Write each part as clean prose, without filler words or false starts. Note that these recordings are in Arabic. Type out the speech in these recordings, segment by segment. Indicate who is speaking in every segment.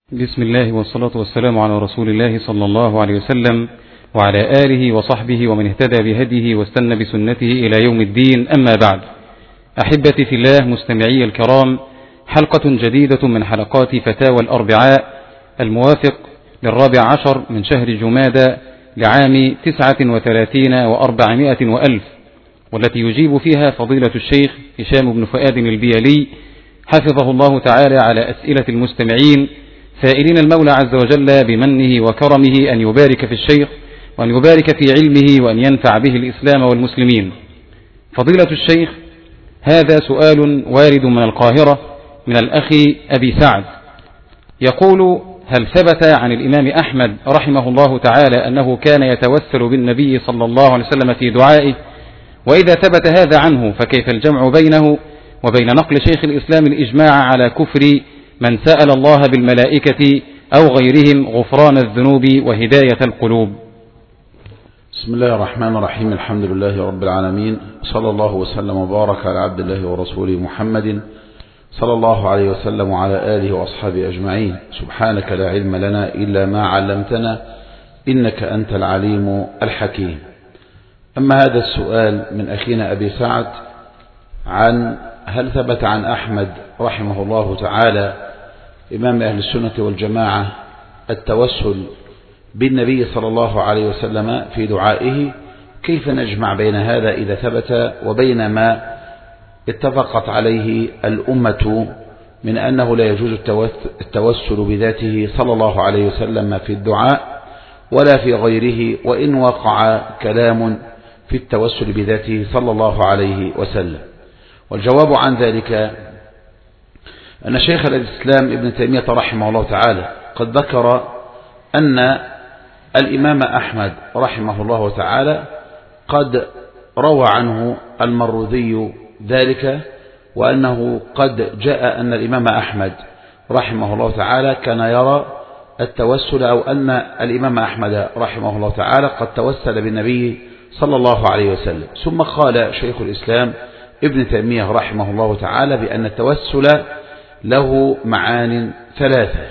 Speaker 1: بسم الله والصلاة والسلام على رسول الله صلى الله عليه وسلم وعلى آله وصحبه ومن اهتدى بهديه واستنى بسنته إلى يوم الدين. أما بعد، أحبتي في الله مستمعي الكرام، حلقة جديدة من حلقات فتاوى الأربعاء الموافق 14 من شهر جمادى لعام 39 و400 وألف، والتي يجيب فيها فضيلة الشيخ هشام بن فؤاد البيلي حفظه الله تعالى على أسئلة المستمعين، سائلين المولى عز وجل بمنه وكرمه أن يبارك في الشيخ وأن يبارك في علمه وأن ينفع به الإسلام والمسلمين. فضيلة الشيخ، هذا سؤال وارد من القاهرة من الأخ أبي سعد، يقول: هل ثبت عن الإمام أحمد رحمه الله تعالى أنه كان يتوسل بالنبي صلى الله عليه وسلم في دعائه؟ وإذا ثبت هذا عنه فكيف الجمع بينه وبين نقل شيخ الإسلام الإجماع على كفر من سأل الله بالملائكة أو غيرهم غفران الذنوب وهداية القلوب؟
Speaker 2: بسم الله الرحمن الرحيم. الحمد لله رب العالمين، صلى الله وسلم وبارك على عبد الله ورسوله محمد صلى الله عليه وسلم وعلى آله وأصحابه أجمعين. سبحانك لا علم لنا إلا ما علمتنا إنك أنت العليم الحكيم. أما هذا السؤال من أخينا أبي سعد عن هل ثبت عن أحمد رحمه الله تعالى إمام أهل السنة والجماعة التوسل بالنبي صلى الله عليه وسلم في دعائه، كيف نجمع بين هذا إذا ثبت وبين ما اتفقت عليه الأمة من أنه لا يجوز التوسل بذاته صلى الله عليه وسلم في الدعاء ولا في غيره، وإن وقع كلام في التوسل بذاته صلى الله عليه وسلم. والجواب عن ذلك أن شيخ الإسلام ابن تيمية رحمه الله تعالى قد ذكر أن الإمام أحمد رحمه الله تعالى قد روى عنه المروذي ذلك، وأنه قد جاء أن الإمام أحمد رحمه الله تعالى كان يرى التوسل، أو أن الإمام أحمد رحمه الله تعالى قد توسل بالنبي صلى الله عليه وسلم. ثم قال شيخ الإسلام ابن تيمية رحمه الله تعالى بأن التوسل له معان ثلاثة.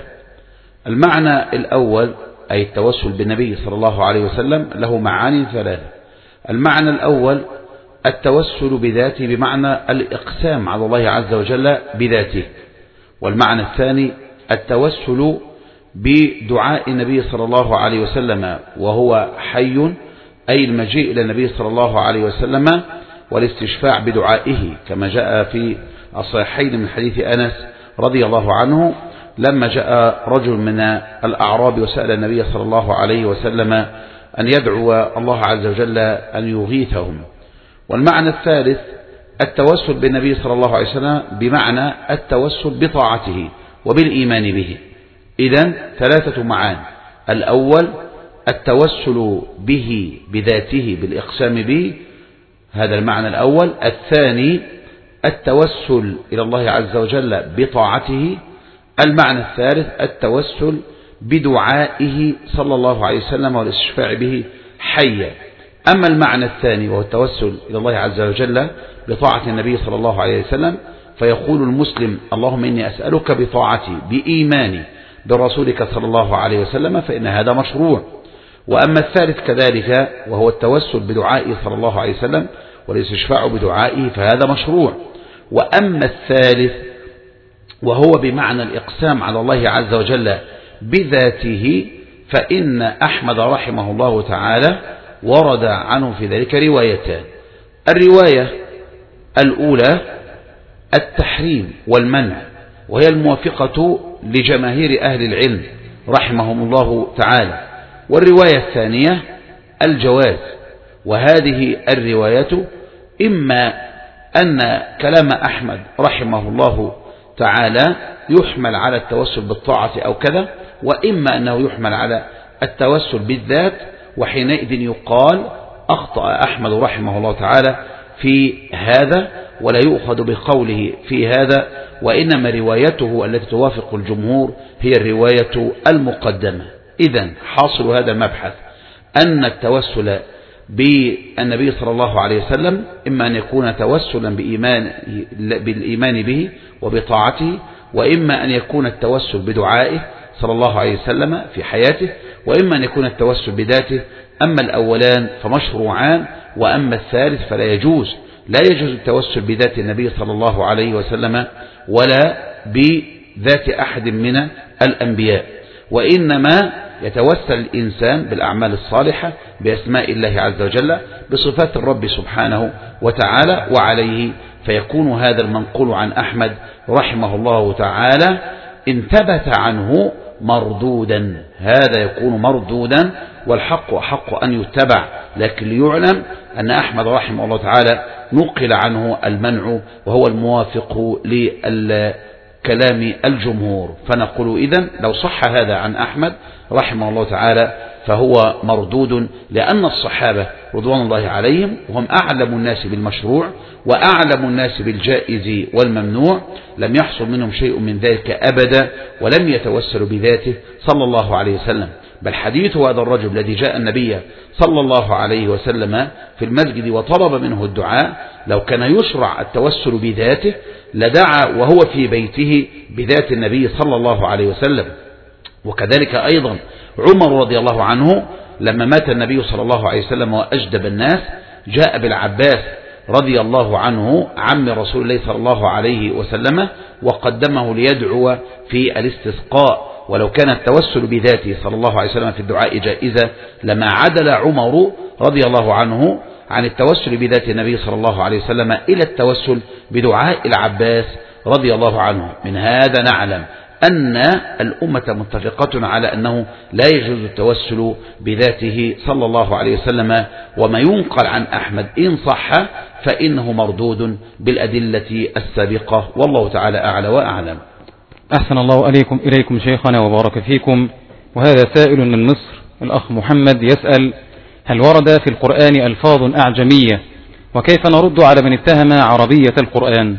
Speaker 2: المعنى الأول أي التوسل بالنبي صلى الله عليه وسلم له معان ثلاثة. المعنى الأول التوسل بذاته بمعنى الإقسام على الله عز وجل بذاته. والمعنى الثاني التوسل بدعاء النبي صلى الله عليه وسلم وهو حي، أي المجيء إلى النبي صلى الله عليه وسلم والاستشفاع بدعائه، كما جاء في الصحيحين من حديث أنس رضي الله عنه لما جاء رجل من الأعراب وسأل النبي صلى الله عليه وسلم أن يدعو الله عز وجل أن يغيثهم. والمعنى الثالث التوسل بالنبي صلى الله عليه وسلم بمعنى التوسل بطاعته وبالإيمان به. إذن ثلاثة معان: الأول التوسل به بذاته بالإقسام به، هذا المعنى الأول. الثاني التوسل إلى الله عز وجل بطاعته. المعنى الثالث التوسل بدعائه صلى الله عليه وسلم والاستشفاع به حيا. أما المعنى الثاني وهو التوسل إلى الله عز وجل بطاعة النبي صلى الله عليه وسلم، فيقول المسلم: اللهم إني أسألك بطاعتي بإيماني برسولك صلى الله عليه وسلم، فإن هذا مشروع. وأما الثالث كذلك وهو التوسل بدعائه صلى الله عليه وسلم والاستشفاع بدعائه، فهذا مشروع. وأما الثالث وهو بمعنى الإقسام على الله عز وجل بذاته، فإن أحمد رحمه الله تعالى ورد عنه في ذلك روايتان. الرواية الأولى التحريم والمنع، وهي الموافقة لجماهير أهل العلم رحمهم الله تعالى. والرواية الثانية الجواز. وهذه الرواية إما أن كلام أحمد رحمه الله تعالى يحمل على التوسل بالطاعة أو كذا، وإما أنه يحمل على التوسل بالذات، وحينئذ يقال أخطأ أحمد رحمه الله تعالى في هذا ولا يؤخذ بقوله في هذا، وإنما روايته التي توافق الجمهور هي الرواية المقدمة. إذن حاصل هذا المبحث أن التوسل بالنبي صلى الله عليه وسلم إما أن يكون توسلا بالإيمان به وبطاعته، وإما أن يكون التوسل بدعائه صلى الله عليه وسلم في حياته، وإما أن يكون التوسل بذاته. أما الأولان فمشروعان، وأما الثالث فلا يجوز. لا يجوز التوسل بذات النبي صلى الله عليه وسلم ولا بذات أحد من الأنبياء، وإنما يتوسل الإنسان بالأعمال الصالحة بأسماء الله عز وجل بصفات الرب سبحانه وتعالى، وعليه فيكون هذا المنقول عن أحمد رحمه الله تعالى إن ثبت عنه مردودا، هذا يكون مردودا، والحق أحق أن يتبع. لكن ليعلم أن أحمد رحمه الله تعالى نقل عنه المنع، وهو الموافق لكلام الجمهور. فنقول إذن لو صح هذا عن أحمد رحمه الله تعالى فهو مردود، لأن الصحابة رضوان الله عليهم وهم أعلم الناس بالمشروع وأعلم الناس بالجائز والممنوع، لم يحصل منهم شيء من ذلك أبدا، ولم يتوسلوا بذاته صلى الله عليه وسلم. بل حديث هذا الرجل الذي جاء النبي صلى الله عليه وسلم في المسجد وطلب منه الدعاء، لو كان يشرع التوسل بذاته لدعا وهو في بيته بذات النبي صلى الله عليه وسلم. وكذلك أيضا عمر رضي الله عنه لما مات النبي صلى الله عليه وسلم وأجدب الناس، جاء بالعباس رضي الله عنه عم رسول الله صلى الله عليه وسلم وقدمه ليدعو في الاستسقاء. ولو كان التوسل بذاته صلى الله عليه وسلم في الدعاء جائزة لما عدل عمر رضي الله عنه عن التوسل بذات النبي صلى الله عليه وسلم إلى التوسل بدعاء العباس رضي الله عنه. من هذا نعلم أن الأمة متفقة على أنه لا يجوز التوسل بذاته صلى الله عليه وسلم، وما ينقل عن أحمد إن صح فإنه مردود بالأدلة السابقة، والله تعالى أعلى وأعلم.
Speaker 1: أحسن الله إليكم شيخنا وبارك فيكم. وهذا سائل من مصر، الأخ محمد يسأل: هل ورد في القرآن ألفاظ أعجمية؟ وكيف نرد على من اتهم عربية القرآن؟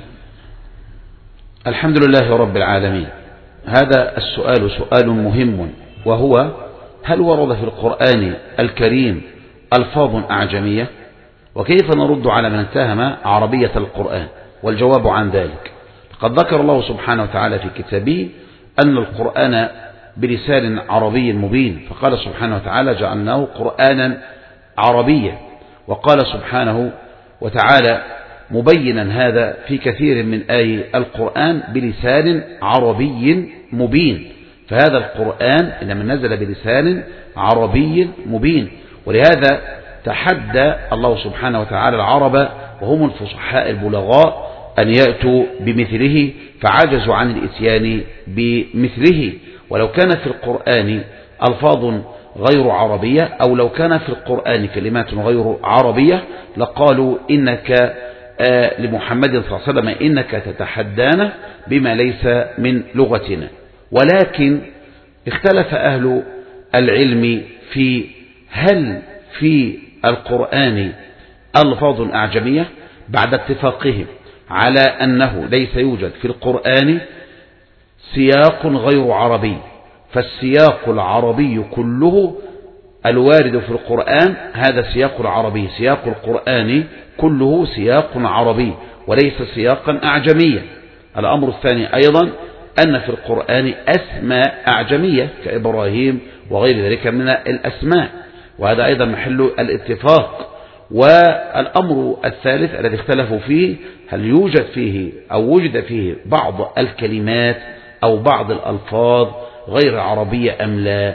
Speaker 2: الحمد لله رب العالمين. هذا السؤال سؤال مهم، وهو: هل ورد في القرآن الكريم ألفاظ أعجمية؟ وكيف نرد على من اتهم عربية القرآن؟ والجواب عن ذلك: قد ذكر الله سبحانه وتعالى في كتابه أن القرآن بلسان عربي مبين، فقال سبحانه وتعالى: جعلناه قرآنا عربيا. وقال سبحانه وتعالى مبينا هذا في كثير من آي القرآن بلسان عربي مبين، فهذا القرآن إنما نزل بلسان عربي مبين. ولهذا تحدى الله سبحانه وتعالى العرب وهم الفصحاء البلغاء أن يأتوا بمثله، فعجزوا عن الإتيان بمثله. ولو كان في القرآن ألفاظ غير عربية، أو لو كان في القرآن كلمات غير عربية، لقالوا إنك لمحمد صلى الله عليه وسلم إنك تتحدانا بما ليس من لغتنا. ولكن اختلف أهل العلم في هل في القرآن ألفاظ أعجمية، بعد اتفاقهم على أنه ليس يوجد في القرآن سياق غير عربي، فالسياق العربي كله الوارد في القرآن هذا سياق عربي، سياق القرآن كله سياق عربي وليس سياقا أعجميا. الأمر الثاني أيضا أن في القرآن أسماء أعجمية كإبراهيم وغير ذلك من الأسماء، وهذا أيضا محل الاتفاق. والأمر الثالث الذي اختلفوا فيه هل يوجد فيه أو وجد فيه بعض الكلمات أو بعض الألفاظ غير عربية أم لا،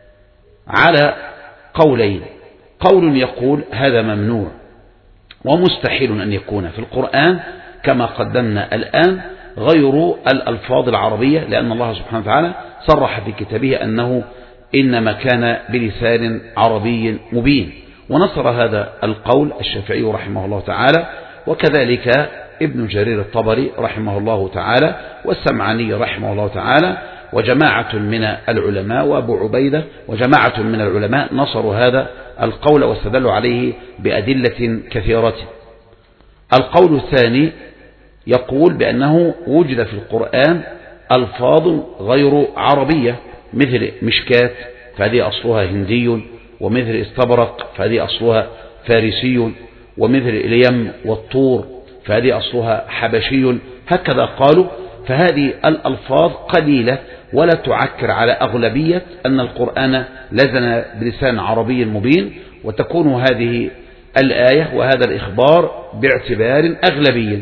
Speaker 2: على قولين: قول يقول هذا ممنوع ومستحيل أن يكون في القرآن كما قدمنا الآن غير الألفاظ العربية، لأن الله سبحانه وتعالى صرح في كتابه أنه إنما كان بلسان عربي مبين. ونصر هذا القول الشافعي رحمه الله تعالى، وكذلك ابن جرير الطبري رحمه الله تعالى، والسمعاني رحمه الله تعالى، وجماعة من العلماء، وأبو عبيدة وجماعة من العلماء نصروا هذا القول واستدلوا عليه بأدلة كثيرة. القول الثاني يقول بأنه وجد في القرآن ألفاظ غير عربية، مثل مشكات فهذه أصلها هندي، ومثل استبرق فهذه أصلها فارسي، ومثل اليم والطور فهذه أصلها حبشي، هكذا قالوا. فهذه الألفاظ قليلة ولا تعكر على أغلبية أن القرآن نزل بلسان عربي مبين، وتكون هذه الآية وهذا الإخبار باعتبار أغلبي.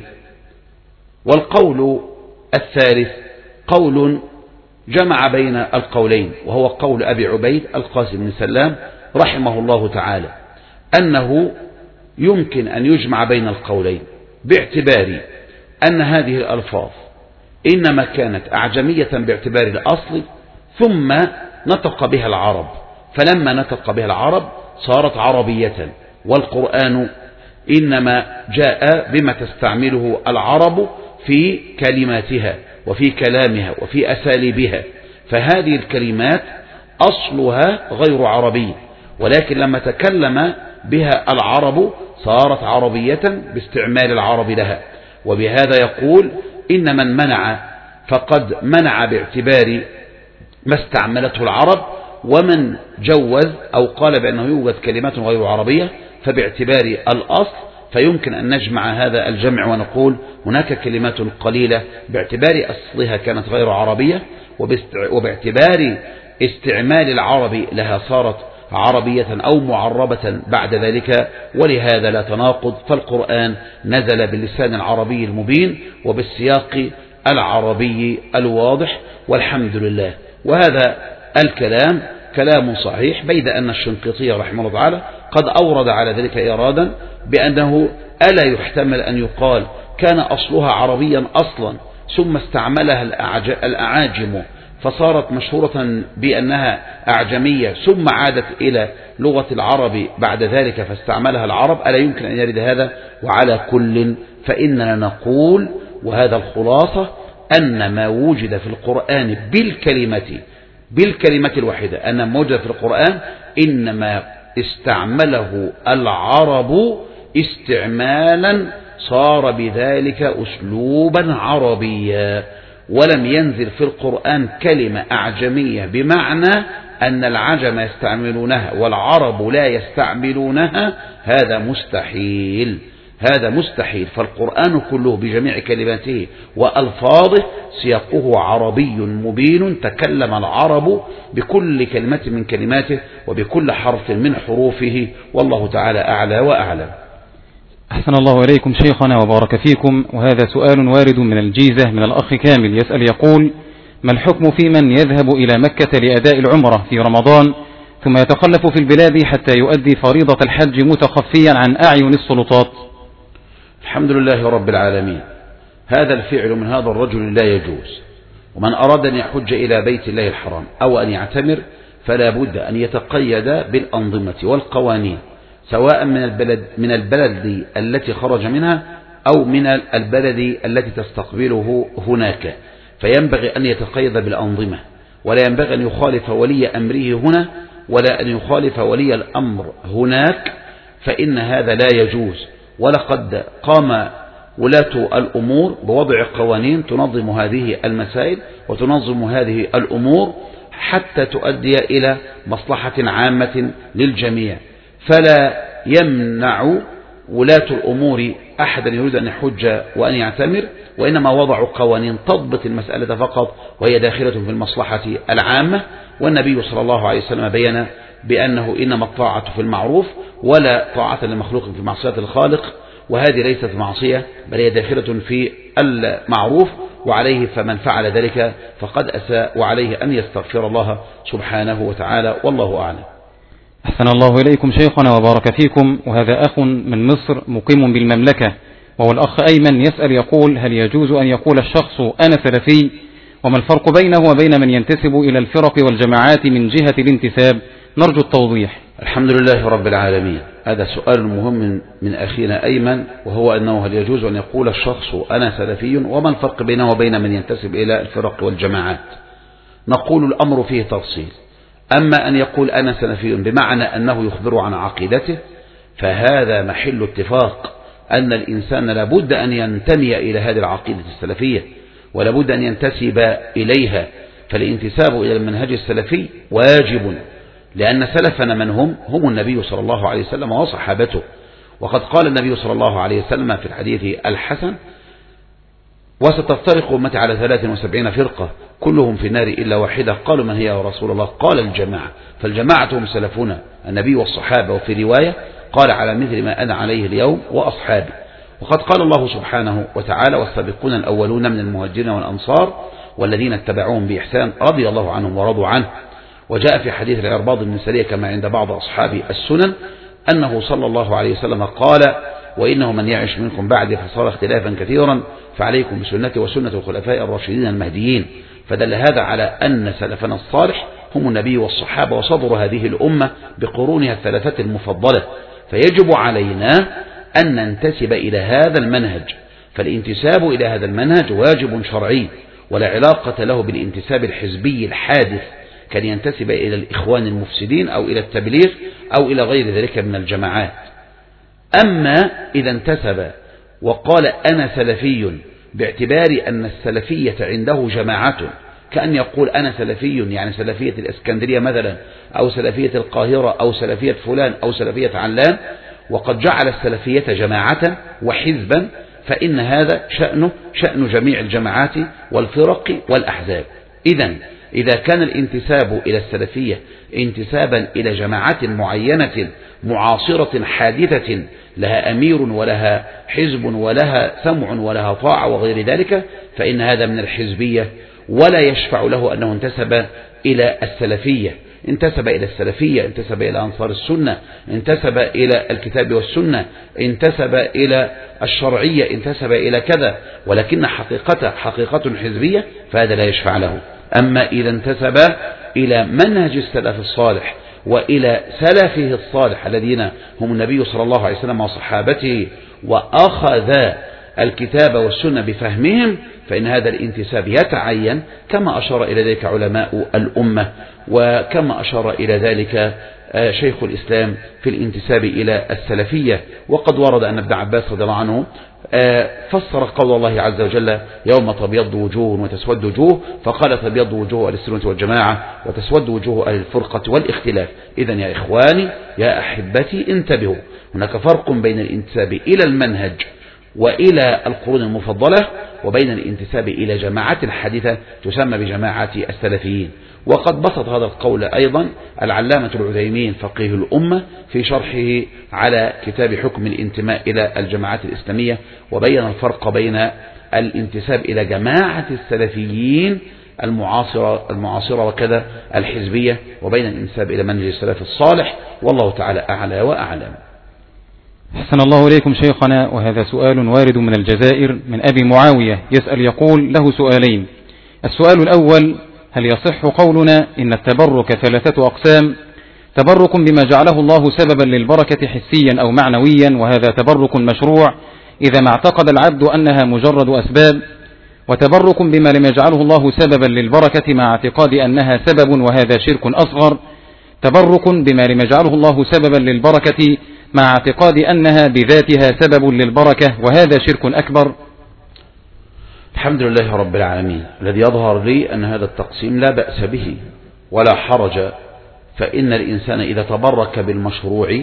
Speaker 2: والقول الثالث قول جمع بين القولين، وهو قول أبي عبيد القاسم بن سلام رحمه الله تعالى، أنه يمكن أن يجمع بين القولين باعتبار أن هذه الألفاظ إنما كانت أعجمية باعتبار الأصل، ثم نطق بها العرب، فلما نطق بها العرب صارت عربية، والقرآن إنما جاء بما تستعمله العرب في كلماتها وفي كلامها وفي أساليبها، فهذه الكلمات أصلها غير عربي، ولكن لما تكلم بها العرب صارت عربية باستعمال العرب لها. وبهذا يقول إن من منع فقد منع باعتبار ما استعملته العرب، ومن جوز أو قال بأنه يوجد كلمات غير عربية فباعتبار الأصل، فيمكن أن نجمع هذا الجمع ونقول هناك كلمات قليلة باعتبار أصلها كانت غير عربية، وباعتبار استعمال العرب لها صارت عربية أو معربة بعد ذلك، ولهذا لا تناقض، فالقرآن نزل باللسان العربي المبين وبالسياق العربي الواضح، والحمد لله. وهذا الكلام كلام صحيح، بيد أن الشنقيطي رحمه الله تعالى قد أورد على ذلك إرادا بأنه ألا يحتمل أن يقال كان أصلها عربيا أصلا ثم استعملها الأعاجم فصارت مشهورة بأنها أعجمية ثم عادت إلى لغة العرب بعد ذلك فاستعملها العرب، ألا يمكن أن يرد هذا؟ وعلى كل فإننا نقول، وهذا الخلاصة، أن ما وجد في القرآن بالكلمة الواحدة، أن ما وجد في القرآن إنما استعمله العرب استعمالا صار بذلك أسلوبا عربيا، ولم ينزل في القرآن كلمة أعجمية بمعنى أن العجم يستعملونها والعرب لا يستعملونها، هذا مستحيل، هذا مستحيل. فالقرآن كله بجميع كلماته وألفاظه سياقه عربي مبين، تكلم العرب بكل كلمة من كلماته وبكل حرف من حروفه، والله تعالى أعلى وأعلم.
Speaker 1: أحسن الله إليكم شيخنا وبارك فيكم. وهذا سؤال وارد من الجيزة من الأخ كامل يسأل يقول: ما الحكم في من يذهب إلى مكة لأداء العمرة في رمضان ثم يتخلف في البلاد حتى يؤدي فريضة الحج متخفيا عن أعين السلطات؟
Speaker 2: الحمد لله رب العالمين. هذا الفعل من هذا الرجل لا يجوز، ومن أراد أن يحج إلى بيت الله الحرام أو أن يعتمر فلا بد أن يتقيد بالأنظمة والقوانين، سواء من البلد التي خرج منها أو من البلد التي تستقبله هناك، فينبغي أن يتقيد بالأنظمة، ولا ينبغي أن يخالف ولي أمره هنا ولا أن يخالف ولي الأمر هناك، فإن هذا لا يجوز. ولقد قام ولاة الأمور بوضع قوانين تنظم هذه المسائل وتنظم هذه الأمور حتى تؤدي إلى مصلحة عامة للجميع، فلا يمنع ولاة الأمور أحدا يريد أن يحج وأن يعتمر، وإنما وضعوا قوانين تضبط المسألة فقط، وهي داخلة في المصلحة العامة. والنبي صلى الله عليه وسلم بيّن بأنه إنما الطاعة في المعروف ولا طاعة لمخلوق في معصية الخالق، وهذه ليست معصية بل هي داخلة في المعروف، وعليه فمن فعل ذلك فقد أساء، وعليه أن يستغفر الله سبحانه وتعالى، والله أعلم.
Speaker 1: أحسن الله إليكم شيخنا وبارك فيكم. وهذا أخ من مصر مقيم بالمملكة، وهو الأخ أيمن يسأل يقول: هل يجوز أن يقول الشخص أنا سلفي؟ وما الفرق بينه وبين من ينتسب إلى الفرق والجماعات من جهة الانتساب؟ نرجو التوضيح.
Speaker 2: الحمد لله رب العالمين. هذا سؤال مهم من أخينا أيمن، وهو أنه هل يجوز أن يقول الشخص أنا سلفي، وما الفرق بينه وبين من ينتسب إلى الفرق والجماعات؟ نقول الأمر فيه تفصيل. أما أن يقول أنا سلفي بمعنى أنه يخبر عن عقيدته، فهذا محل اتفاق أن الإنسان لابد أن ينتمي إلى هذه العقيدة السلفية، ولابد أن ينتسب إليها، فالانتساب إلى المنهج السلفي واجب، لأن سلفنا من هم النبي صلى الله عليه وسلم وصحابته. وقد قال النبي صلى الله عليه وسلم في الحديث الحسن: وستفترق أمتي على 73 فرقة كلهم في النار إلا واحدة. قالوا من هي يا رسول الله؟ قال الجماعة. فالجماعة هم سلفنا النبي والصحابة، وفي رواية قال على مثل ما أنا عليه اليوم وأصحابي. وقد قال الله سبحانه وتعالى والسابقون الأولون من المهاجرين والأنصار والذين اتبعوهم بإحسان رضي الله عنهم ورضوا عنه. وجاء في حديث العرباض بن سرية كما عند بعض أصحاب السنن أنه صلى الله عليه وسلم قال وإنه من يعش منكم بعد فصار اختلافا كثيرا فعليكم بسنتي وسنة الخلفاء الراشدين المهديين. فدل هذا على أن سلفنا الصالح هم النبي والصحابة وصدر هذه الأمة بقرونها الثلاثة المفضلة. فيجب علينا أن ننتسب إلى هذا المنهج، فالانتساب إلى هذا المنهج واجب شرعي ولا علاقة له بالانتساب الحزبي الحادث كان ينتسب إلى الإخوان المفسدين أو إلى التبليغ أو إلى غير ذلك من الجماعات. أما إذا انتسب وقال أنا سلفي باعتبار أن السلفية عنده جماعة، كأن يقول أنا سلفي يعني سلفية الإسكندرية مثلا أو سلفية القاهرة أو سلفية فلان أو سلفية علان، وقد جعل السلفية جماعة وحزبا، فإن هذا شأن جميع الجماعات والفرق والأحزاب. إذا كان الانتساب إلى السلفية انتسابا إلى جماعات معينة معاصرة حادثة لها أمير ولها حزب ولها سمع ولها طاعة وغير ذلك، فإن هذا من الحزبية ولا يشفع له أنه انتسب إلى السلفية. انتسب إلى السلفية، انتسب إلى أنصار السنة، انتسب إلى الكتاب والسنة، انتسب إلى الشرعية، انتسب إلى كذا، ولكن حقيقة حزبية فهذا لا يشفع له. أما إذا انتسب إلى منهج السلف الصالح وإلى سلفه الصالح الذين هم النبي صلى الله عليه وسلم وصحابته وأخذ الكتاب والسنة بفهمهم، فإن هذا الانتساب يتعين كما أشار إلى ذلك علماء الأمة، وكما أشار إلى ذلك شيخ الإسلام في الانتساب إلى السلفية. وقد ورد أن ابن عباس رضي الله عنه فسر قول الله عز وجل يوم تبيض وجوه وتسود وجوه، فقال تبيض وجوه أهل السنة والجماعة وتسود وجوه أهل الفرقة والاختلاف. إذن يا إخواني يا أحبتي انتبهوا، هناك فرق بين الانتساب إلى المنهج وإلى القرون المفضلة وبين الانتساب إلى جماعات حديثة تسمى بجماعة السلفيين. وقد بسط هذا القول أيضا العلامة العثيمين فقيه الأمة في شرحه على كتاب حكم الانتماء إلى الجماعات الإسلامية، وبين الفرق بين الانتساب إلى جماعة السلفيين المعاصرة وكذا الحزبية، وبين الانتساب إلى منهج السلف الصالح، والله تعالى أعلى وأعلم.
Speaker 1: أحسن الله إليكم شيخنا. وهذا سؤال وارد من الجزائر من أبي معاوية يسأل يقول له سؤالين. السؤال الأول: هل يصح قولنا إن التبرك 3 أقسام؟ تبرك بما جعله الله سببا للبركة حسيا أو معنويا، وهذا تبرك مشروع إذا ما اعتقد العبد أنها مجرد أسباب، وتبرك بما لم يجعله الله سببا للبركة مع اعتقاد أنها سبب، وهذا شرك أصغر. تبرك بما لم يجعله الله سببا للبركة مع اعتقاد أنها بذاتها سبب للبركة، وهذا شرك أكبر.
Speaker 2: الحمد لله رب العالمين. الذي يظهر لي أن هذا التقسيم لا بأس به ولا حرج، فإن الإنسان إذا تبرك بالمشروع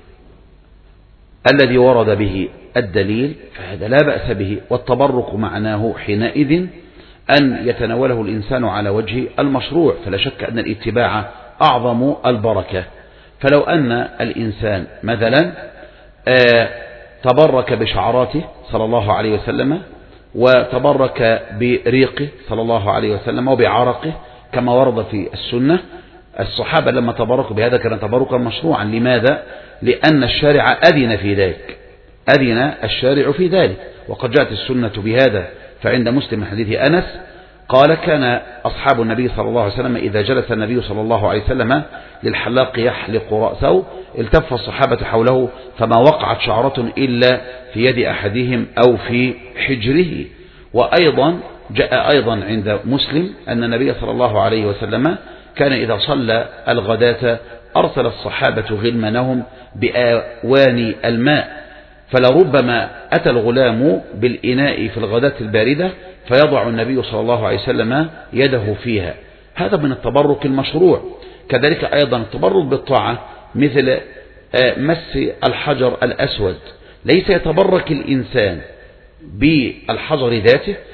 Speaker 2: الذي ورد به الدليل فهذا لا بأس به، والتبرك معناه حينئذ أن يتناوله الإنسان على وجه المشروع، فلا شك أن الاتباع أعظم البركة. فلو أن الإنسان مثلا تبرك بشعراته صلى الله عليه وسلم، وتبرك بريقه صلى الله عليه وسلم وبعرقه كما ورد في السنة، الصحابة لما تبركوا بهذا كان تبركا مشروعا. لماذا؟ لأن الشارع أذن في ذلك، أذن الشارع في ذلك، وقد جاءت السنة بهذا. فعند مسلم حديث أنس قال كان أصحاب النبي صلى الله عليه وسلم إذا جلس النبي صلى الله عليه وسلم للحلاق يحلق رأسه التف الصحابة حوله فما وقعت شعرة إلا في يد أحدهم أو في حجره. وأيضا جاء أيضا عند مسلم أن النبي صلى الله عليه وسلم كان إذا صلى الغداة أرسل الصحابة غلمانهم بآوان الماء، فلربما أتى الغلام بالإناء في الغداة الباردة فيضع النبي صلى الله عليه وسلم يده فيها. هذا من التبرك المشروع. كذلك أيضا التبرك بالطاعة مثل مس الحجر الأسود، ليس يتبرك الإنسان بالحجر ذاته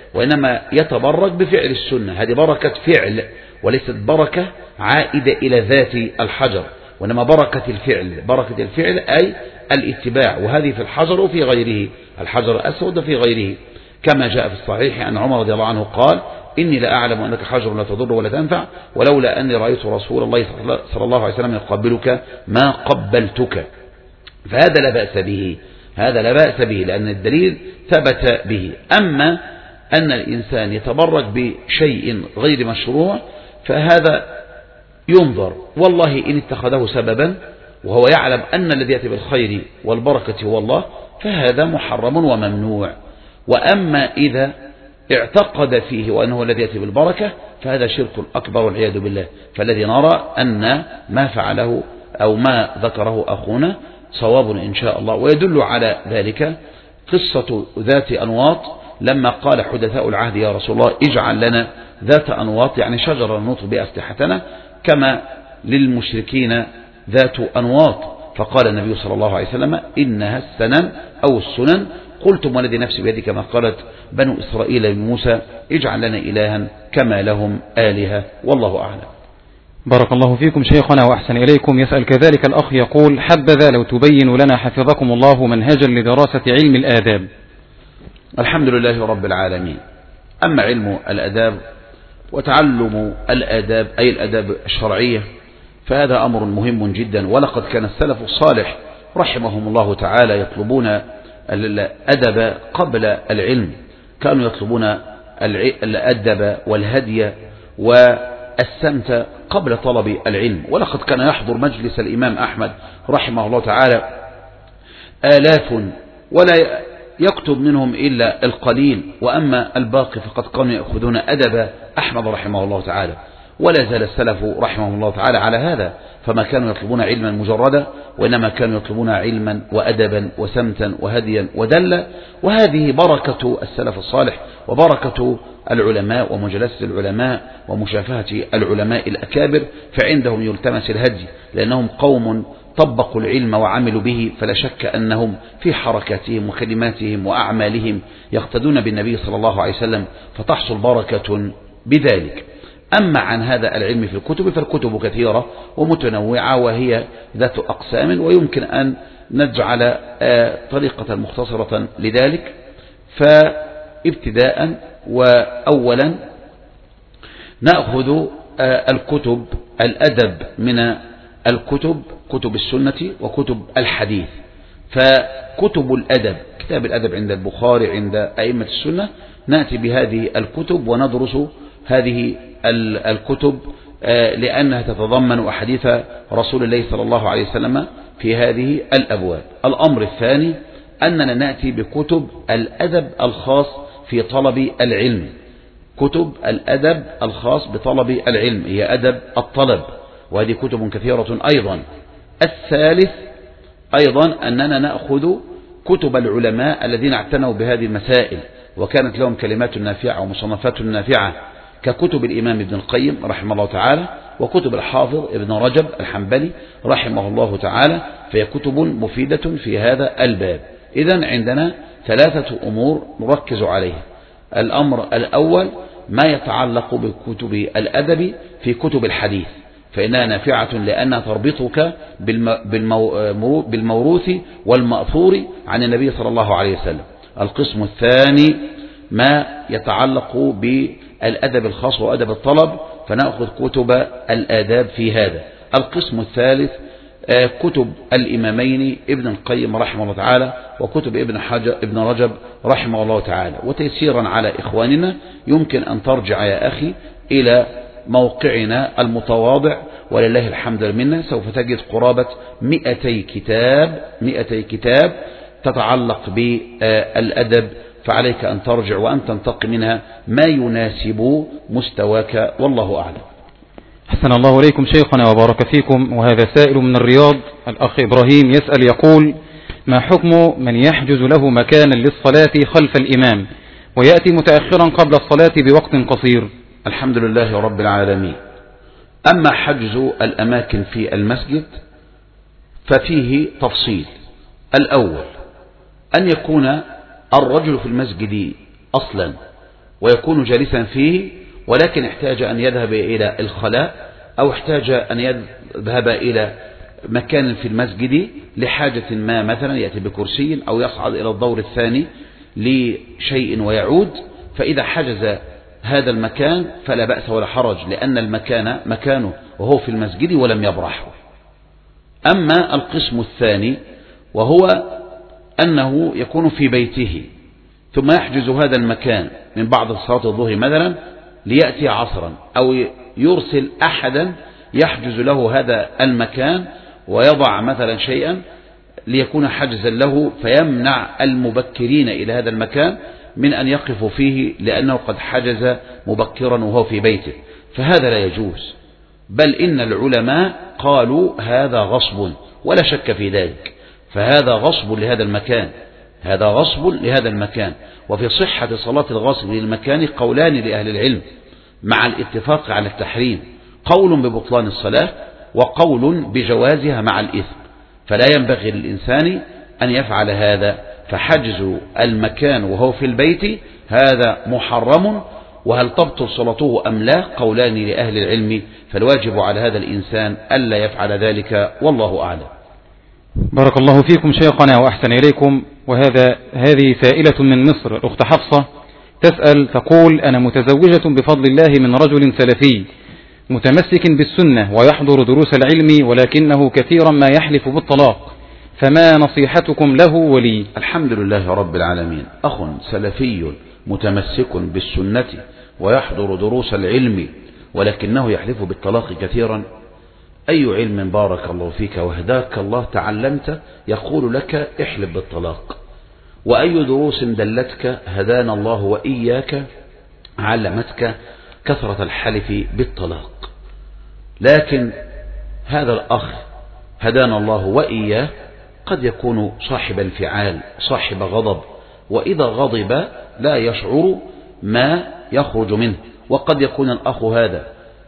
Speaker 2: وإنما يتبرك بفعل السنة. هذه بركة فعل وليست بركة عائدة إلى ذات الحجر، وإنما بركة الفعل. بركة الفعل أي الاتباع، وهذه في الحجر وفي غيره، الحجر الأسود وفي غيره، كما جاء في الصحيح أن عمر رضي الله عنه قال: إني لا أعلم أنك حجر لا تضر ولا تنفع، ولولا أني رأيت رسول الله صلى الله عليه وسلم يقبلك ما قبلتك. فهذا لا بأس به، هذا لا بأس به، لأن الدليل ثبت به. أما أن الإنسان يتبرك بشيء غير مشروع فهذا ينظر، والله إن اتخذه سببا وهو يعلم أن الذي يأتي بالخير والبركة هو الله فهذا محرم وممنوع. وأما إذا اعتقد فيه وأنه الذي يأتي بالبركة فهذا شرك أكبر والعياذ بالله. فالذي نرى أن ما فعله أو ما ذكره أخونا صواب إن شاء الله. ويدل على ذلك قصة ذات أنواط، لما قال حدثاء العهد: يا رسول الله اجعل لنا ذات أنواط، يعني شجرة ننوط بأسلحتنا كما للمشركين ذات أنواط. فقال النبي صلى الله عليه وسلم: إنها السنن أو السنن. قلتم والذي نفسي بيدي، كما قالت بنو إسرائيل لموسى: اجعل لنا إلها كما لهم آلهة. والله أعلم.
Speaker 1: بارك الله فيكم شيخنا وأحسن إليكم. يسأل كذلك الأخ يقول: حبذا لو تبين لنا حفظكم الله منهجا لدراسة علم الآداب.
Speaker 2: الحمد لله رب العالمين. أما علم الآداب وتعلم الآداب أي الآداب الشرعية فهذا أمر مهم جدا، ولقد كان السلف الصالح رحمهم الله تعالى يطلبون الأدب قبل العلم، كانوا يطلبون الأدب والهدي والسمت قبل طلب العلم. ولقد كان يحضر مجلس الإمام أحمد رحمه الله تعالى آلاف ولا يكتب منهم إلا القليل، وأما الباقي فقد كانوا يأخذون أدب أحمد رحمه الله تعالى. ولا زال السلف رحمه الله تعالى على هذا، فما كانوا يطلبون علما مجردا، وإنما كانوا يطلبون علما وأدبا وسمتا وهديا ودلا. وهذه بركة السلف الصالح وبركة العلماء ومجالسة العلماء ومشافهة العلماء الأكابر، فعندهم يلتمس الهدي، لأنهم قوم طبقوا العلم وعملوا به، فلا شك أنهم في حركاتهم وكلماتهم وأعمالهم يقتدون بالنبي صلى الله عليه وسلم، فتحصل بركة بذلك. أما عن هذا العلم في الكتب فالكتب كثيرة ومتنوعة وهي ذات أقسام، ويمكن أن نجعل طريقة مختصرة لذلك. فابتداء وأولا نأخذ الكتب الأدب من الكتب، كتب السنة وكتب الحديث. فكتب الأدب، كتاب الأدب عند البخاري عند أئمة السنة، نأتي بهذه الكتب وندرس هذه الكتب لأنها تتضمن أحاديث رسول الله صلى الله عليه وسلم في هذه الأبواب. الأمر الثاني أننا نأتي بكتب الأدب الخاص في طلب العلم، كتب الأدب الخاص بطلب العلم هي أدب الطلب، وهذه كتب كثيرة أيضا. الثالث أيضا أننا نأخذ كتب العلماء الذين اعتنوا بهذه المسائل وكانت لهم كلمات نافعة ومصنفات نافعة، ككتب الإمام ابن القيم رحمه الله تعالى، وكتب الحافظ ابن رجب الحنبلي رحمه الله تعالى، فهي كتب مفيدة في هذا الباب. إذن عندنا ثلاثة أمور نركز عليها. الأمر الأول ما يتعلق بكتب الأدب في كتب الحديث، فإنها نافعة لأنها تربطك بالموروث والمأثور عن النبي صلى الله عليه وسلم. القسم الثاني ما يتعلق بالأدب الخاص وأدب الطلب، فنأخذ كتب الآداب في هذا. القسم الثالث كتب الإمامين ابن القيم رحمه الله تعالى وكتب ابن رجب رحمه الله تعالى. وتيسيرا على إخواننا يمكن أن ترجع يا أخي إلى موقعنا المتواضع ولله الحمد والمنة، سوف تجد قرابة 200 كتاب تتعلق بالأدب، فعليك أن ترجع وأن تنتقي منها ما يناسب مستواك، والله أعلم.
Speaker 1: حسن الله إليكم شيخنا وبارك فيكم. وهذا سائل من الرياض، الأخ إبراهيم يسأل يقول: ما حكم من يحجز له مكانا للصلاة خلف الإمام ويأتي متأخرا قبل الصلاة بوقت قصير؟
Speaker 2: الحمد لله رب العالمين. أما حجز الأماكن في المسجد ففيه تفصيل. الأول أن يكون الرجل في المسجد أصلا ويكون جالسا فيه، ولكن احتاج أن يذهب إلى الخلاء أو احتاج أن يذهب إلى مكان في المسجد لحاجة ما، مثلا يأتي بكرسي أو يصعد إلى الدور الثاني لشيء ويعود، فإذا حجز هذا المكان فلا بأس ولا حرج، لأن المكان مكانه وهو في المسجد ولم يبرحه. أما القسم الثاني وهو أنه يكون في بيته ثم يحجز هذا المكان من بعد صلاة الظهر مثلا ليأتي عصرا، أو يرسل أحدا يحجز له هذا المكان ويضع مثلا شيئا ليكون حجزا له، فيمنع المبكرين إلى هذا المكان من أن يقفوا فيه لأنه قد حجز مبكرا وهو في بيته، فهذا لا يجوز. بل إن العلماء قالوا هذا غصب ولا شك في ذلك، فهذا غصب لهذا المكان، هذا غصب لهذا المكان. وفي صحة صلاة الغصب للمكان قولان لأهل العلم مع الاتفاق على التحريم، قول ببطلان الصلاة وقول بجوازها مع الإثم، فلا ينبغي للإنسان أن يفعل هذا. فحجز المكان وهو في البيت هذا محرم، وهل تبطل صلاته أم لا قولان لأهل العلم، فالواجب على هذا الإنسان ألا يفعل ذلك، والله أعلم.
Speaker 1: بارك الله فيكم شيخنا وأحسن إليكم. هذه سائلة من مصر، الأخت حفصة تسأل تقول: أنا متزوجة بفضل الله من رجل سلفي متمسك بالسنة ويحضر دروس العلم، ولكنه كثيرا ما يحلف بالطلاق، فما نصيحتكم له ولي؟
Speaker 2: الحمد لله رب العالمين. أخ سلفي متمسك بالسنة ويحضر دروس العلم ولكنه يحلف بالطلاق كثيرا، أي علم بارك الله فيك وهداك الله تعلمت يقول لك احلف بالطلاق؟ وأي دروس دلتك هدانا الله وإياك علمتك كثرة الحلف بالطلاق؟ لكن هذا الأخ هدانا الله وإياه قد يكون صاحب انفعال، صاحب غضب، وإذا غضب لا يشعر ما يخرج منه. وقد يكون الأخ هذا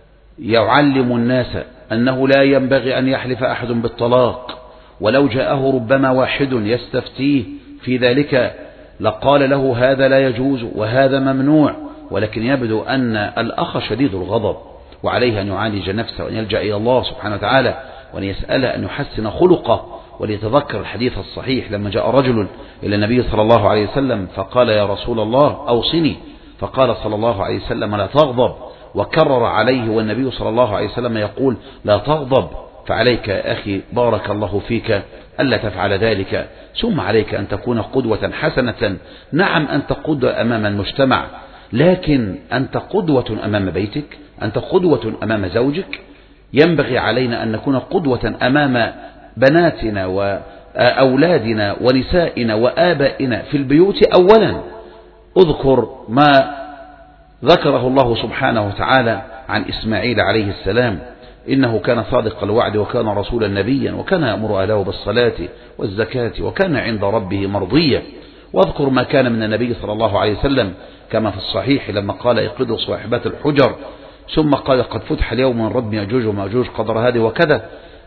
Speaker 2: يعلم الناس أنه لا ينبغي أن يحلف أحد بالطلاق، ولو جاءه ربما واحد يستفتيه في ذلك لقال له هذا لا يجوز وهذا ممنوع، ولكن يبدو أن الأخ شديد الغضب، وعليه أن يعالج نفسه وأن يلجأ إلى الله سبحانه وتعالى وأن يسأله أن يحسن خلقه، وليتذكر الحديث الصحيح لما جاء رجل إلى النبي صلى الله عليه وسلم فقال: يا رسول الله أوصني، فقال صلى الله عليه وسلم: لا تغضب، وكرر عليه، والنبي صلى الله عليه وسلم يقول: لا تغضب. فعليك يا أخي بارك الله فيك ألا تفعل ذلك، ثم عليك أن تكون قدوة حسنة. نعم أنت قدوة أمام المجتمع، لكن أنت قدوة أمام بيتك، أنت قدوة أمام زوجك. ينبغي علينا أن نكون قدوة أمام بناتنا وأولادنا ونسائنا وآبائنا في البيوت. أولا اذكر ما ذكره الله سبحانه وتعالى عن إسماعيل عليه السلام: إنه كان صادق الوعد وكان رسولا نبيا وكان يأمر أهله بالصلاة والزكاة وكان عند ربه مرضيا. واذكر ما كان من النبي صلى الله عليه وسلم كما في الصحيح لما قال: اقضوا صاحبات الحجر، ثم قال: قد فتح اليوم من ردم يأجوج ومأجوج قدر هذه وكذا.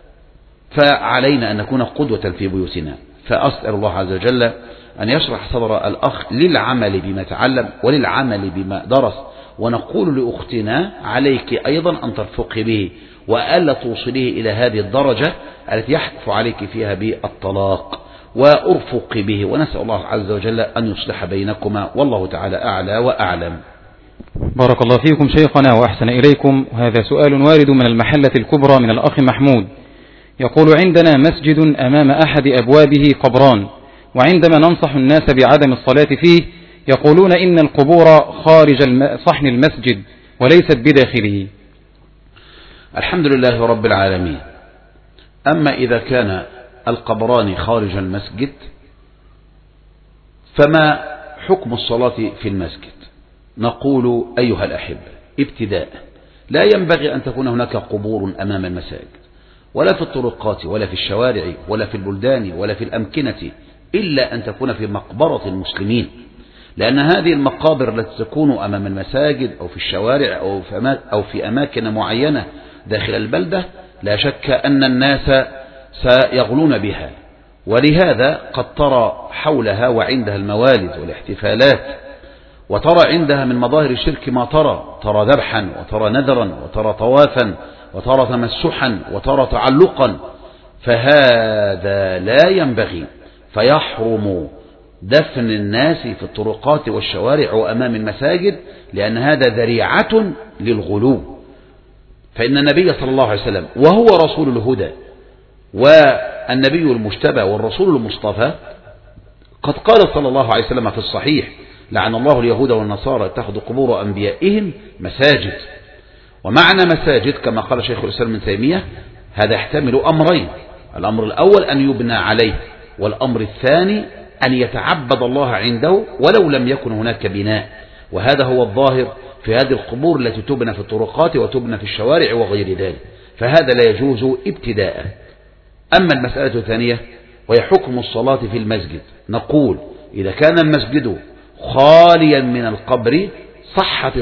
Speaker 2: فعلينا أن نكون قدوة في بيوتنا. فأسأل الله عز وجل أن يشرح صدر الأخ للعمل بما تعلم وللعمل بما درس. ونقول لأختنا: عليك أيضا أن ترفقي به وألا توصليه إلى هذه الدرجة التي يحدث عليك فيها بالطلاق، وأرفق به. ونسأل الله عز وجل أن يصلح بينكما، والله تعالى أعلى وأعلم.
Speaker 1: بارك الله فيكم شيخنا وأحسن إليكم. وهذا سؤال وارد من المحلة الكبرى من الأخ محمود، يقول: عندنا مسجد أمام أحد أبوابه قبران، وعندما ننصح الناس بعدم الصلاة فيه يقولون إن القبور خارج صحن المسجد وليست بداخله.
Speaker 2: الحمد لله رب العالمين. أما إذا كان القبران خارج المسجد فما حكم الصلاة في المسجد؟ نقول أيها الأحبة ابتداء لا ينبغي أن تكون هناك قبور أمام المساجد، ولا في الطرقات ولا في الشوارع ولا في البلدان ولا في الأمكنة، إلا أن تكون في مقبرة المسلمين، لأن هذه المقابر التي تكون أمام المساجد أو في الشوارع أو في أماكن معينة داخل البلدة لا شك أن الناس سيغلون بها، ولهذا قد ترى حولها وعندها الموالد والاحتفالات وترى عندها من مظاهر الشرك ما ترى ذبحا وترى نذرا وترى طوافا وترى تمسحا وترى تعلقا، فهذا لا ينبغي، فيحرم دفن الناس في الطرقات والشوارع وأمام المساجد، لأن هذا ذريعة للغلو. فإن النبي صلى الله عليه وسلم وهو رسول الهدى والنبي المجتبى والرسول المصطفى قد قال صلى الله عليه وسلم في الصحيح: لعن الله اليهود والنصارى اتخذوا قبور أنبيائهم مساجد. ومعنى مساجد كما قال شيخ الإسلام ابن تيمية هذا يحتمل أمرين: الأمر الأول أن يبنى عليه، والأمر الثاني أن يتعبد الله عنده ولو لم يكن هناك بناء. وهذا هو الظاهر في هذه القبور التي تبنى في الطرقات وتبنى في الشوارع وغير ذلك، فهذا لا يجوز ابتداء. أما المسألة الثانية وهي حكم الصلاة في المسجد، نقول إذا كان المسجد خاليا من القبر صحت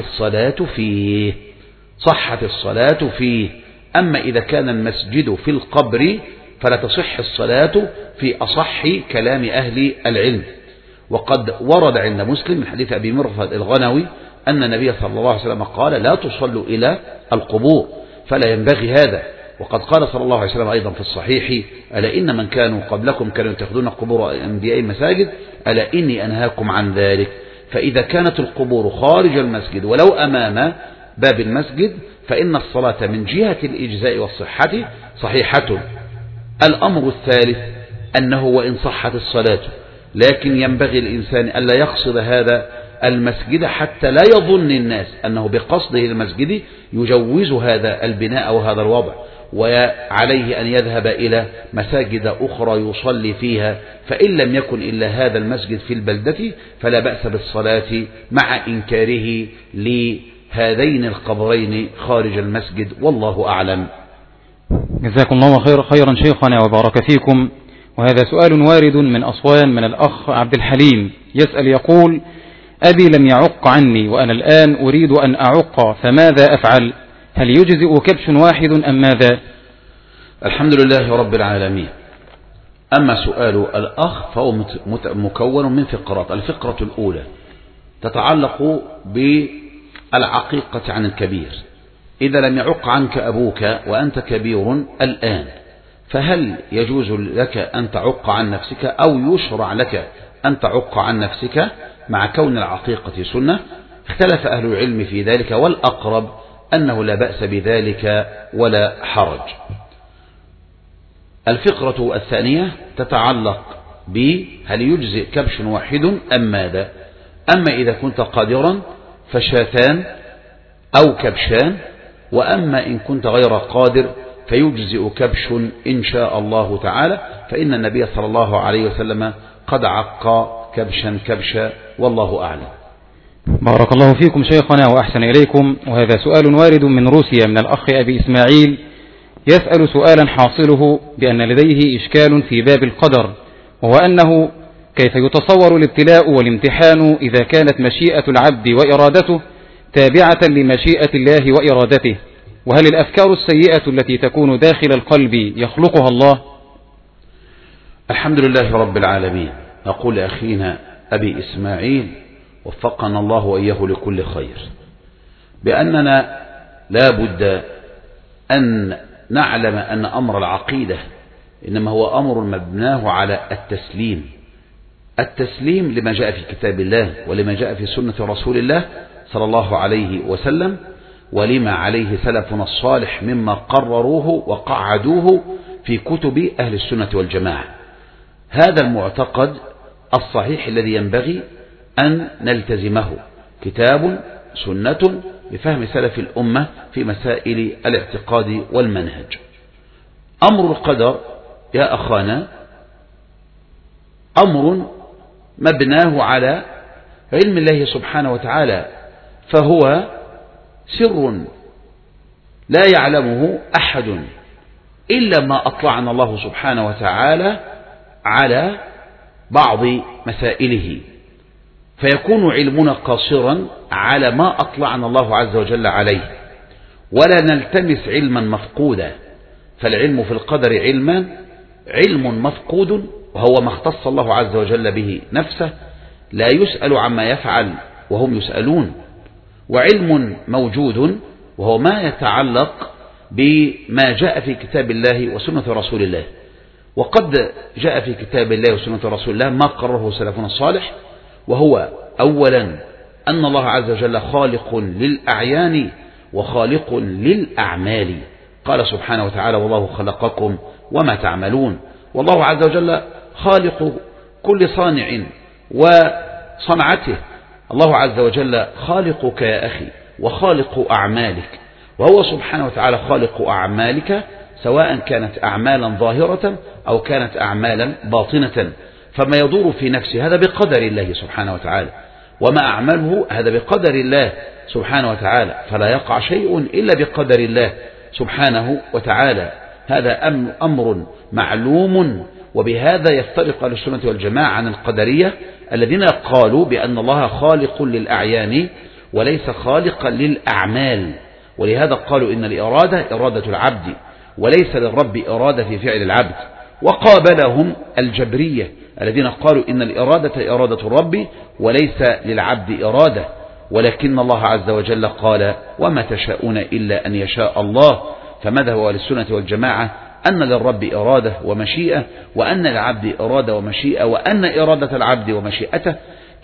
Speaker 2: الصلاة فيه. أما إذا كان المسجد في القبر فلا تصح الصلاة في أصح كلام أهل العلم. وقد ورد عند مسلم من حديث أبي مرفد الغنوي أن النبي صلى الله عليه وسلم قال: لا تصلوا إلى القبور، فلا ينبغي هذا. وقد قال صلى الله عليه وسلم أيضا في الصحيح: ألا إن من كانوا قبلكم كانوا يتخذون قبور أنبياء مساجد، ألا إني أنهاكم عن ذلك. فإذا كانت القبور خارج المسجد ولو أمام باب المسجد فإن الصلاة من جهة الإجزاء والصحة صحيحة. الأمر الثالث أنه وإن صحت الصلاة لكن ينبغي الإنسان ألا يقصد هذا المسجد حتى لا يظن الناس أنه بقصده المسجد يجوز هذا البناء وهذا الوضع، وعليه أن يذهب إلى مساجد أخرى يصلي فيها. فإن لم يكن إلا هذا المسجد في البلدة فلا بأس بالصلاة مع إنكاره لهذين القبرين خارج المسجد، والله أعلم.
Speaker 1: جزاكم الله خيرا شيخنا وبارك فيكم. وهذا سؤال وارد من أسوان من الأخ عبد الحليم، يسأل يقول: أبي لم يعق عني وأنا الآن أريد أن أعق، فماذا أفعل؟ هل يجزئ كبش واحد أم ماذا؟
Speaker 2: الحمد لله رب العالمين. أما سؤال الأخ فهو مكون من فقرات. الفقرة الأولى تتعلق بالعقيقة عن الكبير. إذا لم يعق عنك أبوك وأنت كبير الآن، فهل يجوز لك أن تعق عن نفسك أو يشرع لك أن تعق عن نفسك مع كون العقيقة سنة؟ اختلف أهل العلم في ذلك، والأقرب أنه لا بأس بذلك ولا حرج. الفقرة الثانية تتعلق بهل يجزئ كبش واحد أم ماذا؟ أما إذا كنت قادرا فشاتان أو كبشان، وأما إن كنت غير قادر فيجزئ كبش إن شاء الله تعالى، فإن النبي صلى الله عليه وسلم قد عق كبشا، والله أعلم.
Speaker 1: بارك الله فيكم شيخنا وأحسن إليكم. وهذا سؤال وارد من روسيا من الأخ أبي إسماعيل، يسأل سؤالا حاصله بأن لديه إشكال في باب القدر، وهو أنه كيف يتصور الابتلاء والامتحان إذا كانت مشيئة العبد وإرادته تابعة لمشيئة الله وإرادته؟ وهل الأفكار السيئة التي تكون داخل القلب يخلقها الله؟
Speaker 2: الحمد لله رب العالمين. نقول لأخينا أبي إسماعيل وفقنا الله وإياه لكل خير، بأننا لا بد أن نعلم أن أمر العقيدة إنما هو أمر مبناه على التسليم لما جاء في كتاب الله ولما جاء في سنة رسول الله صلى الله عليه وسلم، ولما عليه سلفنا الصالح مما قرروه وقعدوه في كتب أهل السنة والجماعة. هذا المعتقد الصحيح الذي ينبغي أن نلتزمه، كتاب سنة بفهم سلف الأمة في مسائل الاعتقاد والمنهج. أمر القدر يا أخانا أمر مبناه على علم الله سبحانه وتعالى، فهو سر لا يعلمه أحد إلا ما أطلعنا الله سبحانه وتعالى على بعض مسائله، فيكون علمنا قاصرا على ما أطلعنا الله عز وجل عليه، ولا نلتمس علما مفقودا. فالعلم في القدر علم مفقود، وهو ما اختص الله عز وجل به نفسه، لا يسأل عما يفعل وهم يسألون، وعلم موجود وهو ما يتعلق بما جاء في كتاب الله وسنة رسول الله. وقد جاء في كتاب الله وسنة رسول الله ما قرره سلفنا الصالح، وهو أولا أن الله عز وجل خالق للأعيان وخالق للأعمال. قال سبحانه وتعالى: والله خلقكم وما تعملون. والله عز وجل خالق كل صانع وصنعته. الله عز وجل خالقك يا أخي وخالق أعمالك، وهو سبحانه وتعالى خالق أعمالك، سواء كانت أعمالا ظاهرة أو كانت أعمالا باطنة. فما يدور في نفسه هذا بقدر الله سبحانه وتعالى، وما أعمله هذا بقدر الله سبحانه وتعالى، فلا يقع شيء إلا بقدر الله سبحانه وتعالى. هذا أمر معلوم. وبهذا يفترق السنة والجماعة عن القدرية الذين قالوا بأن الله خالق للأعيان وليس خالقا للأعمال، ولهذا قالوا إن الإرادة إرادة العبد وليس للرب إرادة في فعل العبد. وقابلهم الجبرية الذين قالوا إن الإرادة إرادة الرب وليس للعبد إرادة، ولكن الله عز وجل قال: وما تشاءون إلا أن يشاء الله. فمذهب أهل السنة والجماعة أن للرب إرادة ومشيئة، وأن للعبد إرادة ومشيئة، وأن إرادة العبد ومشيئته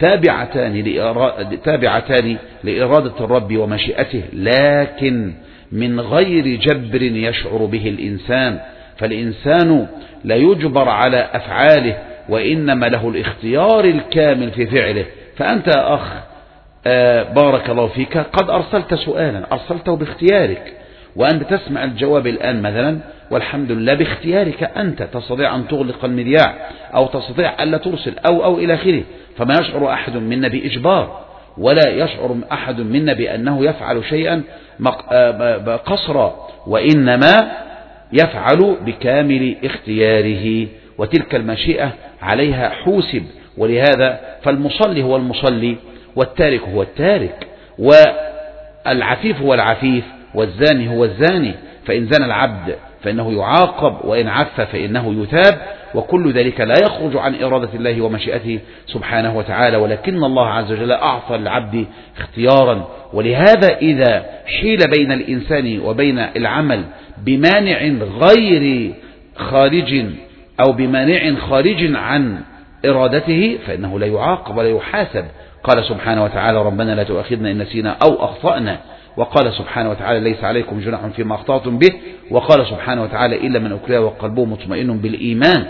Speaker 2: تابعتان لإرادة الرب ومشيئته، لكن من غير جبر يشعر به الإنسان. فالإنسان لا يجبر على أفعاله، وإنما له الاختيار الكامل في فعله. فأنت يا أخ بارك الله فيك قد أرسلت سؤالا أرسلته باختيارك، وأنت تسمع الجواب الآن مثلا، والحمد لله باختيارك أنت تستطيع أن تغلق المذياع أو تستطيع ألا ترسل أو إلى آخره. فما يشعر أحد منا بإجبار، ولا يشعر أحد منا بأنه يفعل شيئا قصرا، وإنما يفعل بكامل اختياره، وتلك المشيئة عليها حوسب. ولهذا فالمصلي هو المصلي، والتارك هو التارك، والعفيف هو العفيف، والزاني هو الزاني. فإن زنى العبد فإنه يعاقب، وإن عف فإنه يثاب، وكل ذلك لا يخرج عن إرادة الله ومشيئته سبحانه وتعالى، ولكن الله عز وجل أعطى العبد اختيارا. ولهذا إذا حيل بين الإنسان وبين العمل بمانع غير خارج أو بمانع خارج عن إرادته فإنه لا يعاقب ولا يحاسب. قال سبحانه وتعالى: ربنا لا تؤاخذنا إن نسينا أو أخطأنا. وقال سبحانه وتعالى: ليس عليكم جناح فيما أخطأتم به. وقال سبحانه وتعالى: إلا من أكره وقلبه مطمئن بالإيمان.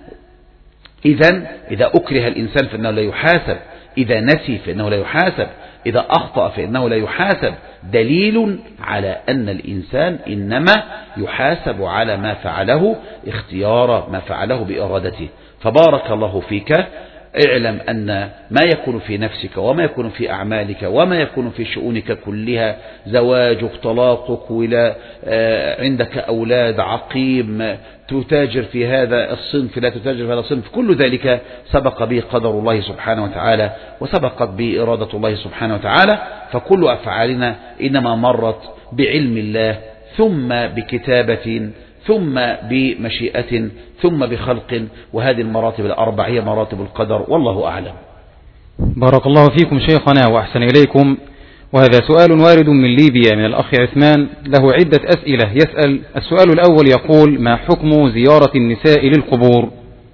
Speaker 2: إذا أكره الإنسان فإنه لا يحاسب، إذا نسي فإنه لا يحاسب، إذا أخطأ فإنه لا يحاسب. دليل على أن الإنسان إنما يحاسب على ما فعله اختيار ما فعله بإرادته. فبارك الله فيك. اعلم أن ما يكون في نفسك وما يكون في أعمالك وما يكون في شؤونك كلها، زواجك، طلاقك، ولا عندك أولاد، عقيم، تتاجر في هذا الصنف، لا تتاجر في هذا الصنف، كل ذلك سبق به قدر الله سبحانه وتعالى، وسبقت به إرادة الله سبحانه وتعالى. فكل أفعالنا إنما مرت بعلم الله، ثم بكتابة، ثم بمشيئة، ثم بخلق. وهذه المراتب الأربع هي مراتب القدر، والله أعلم.
Speaker 1: بارك الله فيكم شيخنا وأحسن إليكم. وهذا سؤال وارد من ليبيا من الأخ عثمان، له عدة أسئلة يسأل. السؤال الأول يقول: ما حكم زيارة النساء للقبور؟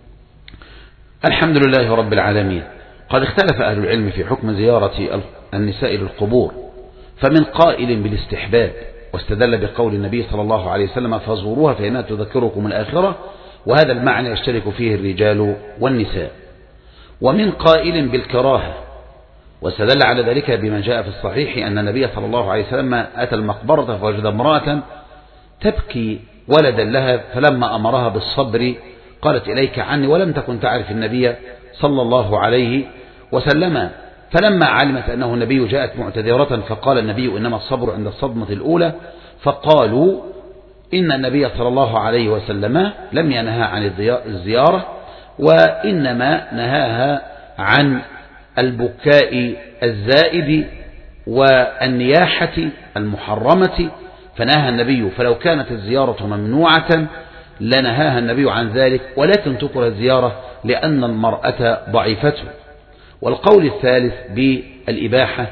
Speaker 2: الحمد لله رب العالمين. قد اختلف أهل العلم في حكم زيارة النساء للقبور، فمن قائل بالاستحباب، واستدل بقول النبي صلى الله عليه وسلم: فزوروها فإنها تذكركم الآخرة، وهذا المعنى يشترك فيه الرجال والنساء. ومن قائل بالكراهة، واستدل على ذلك بما جاء في الصحيح أن النبي صلى الله عليه وسلم أتى المقبرة فوجد امرأة تبكي ولدا لها، فلما أمرها بالصبر قالت: إليك عني، ولم تكن تعرف النبي صلى الله عليه وسلم. فلما علمت أنه النبي جاءت معتذرة، فقال النبي: إنما الصبر عند الصدمة الأولى. فقالوا إن النبي صلى الله عليه وسلم لم ينهى عن الزيارة، وإنما نهاها عن البكاء الزائد والنياحة المحرمة، فنهى النبي. فلو كانت الزيارة ممنوعة لنهاها النبي عن ذلك، ولكن تكره الزيارة لأن المرأة ضعيفته. والقول الثالث بالإباحة،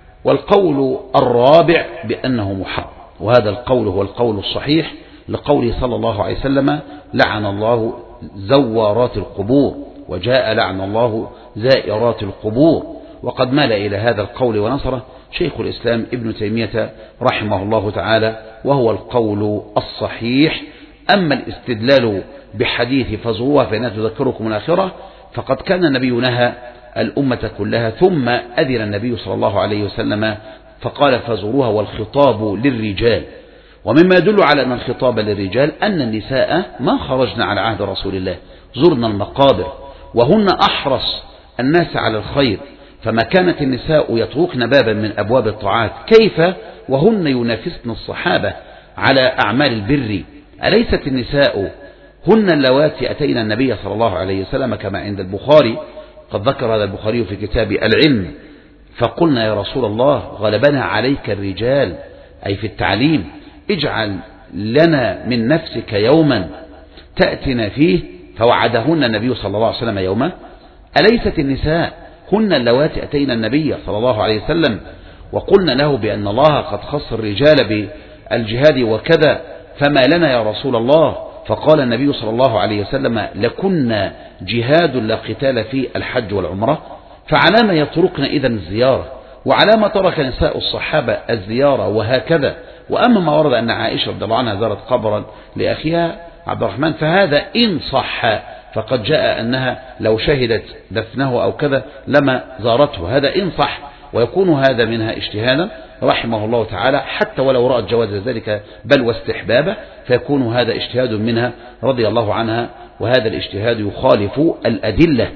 Speaker 2: والقول الرابع بأنه محرم. وهذا القول هو القول الصحيح لقوله صلى الله عليه وسلم: لعن الله زوارات القبور، وجاء لعن الله زائرات القبور. وقد مال إلى هذا القول ونصره شيخ الإسلام ابن تيمية رحمه الله تعالى، وهو القول الصحيح. أما الاستدلال بحديث فزوروها فإنها تذكركم الآخرة، فقد كان النبي نهى الأمة كلها، ثم أذن النبي صلى الله عليه وسلم فقال فزوروها، والخطاب للرجال. ومما يدل على أن الخطاب للرجال أن النساء ما خرجن على عهد رسول الله، زرنا المقابر، وهن أحرص الناس على الخير، فما كانت النساء يتركن بابا من أبواب الطاعات كيف وهن ينافسن الصحابة على أعمال البر؟ أليست النساء هن اللواتي أتين النبي صلى الله عليه وسلم كما عند البخاري، قد ذكر هذا البخاري في كتاب العلم، فقلنا يا رسول الله غلبنا عليك الرجال، أي في التعليم، اجعل لنا من نفسك يوما تأتنا فيه، فوعدهن النبي صلى الله عليه وسلم يوما. أليست النساء هن اللواتي أتينا النبي صلى الله عليه وسلم وقلنا له بأن الله قد خص الرجال بالجهاد وكذا، فما لنا يا رسول الله؟ فقال النبي صلى الله عليه وسلم: لكنا جهاد لا قتال في الحج والعمرة. فعلى ما يتركن إذن الزيارة؟ وعلى ما ترك نساء الصحابة الزيارة؟ وهكذا. وأما ما ورد أن عائشة رضي الله عنها زارت قبرا لأخيها عبد الرحمن، فهذا إن صح، فقد جاء أنها لو شهدت دفنه أو كذا لما زارته، هذا إن صح، ويكون هذا منها اجتهادا رحمه الله تعالى، حتى ولو رأت جواز ذلك بل واستحبابه، فيكون هذا اجتهاد منها رضي الله عنها، وهذا الاجتهاد يخالف الأدلة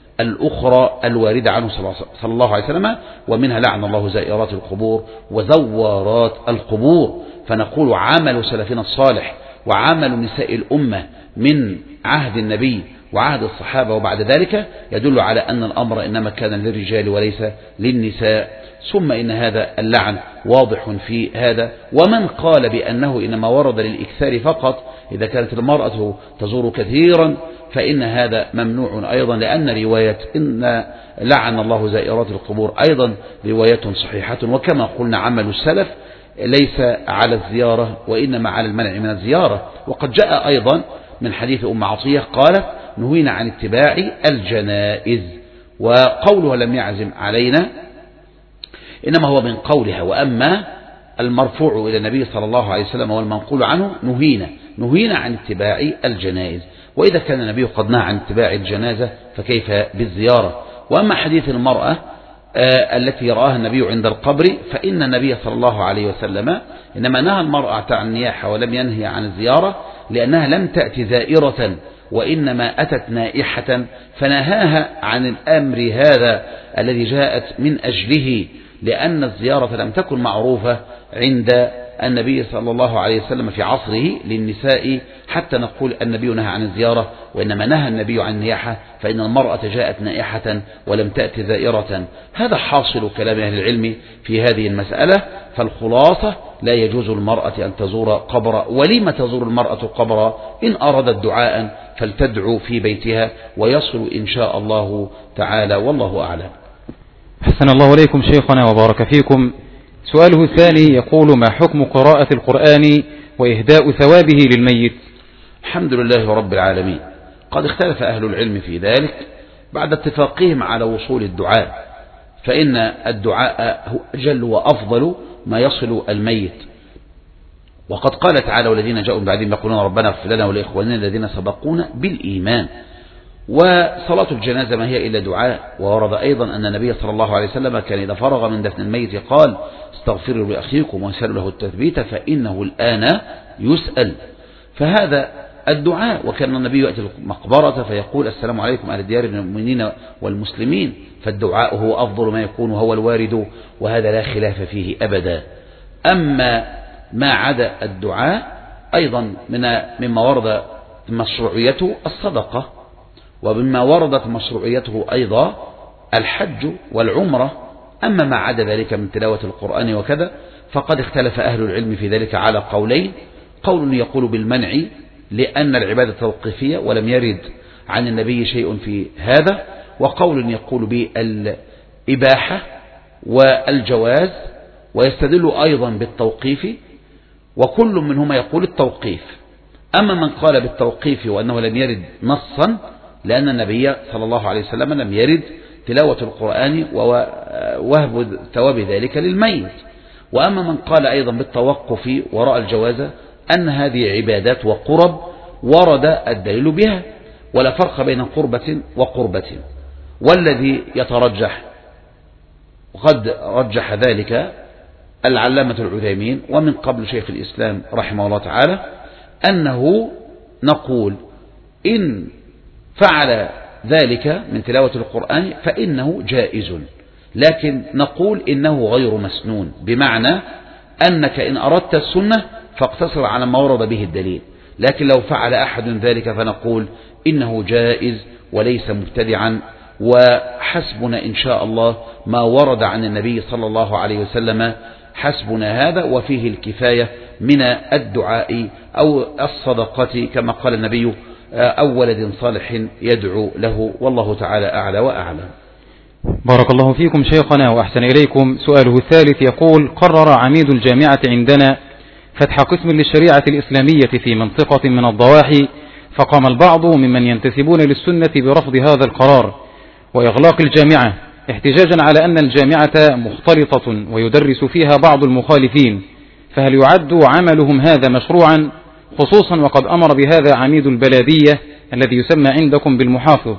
Speaker 2: الأخرى الواردة عنه صلى الله عليه وسلم، ومنها لعن الله زائرات القبور وزوارات القبور. فنقول عمل سلفنا الصالح وعمل نساء الأمة من عهد النبي وعهد الصحابة وبعد ذلك يدل على أن الأمر إنما كان للرجال وليس للنساء. ثم إن هذا اللعن واضح في هذا. ومن قال بأنه إنما ورد للإكثار فقط، إذا كانت المرأة تزور كثيرا فإن هذا ممنوع أيضا، لأن رواية إن لعن الله زائرات القبور أيضا رواية صحيحة. وكما قلنا عمل السلف ليس على الزيارة وإنما على المنع من الزيارة. وقد جاء أيضا من حديث أم عطية قالت: نهينا عن اتباع الجنائز. وقولها لم يعزم علينا إنما هو من قولها. وأما المرفوع إلى النبي صلى الله عليه وسلم والمنقول عنه نهينا عن اتباع الجنائز. وإذا كان النبي قد نهى عن اتباع الجنازة فكيف بالزيارة؟ وأما حديث المرأة التي رآها النبي عند القبر، فإن النبي صلى الله عليه وسلم إنما نهى المرأة عن النياحة ولم ينهي عن الزيارة، لأنها لم تأتي زائرة وإنما أتت نائحة، فنهاها عن الأمر هذا الذي جاءت من أجله، لأن الزيارة لم تكن معروفة عند النبي صلى الله عليه وسلم في عصره للنساء حتى نقول النبي نهى عن الزيارة، وإنما نهى النبي عن النياحة، فإن المرأة جاءت نائحة ولم تأتي زائرة. هذا حاصل كلام أهل العلم في هذه المسألة. فالخلاصة: لا يجوز المرأة أن تزور قبر. ولما تزور المرأة قبر؟ إن أرادت دعاء فلتدعو في بيتها ويصل إن شاء الله تعالى، والله أعلم.
Speaker 1: أحسن الله إليكم شيخنا وبارك فيكم. سؤاله الثاني يقول: ما حكم قراءة القرآن وإهداء ثوابه للميت؟
Speaker 2: الحمد لله رب العالمين. قد اختلف أهل العلم في ذلك بعد اتفاقهم على وصول الدعاء، فإن الدعاء هو أجل وأفضل ما يصل الميت. وقد قال تعالى: والذين جاءوا من بعدهم يقولون ربنا اغفر لنا ولإخواننا الذين سبقونا بالإيمان. وصلاة الجنازة ما هي إلا دعاء. وورد أيضا أن النبي صلى الله عليه وسلم كان إذا فرغ من دفن الميت قال: استغفروا لأخيكم واسألوا له التثبيت فإنه الآن يسأل. فهذا الدعاء. وكان النبي يأتي المقبرة فيقول: السلام عليكم أهل الديار من المؤمنين والمسلمين. فالدعاء هو أفضل ما يكون وهو الوارد، وهذا لا خلاف فيه أبدا. أما ما عدا الدعاء أيضا مما ورد مشروعيته الصدقة، ومما وردت مشروعيته أيضا الحج والعمرة. أما ما عدا ذلك من تلاوة القرآن وكذا فقد اختلف أهل العلم في ذلك على قولين: قول يقول بالمنع لأن العبادة توقيفية ولم يرد عن النبي شيء في هذا، وقول يقول بالإباحة والجواز، ويستدل أيضا بالتوقيف، وكل منهما يقول التوقيف. أما من قال بالتوقيف وأنه لم يرد نصا، لأن النبي صلى الله عليه وسلم لم يرد تلاوة القرآن ووهب ثواب ذلك للميت. وأما من قال أيضا بالتوقف وراء الجواز أن هذه عبادات وقرب ورد الدليل بها، ولا فرق بين قربة وقربة. والذي يترجح، وقد رجح ذلك العلامة العثيمين ومن قبل شيخ الإسلام رحمه الله تعالى، أنه نقول إن فعل ذلك من تلاوة القرآن فإنه جائز، لكن نقول إنه غير مسنون، بمعنى أنك إن أردت السنة فاقتصر على ما ورد به الدليل، لكن لو فعل أحد ذلك فنقول إنه جائز وليس مبتدعا، وحسبنا إن شاء الله ما ورد عن النبي صلى الله عليه وسلم، حسبنا هذا وفيه الكفاية من الدعاء أو الصدقة كما قال النبي أو ولد صالح يدعو له، والله تعالى أعلى وأعلم.
Speaker 1: بارك الله فيكم شيخنا وأحسن إليكم. سؤاله الثالث يقول: قرر عميد الجامعة عندنا فتح قسم للشريعة الإسلامية في منطقة من الضواحي، فقام البعض ممن ينتسبون للسنة برفض هذا القرار وإغلاق الجامعة، احتجاجا على أن الجامعة مختلطة ويدرس فيها بعض المخالفين، فهل يعد عملهم هذا مشروعا، خصوصا وقد أمر بهذا عميد البلدية الذي يسمى عندكم بالمحافظ؟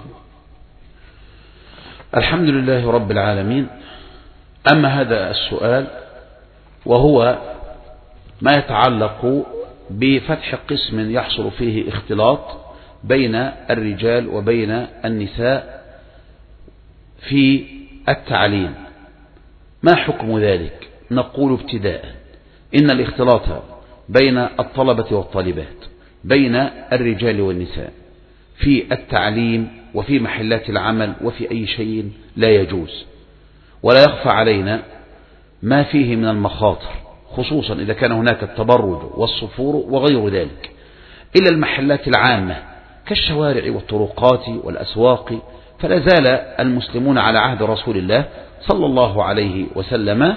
Speaker 2: الحمد لله رب العالمين. أما هذا السؤال وهو ما يتعلق بفتح قسم يحصل فيه اختلاط بين الرجال وبين النساء في التعليم، ما حكم ذلك؟ نقول ابتداء إن الاختلاط بين الطلبة والطالبات، بين الرجال والنساء في التعليم وفي محلات العمل وفي أي شيء لا يجوز، ولا يخفى علينا ما فيه من المخاطر، خصوصا إذا كان هناك التبرج والصفور وغير ذلك. إلا المحلات العامة كالشوارع والطرقات والأسواق، فلا زال المسلمون على عهد رسول الله صلى الله عليه وسلم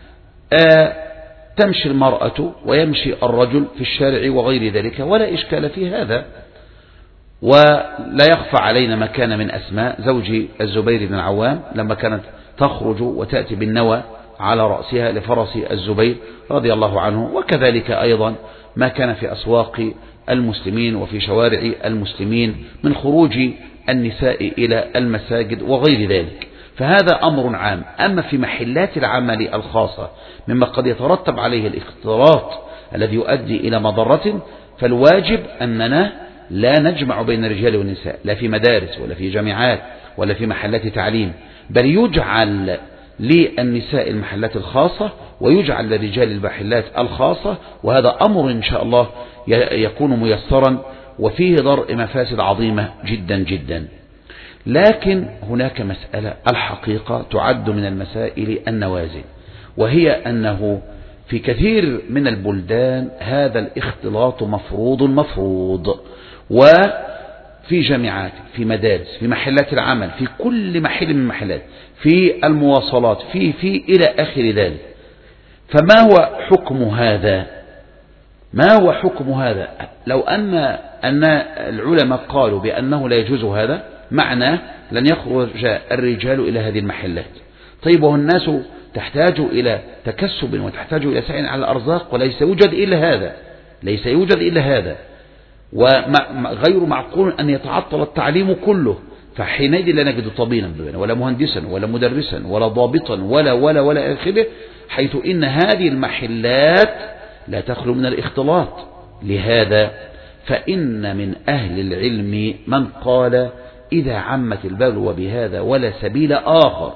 Speaker 2: تمشي المرأة ويمشي الرجل في الشارع وغير ذلك، ولا إشكال في هذا. ولا يخفى علينا ما كان من أسماء زوج الزبير بن العوام لما كانت تخرج وتأتي بالنوى على رأسها لفرس الزبير رضي الله عنه، وكذلك أيضا ما كان في أسواق المسلمين وفي شوارع المسلمين من خروج النساء إلى المساجد وغير ذلك، فهذا أمر عام. أما في محلات العمل الخاصة مما قد يترتب عليه الاختلاط الذي يؤدي إلى مضرة، فالواجب أننا لا نجمع بين الرجال والنساء، لا في مدارس ولا في جامعات ولا في محلات تعليم، بل يجعل للنساء المحلات الخاصة ويجعل للرجال المحلات الخاصة، وهذا أمر إن شاء الله يكون ميسرا وفيه درء مفاسد عظيمة جدا جدا. لكن هناك مسألة الحقيقة تعد من المسائل النوازل، وهي أنه في كثير من البلدان هذا الاختلاط مفروض، وفي جامعات، في مدارس، في محلات العمل، في كل محل من المحلات، في المواصلات، في إلى آخر ذلك. فما هو حكم هذا؟ ما هو حكم هذا؟ لو أن العلماء قالوا بأنه لا يجوز هذا، معناه لن يخرج الرجال إلى هذه المحلات. طيب والناس تحتاج إلى تكسب وتحتاج إلى سعي على الأرزاق، وليس يوجد إلا هذا، وغير معقول أن يتعطل التعليم كله، فحينئذ لا نجد طبيبا ولا مهندسا ولا مدرسا ولا ضابطا ولا آخره، حيث إن هذه المحلات لا تخلو من الاختلاط. لهذا فإن من أهل العلم من قال إذا عمت البلوى بهذا ولا سبيل آخر،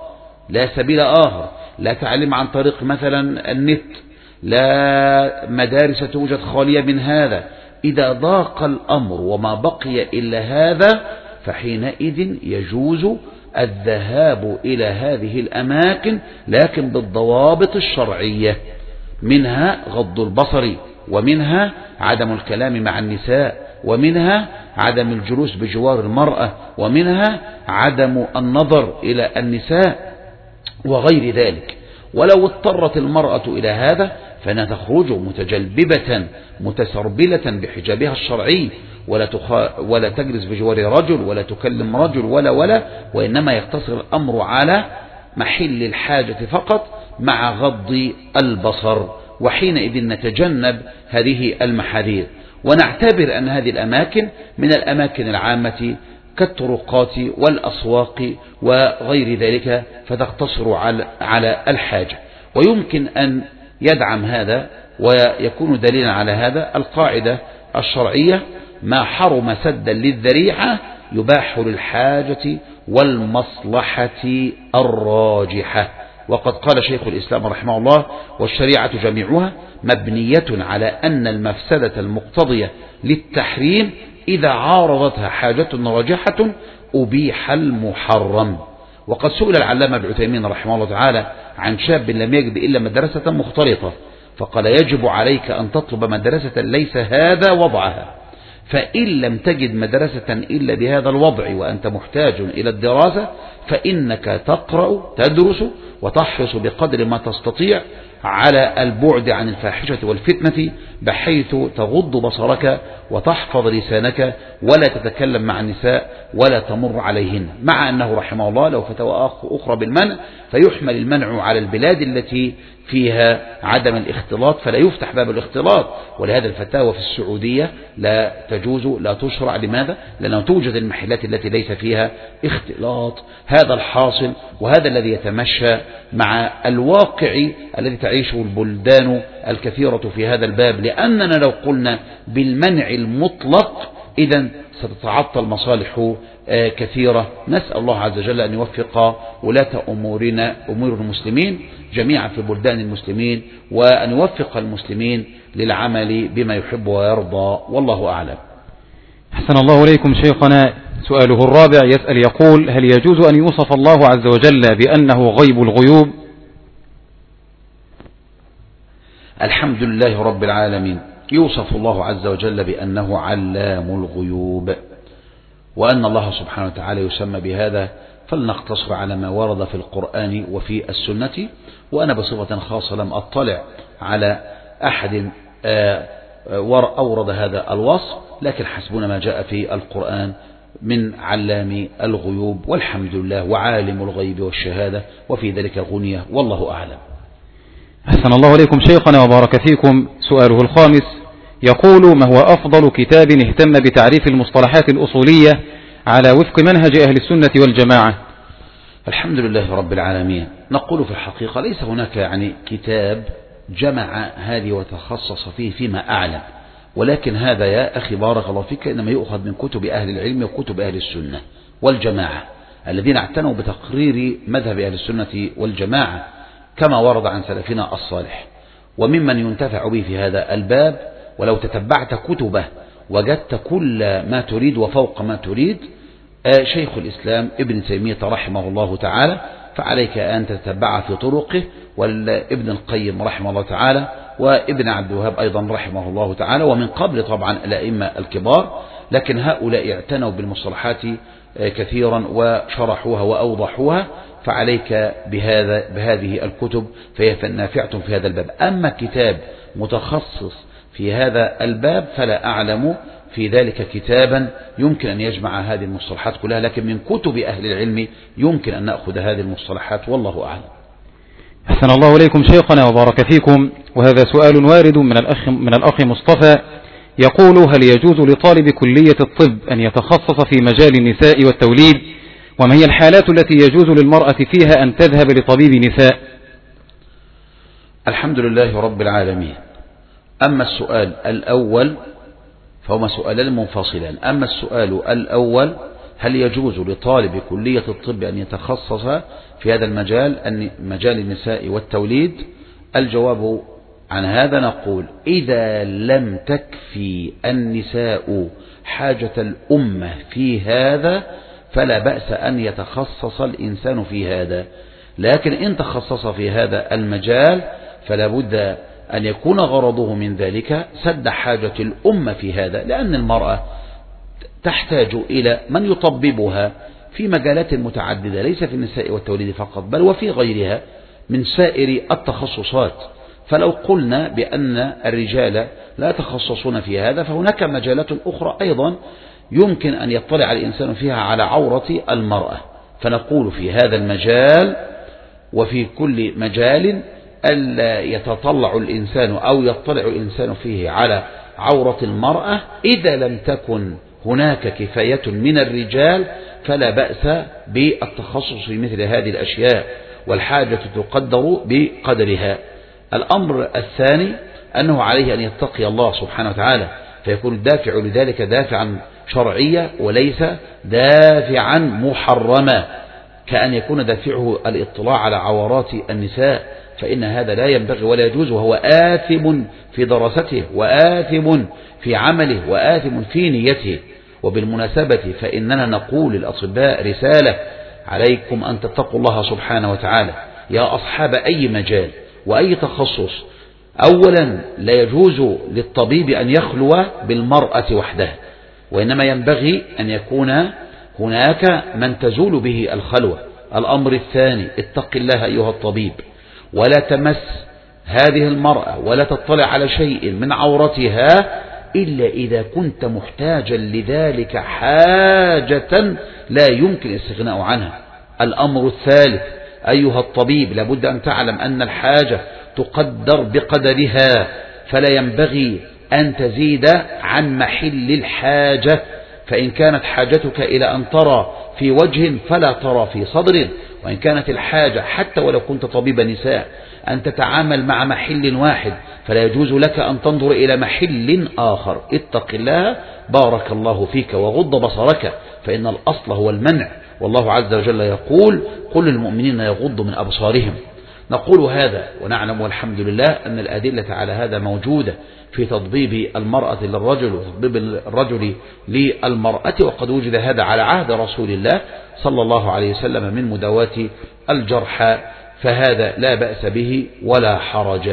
Speaker 2: لا تعلم عن طريق مثلا النت، لا مدارس توجد خالية من هذا، إذا ضاق الأمر وما بقي إلا هذا، فحينئذ يجوز الذهاب إلى هذه الأماكن، لكن بالضوابط الشرعية، منها غض البصر، ومنها عدم الكلام مع النساء، ومنها عدم الجلوس بجوار المرأة، ومنها عدم النظر إلى النساء وغير ذلك. ولو اضطرت المرأة إلى هذا فإنها تخرج متجلببة متسربلة بحجابها الشرعي، ولا تجلس بجوار رجل ولا تكلم رجل وإنما يقتصر الأمر على محل الحاجة فقط مع غض البصر، وحينئذ نتجنب هذه المحاذير، ونعتبر أن هذه الأماكن من الأماكن العامة كالطرقات والأسواق وغير ذلك، فتقتصر على الحاجة. ويمكن أن يدعم هذا ويكون دليلا على هذا القاعدة الشرعية: ما حرم سدا للذريعة يباح للحاجة والمصلحة الراجحة. وقد قال شيخ الإسلام رحمه الله: والشريعة جميعها مبنية على أن المفسدة المقتضية للتحريم إذا عارضتها حاجة راجحة أبيح المحرم. وقد سئل العلامة ابن عثيمين رحمه الله تعالى عن شاب لم يجد إلا مدرسة مختلطة، فقال: يجب عليك أن تطلب مدرسة ليس هذا وضعها، فإن لم تجد مدرسة إلا بهذا الوضع وأنت محتاج إلى الدراسة فإنك تقرأ تدرس وتحرص بقدر ما تستطيع على البعد عن الفاحشة والفتنة، بحيث تغض بصرك وتحفظ لسانك ولا تتكلم مع النساء ولا تمر عليهن. مع أنه رحمه الله لو فتوى أخرى بالمنع فيحمل المنع على البلاد التي فيها عدم الاختلاط فلا يفتح باب الاختلاط، ولهذا الفتاوى في السعودية لا تجوز لا تشرع. لماذا؟ لأنه توجد المحلات التي ليس فيها اختلاط. هذا الحاصل، وهذا الذي يتمشى مع الواقع الذي تعيشه البلدان الكثيرة في هذا الباب، لأننا لو قلنا بالمنع المطلق إذن ستتعطل مصالح كثيرة. نسأل الله عز وجل أن يوفق ولاة أمور المسلمين جميعا في بلدان المسلمين، وأن يوفق المسلمين للعمل بما يحب ويرضى، والله أعلم.
Speaker 1: أحسن الله إليكم شيخنا. سؤاله الرابع يسأل يقول: هل يجوز أن يوصف الله عز وجل بأنه غيب الغيوب؟
Speaker 2: الحمد لله رب العالمين. يوصف الله عز وجل بأنه علام الغيوب، وأن الله سبحانه وتعالى يسمى بهذا، فلنقتصر على ما ورد في القرآن وفي السنة. وأنا بصفة خاصة لم أطلع على أحد أورد هذا الوصف، لكن حسبنا ما جاء في القرآن من علام الغيوب، والحمد لله، وعالم الغيب والشهادة، وفي ذلك غنية، والله أعلم.
Speaker 1: أحسن الله إليكم شيخنا وبارك فيكم. سؤاله الخامس يقول: ما هو أفضل كتاب اهتم بتعريف المصطلحات الأصولية على وفق منهج أهل السنة والجماعة؟
Speaker 2: الحمد لله رب العالمين. نقول في الحقيقة ليس هناك كتاب جمع هذه وتخصص فيه فيما أعلم، ولكن هذا يا أخي بارك الله فيك إنما يؤخذ من كتب أهل العلم وكتب أهل السنة والجماعة الذين اعتنوا بتقرير مذهب أهل السنة والجماعة كما ورد عن سلفنا الصالح. وممن ينتفع به في هذا الباب، ولو تتبعت كتبه وجدت كل ما تريد وفوق ما تريد، شيخ الإسلام ابن تيمية رحمه الله تعالى، فعليك أن تتبع في طرقه، وابن القيم رحمه الله تعالى، وابن عبد الوهاب أيضا رحمه الله تعالى، ومن قبل طبعا الأئمة الكبار، لكن هؤلاء اعتنوا بالمصطلحات كثيرا وشرحوها وأوضحوها، فعليك بهذه الكتب فهي نافعة في هذا الباب. أما كتاب متخصص في هذا الباب فلا أعلم في ذلك كتابا يمكن أن يجمع هذه المصطلحات كلها، لكن من كتب أهل العلم يمكن أن نأخذ هذه المصطلحات، والله أعلم.
Speaker 1: أحسن الله إليكم شيخنا وبارك فيكم. وهذا سؤال وارد من الأخ مصطفى يقول: هل يجوز لطالب كلية الطب أن يتخصص في مجال النساء والتوليد؟ وما هي الحالات التي يجوز للمرأة فيها أن تذهب لطبيب نساء؟
Speaker 2: الحمد لله رب العالمين. أما السؤال الأول فهما سؤالان منفصلان. أما السؤال الأول: هل يجوز لطالب كلية الطب أن يتخصص في هذا المجال، مجال النساء والتوليد؟ الجواب عن هذا نقول: إذا لم تكفي النساء حاجة الأمة في هذا فلا بأس أن يتخصص الإنسان في هذا، لكن إن تخصص في هذا المجال فلا بد أن يكون غرضه من ذلك سد حاجة الأمة في هذا، لأن المرأة تحتاج إلى من يطببها في مجالات متعددة، ليس في النساء والتوليد فقط بل وفي غيرها، من سائر التخصصات. فلو قلنا بأن الرجال لا يتخصصون في هذا، فهناك مجالات أخرى أيضا يمكن أن يطلع الإنسان فيها على عورة المرأة، فنقول في هذا المجال وفي كل مجال ألا يتطلع الإنسان أو يطلع الإنسان فيه على عورة المرأة إذا لم تكن هناك كفاية من الرجال، فلا بأس بالتخصص في مثل هذه الأشياء، والحاجة تقدر بقدرها. الأمر الثاني أنه عليه أن يتقي الله سبحانه وتعالى، فيكون الدافع لذلك دافعا شرعيا وليس دافعا محرما، كأن يكون دافعه الاطلاع على عورات النساء، فإن هذا لا ينبغي ولا يجوز، وهو آثم في دراسته وآثم في عمله وآثم في نيته. وبالمناسبة فإننا نقول للأطباء رسالة: عليكم أن تتقوا الله سبحانه وتعالى يا أصحاب أي مجال وأي تخصص. أولا لا يجوز للطبيب أن يخلو بالمرأة وحدها، وإنما ينبغي أن يكون هناك من تزول به الخلوة. الأمر الثاني: اتق الله أيها الطبيب، ولا تمس هذه المرأة ولا تطلع على شيء من عورتها إلا إذا كنت محتاجا لذلك حاجة لا يمكن الاستغناء عنها. الأمر الثالث: أيها الطبيب، لابد أن تعلم أن الحاجة تقدر بقدرها، فلا ينبغي أن تزيد عن محل الحاجة، فإن كانت حاجتك إلى أن ترى في وجه فلا ترى في صدر، وإن كانت الحاجة حتى ولو كنت طبيب نساء أن تتعامل مع محل واحد فلا يجوز لك أن تنظر إلى محل آخر. اتق الله بارك الله فيك وغض بصرك، فإن الأصل هو المنع، والله عز وجل يقول: قل للمؤمنين يغضوا من أبصارهم. نقول هذا ونعلم والحمد لله أن الأدلة على هذا موجودة في تضبيب المرأة للرجل وتضبيب الرجل للمرأة، وقد وجد هذا على عهد رسول الله صلى الله عليه وسلم من مداواة الجرحى، فهذا لا بأس به ولا حرج.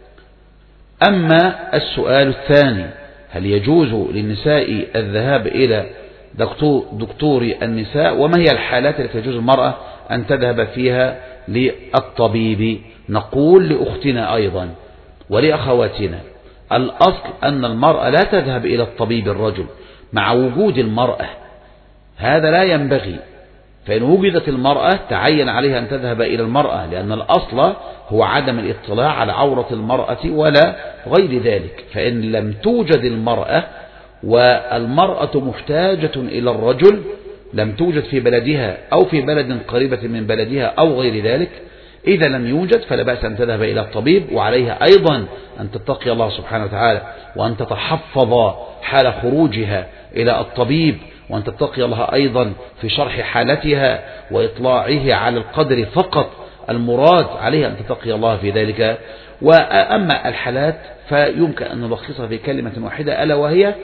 Speaker 2: أما السؤال الثاني: هل يجوز للنساء الذهاب إلى دكتور النساء، وما هي الحالات التي تجوز المرأة أن تذهب فيها للطبيب؟ نقول لأختنا أيضا ولأخواتنا: الأصل أن المرأة لا تذهب إلى الطبيب الرجل مع وجود المرأة، هذا لا ينبغي، فإن وجدت المرأة تعين عليها أن تذهب إلى المرأة، لأن الأصل هو عدم الاطلاع على عورة المرأة ولا غير ذلك. فإن لم توجد المرأة والمرأة محتاجة إلى الرجل، لم توجد في بلدها أو في بلد قريبة من بلدها أو غير ذلك، إذا لم يوجد فلا بأس أن تذهب إلى الطبيب، وعليها أيضا أن تتقي الله سبحانه وتعالى وأن تتحفظ حال خروجها إلى الطبيب، وأن تتقي الله أيضا في شرح حالتها وإطلاعه على القدر فقط المراد، عليها أن تتقي الله في ذلك. وأما الحالات فيمكن أن نلخصها في كلمة واحدة، ألا وهي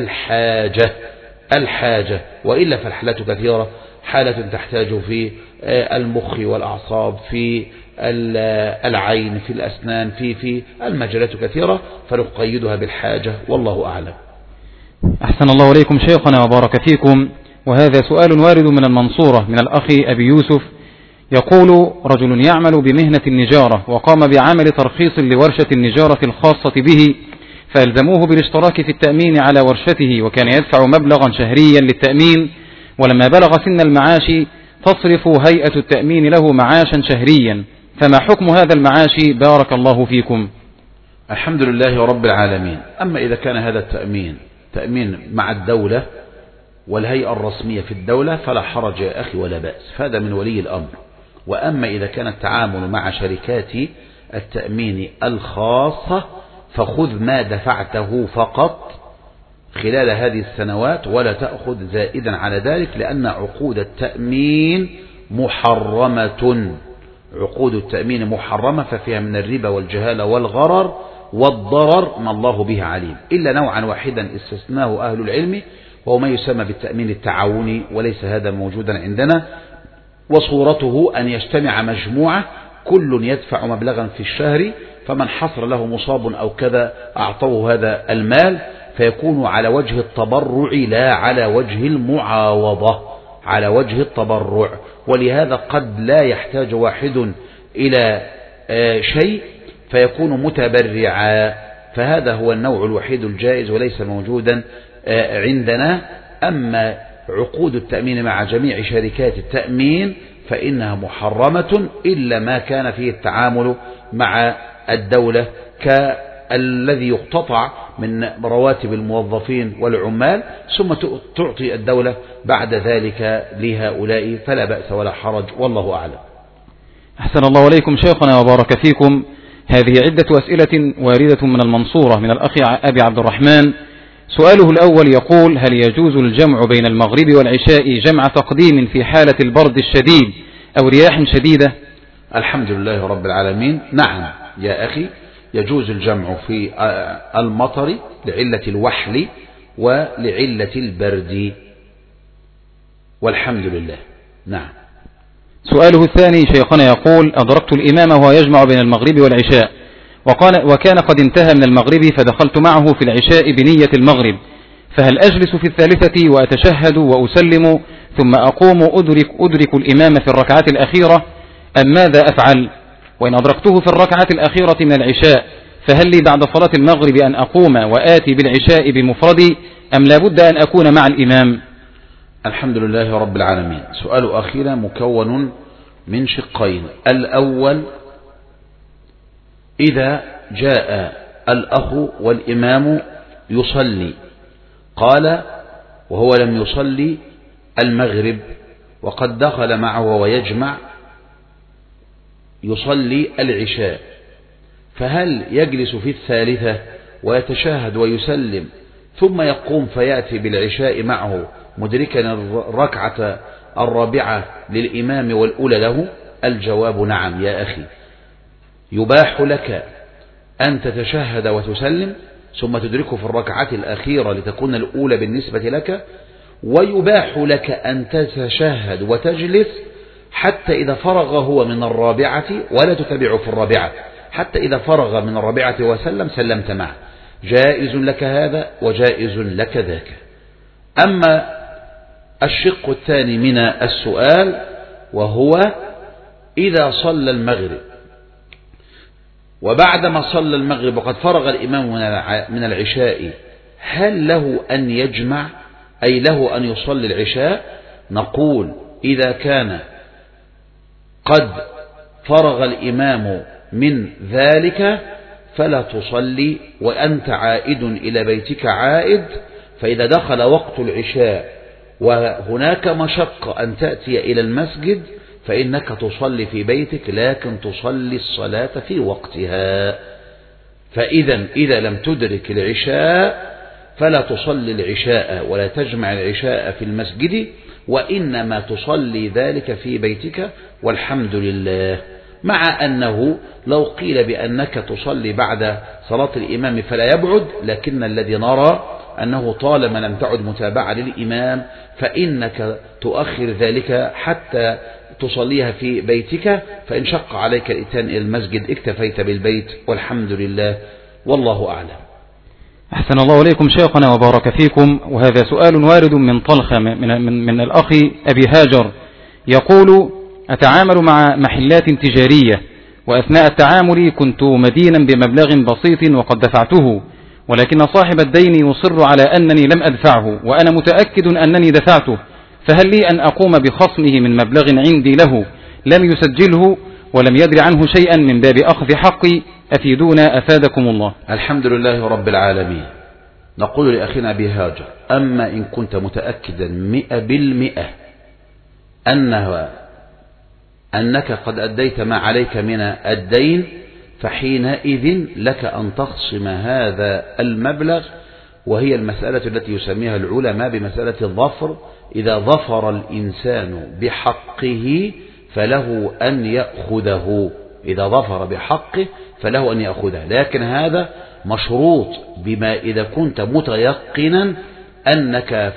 Speaker 2: الحاجة، وإلا فالحالات كثيرة، حالة تحتاج في المخ والأعصاب، في العين، في الأسنان، في المجالات كثيرة، فنقيدها بالحاجة، والله أعلم.
Speaker 1: أحسن الله إليكم شيخنا وبارك فيكم. وهذا سؤال وارد من المنصورة من الأخ أبي يوسف، يقول: رجل يعمل بمهنة النجارة وقام بعمل ترخيص لورشة النجارة الخاصة به، فألزموه بالاشتراك في التأمين على ورشته، وكان يدفع مبلغا شهريا للتأمين، ولما بلغ سن المعاش تصرف هيئة التأمين له معاشا شهريا، فما حكم هذا المعاش بارك الله فيكم؟
Speaker 2: الحمد لله رب العالمين. أما إذا كان هذا تأمين مع الدولة والهيئة الرسمية في الدولة فلا حرج يا أخي ولا بأس، فهذا من ولي الأمر. وأما إذا كان التعامل مع شركات التأمين الخاصة فخذ ما دفعته فقط خلال هذه السنوات، ولا تأخذ زائدا على ذلك، لأن عقود التأمين محرمة، عقود التأمين محرمة، ففيها من الربا والجهالة والغرر والضرر ما الله به عليم، إلا نوعا واحدا استثناه أهل العلم، وهو ما يسمى بالتأمين التعاوني، وليس هذا موجودا عندنا. وصورته أن يجتمع مجموعة كل يدفع مبلغا في الشهر، فمن حصل له مصاب أو كذا أعطوه هذا المال، فيكون على وجه التبرع لا على وجه المعاوضة، على وجه التبرع. ولهذا قد لا يحتاج واحد إلى شيء فيكون متبرعا، فهذا هو النوع الوحيد الجائز وليس موجودا عندنا. أما عقود التأمين مع جميع شركات التأمين فإنها محرمة إلا ما كان فيه التعامل مع الدولة كالذي يقتطع من رواتب الموظفين والعمال ثم تعطي الدولة بعد ذلك لهؤلاء، فلا بأس ولا حرج، والله أعلم.
Speaker 1: أحسن الله إليكم شيخنا وبارك فيكم. هذه عدة أسئلة واردة من المنصورة من الأخ أبي عبد الرحمن. سؤاله الأول يقول: هل يجوز الجمع بين المغرب والعشاء جمع تقديم في حالة البرد الشديد أو رياح شديدة؟
Speaker 2: الحمد لله رب العالمين. نعم يا أخي، يجوز الجمع في المطر لعلة الوحل ولعلة البرد، والحمد لله. نعم.
Speaker 1: سؤاله الثاني شيخنا يقول: أدركت الإمام وهو يجمع بين المغرب والعشاء وكان قد انتهى من المغرب فدخلت معه في العشاء بنية المغرب، فهل أجلس في الثالثة وأتشهد وأسلم ثم أقوم أدرك الإمام في الركعة الأخيرة أم ماذا أفعل؟ وإن أدركته في الركعة الأخيرة من العشاء فهل لي بعد صلاة المغرب أن أقوم وآتي بالعشاء بمفردي أم لابد أن أكون مع الإمام؟
Speaker 2: الحمد لله رب العالمين. سؤال أخيرا مكون من شقين. الأول: إذا جاء الأخ والإمام يصلي قال وهو لم يصلي المغرب وقد دخل معه ويجمع يصلي العشاء، فهل يجلس في الثالثة ويتشاهد ويسلم ثم يقوم فيأتي بالعشاء معه مدركا الركعة الرابعة للإمام والأولى له؟ الجواب نعم يا أخي، يباح لك أن تتشهد وتسلم ثم تدركه في الركعة الأخيرة لتكون الأولى بالنسبة لك، ويباح لك أن تتشهد وتجلس حتى إذا فرغ هو من الرابعة ولا تتبعه في الرابعة، حتى إذا فرغ من الرابعة وسلم سلمت معه. جائز لك هذا وجائز لك ذاك. أما الشق الثاني من السؤال وهو: إذا صلى المغرب وبعدما صلى المغرب وقد فرغ الإمام من العشاء هل له أن يجمع، أي له أن يصلي العشاء؟ نقول: إذا كان قد فرغ الإمام من ذلك فلا تصلي وأنت عائد إلى بيتك عائد، فإذا دخل وقت العشاء وهناك مشقة أن تأتي إلى المسجد فإنك تصلي في بيتك، لكن تصلي الصلاة في وقتها. فإذا إذا لم تدرك العشاء فلا تصلي العشاء ولا تجمع العشاء في المسجد، وإنما تصلي ذلك في بيتك، والحمد لله. مع أنه لو قيل بأنك تصلي بعد صلاة الإمام فلا يبعد، لكن الذي نرى أنه طالما لم تعد متابعة للإمام فإنك تؤخر ذلك حتى تصليها في بيتك، فإن شق عليك الإتيان إلى المسجد اكتفيت بالبيت، والحمد لله، والله أعلم.
Speaker 1: أحسن الله إليكم شيخنا وبارك فيكم. وهذا سؤال وارد من طلخة من الأخ أبي هاجر يقول: أتعامل مع محلات تجارية وأثناء التعامل كنت مدينا بمبلغ بسيط وقد دفعته، ولكن صاحب الدين يصر على أنني لم أدفعه وأنا متأكد أنني دفعته، فهل لي أن أقوم بخصمه من مبلغ عندي له لم يسجله ولم يدر عنه شيئا من باب أخذ حقي؟ أفيدونا أفادكم الله.
Speaker 2: الحمد لله رب العالمين. نقول لأخينا أبي هاجر: أما إن كنت متأكدا 100% أنك قد أديت ما عليك من الدين فحينئذ لك أن تخصم هذا المبلغ، وهي المسألة التي يسميها العلماء بمسألة الظفر. إذا ظفر الإنسان بحقه فله أن يأخذه، إذا ظفر بحقه فله أن يأخذه، لكن هذا مشروط بما إذا كنت متيقنا أنك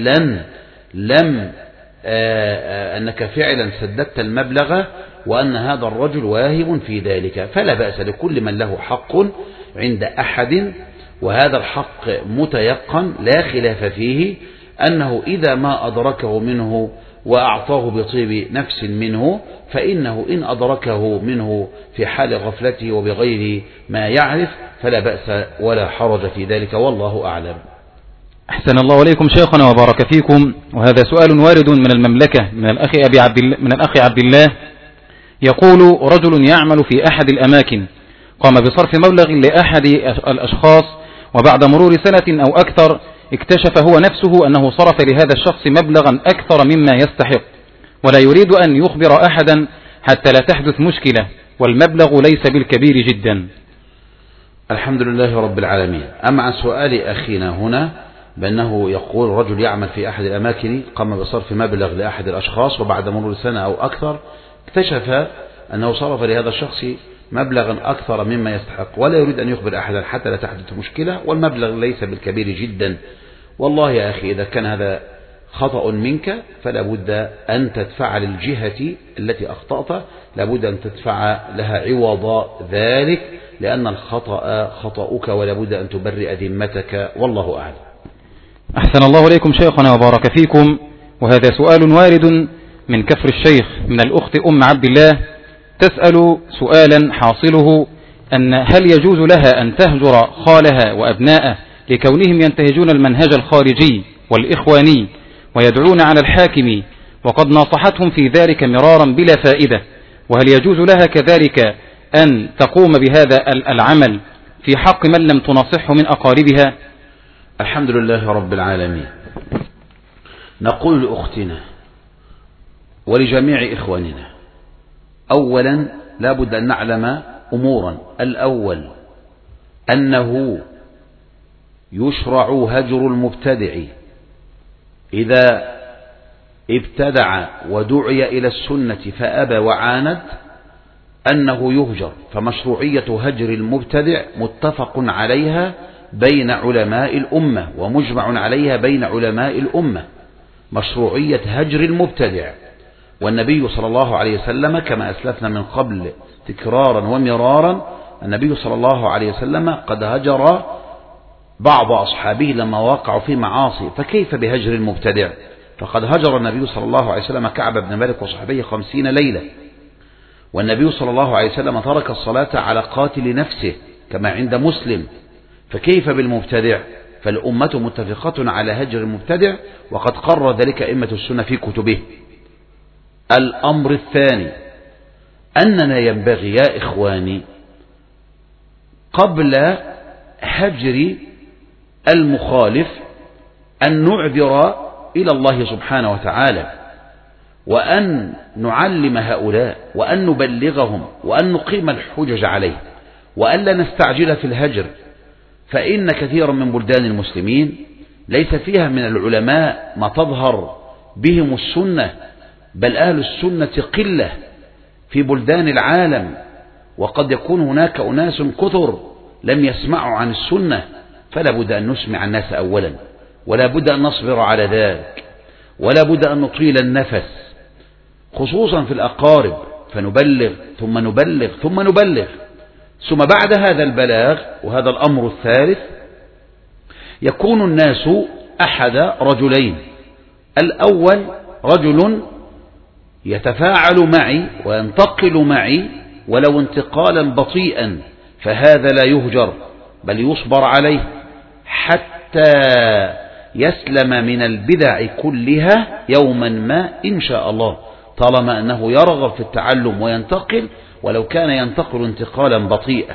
Speaker 2: فعلا سددت المبلغ وأن هذا الرجل واهم في ذلك، فلا بأس لكل من له حق عند أحد وهذا الحق متيقن لا خلاف فيه أنه إذا ما أدركه منه وأعطاه بطيب نفس منه، فإنه إن أدركه منه في حال غفلته وبغير ما يعرف فلا بأس ولا حرج في ذلك، والله أعلم.
Speaker 1: أحسن الله إليكم شيخنا وبارك فيكم. وهذا سؤال وارد من المملكة من الأخ عبد الله، يقول: رجل يعمل في أحد الأماكن قام بصرف مبلغ لأحد الأشخاص، وبعد مرور سنة أو أكثر اكتشف هو نفسه أنه صرف لهذا الشخص مبلغا أكثر مما يستحق، ولا يريد أن يخبر أحدا حتى لا تحدث مشكلة، والمبلغ ليس بالكبير جدا.
Speaker 2: الحمد لله رب العالمين. أما عن سؤال أخينا هنا بأنه يقول: رجل يعمل في أحد الأماكن قام بصرف مبلغ لأحد الأشخاص، وبعد مرور سنة أو أكثر اكتشف أنه صرف لهذا الشخص مبلغا أكثر مما يستحق، ولا يريد أن يخبر أحدا حتى لا تحدث مشكلة، والمبلغ ليس بالكبير جدا. والله يا أخي إذا كان هذا خطأ منك فلا بد أن تدفع للجهة التي أخطأت، لا بد أن تدفع لها عوض ذلك، لأن الخطأ خطأك، ولا بد أن تبرئ ذمتك، والله أعلم.
Speaker 1: أحسن الله إليكم شيخنا وبارك فيكم. وهذا سؤال وارد من كفر الشيخ من الأخت أم عبد الله، تسأل سؤالا حاصله أن هل يجوز لها أن تهجر خالها وأبناءه لكونهم ينتهجون المنهج الخارجي والإخواني ويدعون على الحاكم، وقد ناصحتهم في ذلك مرارا بلا فائدة، وهل يجوز لها كذلك أن تقوم بهذا العمل في حق من لم تناصحه من أقاربها؟
Speaker 2: الحمد لله رب العالمين. نقول لأختنا ولجميع إخواننا: أولا لا بد أن نعلم أمورا. الأول أنه يشرع هجر المبتدع إذا ابتدع ودعي إلى السنة فأبى وعاند، أنه يهجر. فمشروعية هجر المبتدع متفق عليها بين علماء الأمة ومجمع عليها بين علماء الأمة، مشروعية هجر المبتدع. والنبي صلى الله عليه وسلم كما أسلفنا من قبل تكرارا ومرارا، النبي صلى الله عليه وسلم قد هجر بعض أصحابه لما وقعوا في معاصي، فكيف بهجر المبتدع؟ فقد هجر النبي صلى الله عليه وسلم كعب بن مالك وصحبه 50 ليلة، والنبي صلى الله عليه وسلم ترك الصلاة على قاتل نفسه كما عند مسلم، فكيف بالمبتدع؟ فالأمة متفقة على هجر المبتدع، وقد قرر ذلك أئمة السنة في كتبه. الأمر الثاني أننا ينبغي يا إخواني قبل هجر المخالف أن نعذر إلى الله سبحانه وتعالى، وأن نعلم هؤلاء، وأن نبلغهم، وأن نقيم الحجج عليه، وأن لا نستعجل في الهجر. فإن كثيرا من بلدان المسلمين ليس فيها من العلماء ما تظهر بهم السنة، بل أهل السنة قلة في بلدان العالم، وقد يكون هناك أناس كثر لم يسمعوا عن السنة، فلا بد أن نسمع الناس أولا، ولا بد أن نصبر على ذلك، ولا بد أن نطيل النفس خصوصا في الأقارب، فنبلغ ثم نبلغ ثم نبلغ، ثم بعد هذا البلاغ وهذا الأمر الثالث يكون الناس أحد رجلين: الأول رجل يتفاعل معي وينتقل معي ولو انتقالا بطيئا، فهذا لا يهجر بل يصبر عليه حتى يسلم من البدع كلها يوما ما إن شاء الله، طالما أنه يرغب في التعلم وينتقل ولو كان ينتقل انتقالا بطيئا.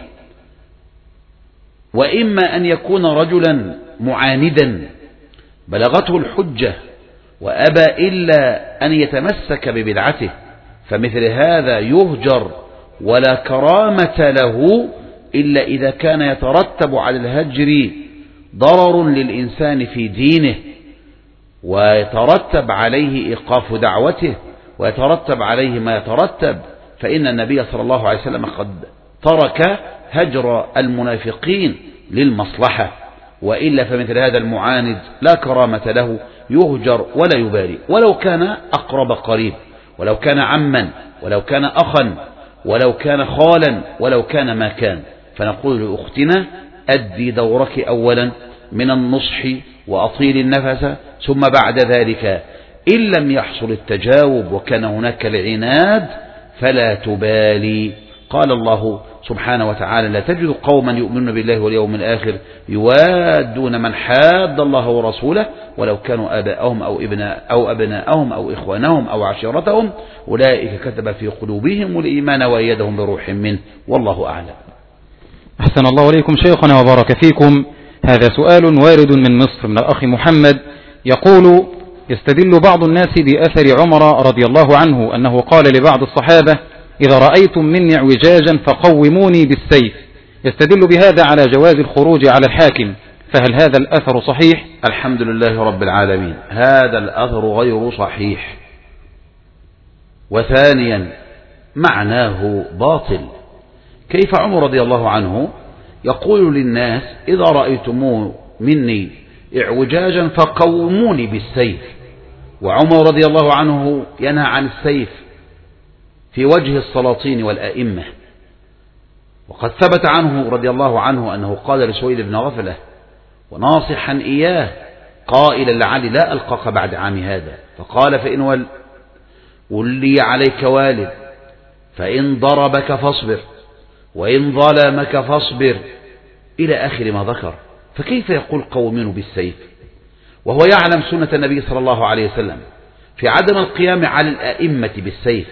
Speaker 2: وإما أن يكون رجلا معاندا بلغته الحجة وأبى إلا أن يتمسك ببدعته، فمثل هذا يهجر ولا كرامة له إلا إذا كان يترتب على الهجر ضرر للإنسان في دينه، ويترتب عليه إيقاف دعوته، ويترتب عليه ما يترتب. فإن النبي صلى الله عليه وسلم قد ترك هجر المنافقين للمصلحة، وإلا فمثل هذا المعاند لا كرامة له، يهجر ولا يبالي، ولو كان أقرب قريب، ولو كان عما، ولو كان أخا، ولو كان خالا، ولو كان ما كان. فنقول لأختنا: أدي دورك أولا من النصح وأطيل النفس، ثم بعد ذلك إن لم يحصل التجاوب وكان هناك العناد فلا تبالي. قال الله سبحانه وتعالى: لا تجد قوما يؤمنون بالله واليوم الآخر يوادون من حاد الله ورسوله ولو كانوا آباءهم أو أبناءهم أو إخوانهم أو عشيرتهم أولئك كتب في قلوبهم الإيمان وأيدهم بروح منه والله أعلم.
Speaker 1: أحسن الله إليكم شيخنا وبارك فيكم. هذا سؤال وارد من مصر من الأخ محمد يقول: يستدل بعض الناس بأثر عمر رضي الله عنه أنه قال لبعض الصحابة: إذا رأيتم مني اعوجاجا فقوموني بالسيف، يستدل بهذا على جواز الخروج على الحاكم، فهل هذا الأثر صحيح؟
Speaker 2: الحمد لله رب العالمين، هذا الأثر غير صحيح، وثانيا معناه باطل. كيف عمر رضي الله عنه يقول للناس: إذا رأيتم مني اعوجاجا فقوموني بالسيف، وعمر رضي الله عنه ينهى عن السيف في وجه السلاطين والأئمة. وقد ثبت عنه رضي الله عنه أنه قال لسويد بن غفلة وناصحا إياه قائلا: لعلي لا ألقاك بعد عام هذا، فقال: فإن ولي عليك والد، فإن ضربك فاصبر، وإن ظلمك فاصبر، إلى آخر ما ذكر. فكيف يقول قومين بالسيف وهو يعلم سنة النبي صلى الله عليه وسلم في عدم القيام على الأئمة بالسيف؟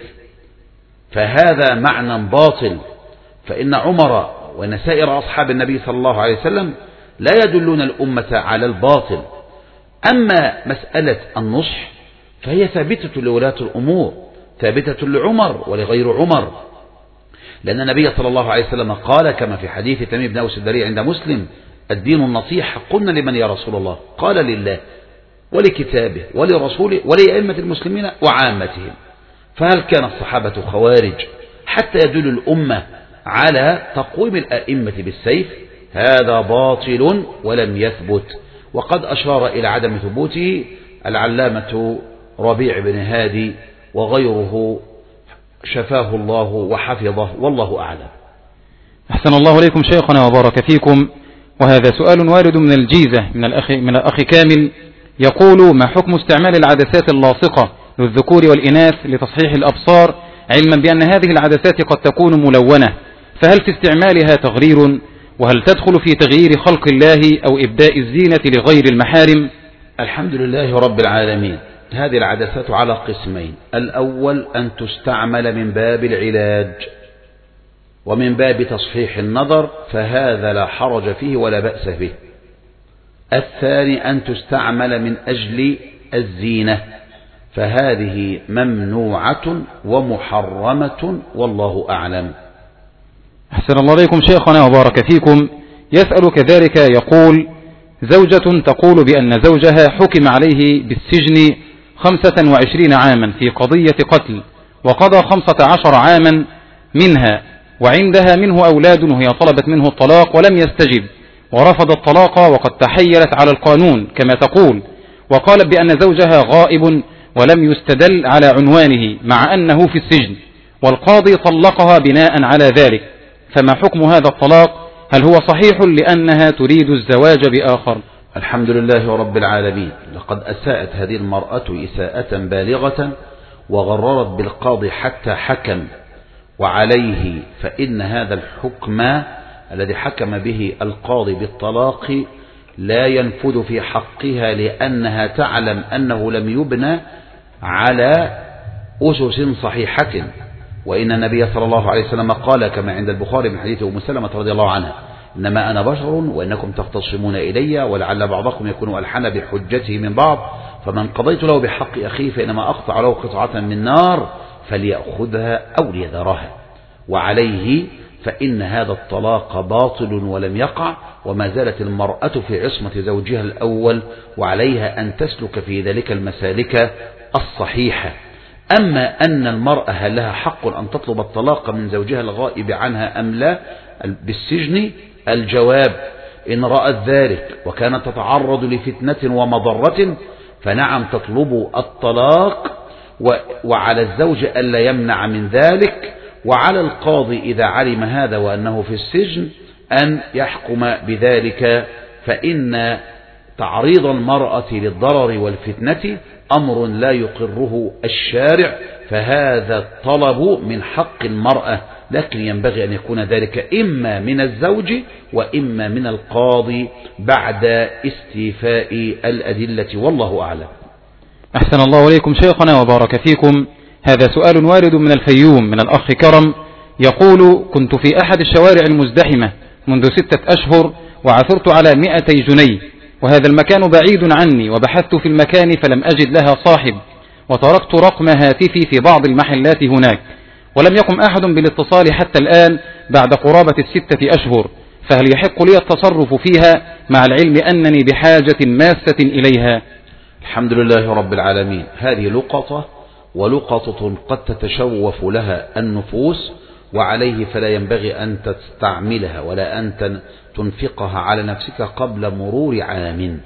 Speaker 2: فهذا معنى باطل، فإن عمر وإن سائر أصحاب النبي صلى الله عليه وسلم لا يدلون الأمة على الباطل. أما مسألة النصح فهي ثابتة لولاة الأمور، ثابتة لعمر ولغير عمر، لأن النبي صلى الله عليه وسلم قال كما في حديث تميم بن أوس الدري عند مسلم: الدين النصيحة. قلنا: لمن يا رسول الله؟ قال: لله ولكتابه ولرسوله ولأئمة المسلمين وعامتهم. فهل كان الصحابة خوارج حتى يدل الأمة على تقويم الأئمة بالسيف؟ هذا باطل ولم يثبت، وقد أشار إلى عدم ثبوته العلامة ربيع بن هادي وغيره شفاه الله وحفظه والله أعلم.
Speaker 1: أحسن الله إليكم شيخنا وبارك فيكم. وهذا سؤال وارد من الجيزة من الأخ كامل يقول: ما حكم استعمال العدسات اللاصقة للذكور والإناث لتصحيح الأبصار، علما بأن هذه العدسات قد تكون ملونة، فهل في استعمالها تغرير؟ وهل تدخل في تغيير خلق الله أو إبداء الزينة لغير المحارم؟
Speaker 2: الحمد لله رب العالمين. هذه العدسات على قسمين: الأول أن تستعمل من باب العلاج ومن باب تصحيح النظر، فهذا لا حرج فيه ولا بأس به. الثاني أن تستعمل من أجل الزينة، فهذه ممنوعة ومحرمة والله أعلم.
Speaker 1: أحسن الله عليكم شيخنا وبارك فيكم. يسأل كذلك يقول: زوجة تقول بأن زوجها حكم عليه بالسجن 25 عاما في قضية قتل، وقضى 15 عاما منها، وعندها منه أولاد، وهي طلبت منه الطلاق ولم يستجب ورفض الطلاق، وقد تحيلت على القانون كما تقول، وقالت بأن زوجها غائب ولم يستدل على عنوانه مع أنه في السجن، والقاضي طلقها بناء على ذلك، فما حكم هذا الطلاق؟ هل هو صحيح لأنها تريد الزواج بآخر؟
Speaker 2: الحمد لله رب العالمين. لقد أساءت هذه المرأة إساءة بالغة وغررت بالقاضي حتى حكم، وعليه فإن هذا الحكم الذي حكم به القاضي بالطلاق لا ينفذ في حقها، لأنها تعلم أنه لم يبنى على أسس صحيحة. وإن النبي صلى الله عليه وسلم قال كما عند البخاري من حديث أم سلمة رضي الله عنها: إنما أنا بشر وإنكم تختصمون إلي، ولعل بعضكم يكون ألحن بحجته من بعض، فمن قضيت له بحق أخيه فإنما أقطع له قطعة من نار فليأخذها أو ليذرها. وعليه فإن هذا الطلاق باطل ولم يقع، وما زالت المرأة في عصمة زوجها الأول، وعليها أن تسلك في ذلك المسالك الصحيحة. أما أن المرأة هل لها حق أن تطلب الطلاق من زوجها الغائب عنها أم لا بالسجن؟ الجواب: إن رأت ذلك وكانت تتعرض لفتنة ومضرة فنعم تطلب الطلاق، وعلى الزوج ألا يمنع من ذلك، وعلى القاضي إذا علم هذا وأنه في السجن أن يحكم بذلك، فإن تعريض المرأة للضرر والفتنة أمر لا يقره الشارع، فهذا الطلب من حق المرأة، لكن ينبغي أن يكون ذلك إما من الزوج وإما من القاضي بعد استيفاء الأدلة، والله أعلم.
Speaker 1: أحسن الله إليكم شيخنا وبارك فيكم. هذا سؤال وارد من الفيوم من الأخ كرم، يقول: كنت في أحد الشوارع المزدحمة منذ 6 أشهر وعثرت على 200 جنيه، وهذا المكان بعيد عني، وبحثت في المكان فلم أجد لها صاحب، وتركت رقم هاتفي في بعض المحلات هناك، ولم يقم أحد بالاتصال حتى الآن بعد قرابة 6 أشهر، فهل يحق لي التصرف فيها مع العلم أنني بحاجة ماسة إليها؟
Speaker 2: الحمد لله رب العالمين. هذه لقطة، ولقطة قد تتشوف لها النفوس، وعليه فلا ينبغي أن تستعملها ولا أن تنفقها على نفسك قبل مرور عام،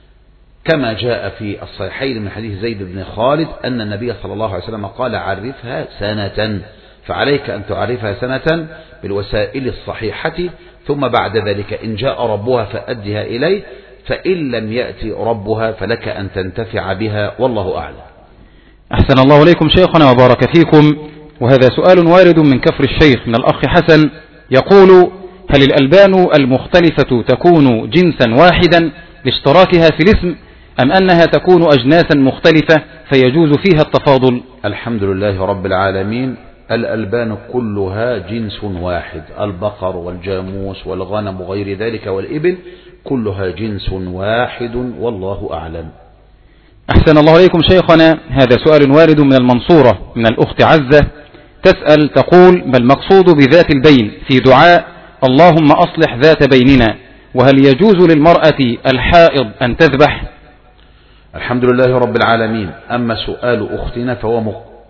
Speaker 2: كما جاء في الصحيحين من حديث زيد بن خالد أن النبي صلى الله عليه وسلم قال: عرفها سنة. فعليك أن تعرفها سنة بالوسائل الصحيحة، ثم بعد ذلك إن جاء ربها فأدها إليه، فإن لم يأتي ربها فلك أن تنتفع بها، والله أعلم.
Speaker 1: أحسن الله إليكم شيخنا وبارك فيكم. وهذا سؤال وارد من كفر الشيخ من الأخ حسن، يقول: هل الألبان المختلفة تكون جنسا واحدا لاشتراكها في الاسم، أم أنها تكون أجناسا مختلفة فيجوز فيها التفاضل؟
Speaker 2: الحمد لله رب العالمين. الألبان كلها جنس واحد، البقر والجاموس والغنم وغير ذلك والإبل كلها جنس واحد، والله أعلم.
Speaker 1: أحسن الله إليكم شيخنا. هذا سؤال وارد من المنصورة من الأخت عزة، تسأل تقول: ما المقصود بذات البين في دعاء اللهم أصلح ذات بيننا، وهل يجوز للمرأة الحائض أن تذبح؟
Speaker 2: الحمد لله رب العالمين. أما سؤال أختنا فهو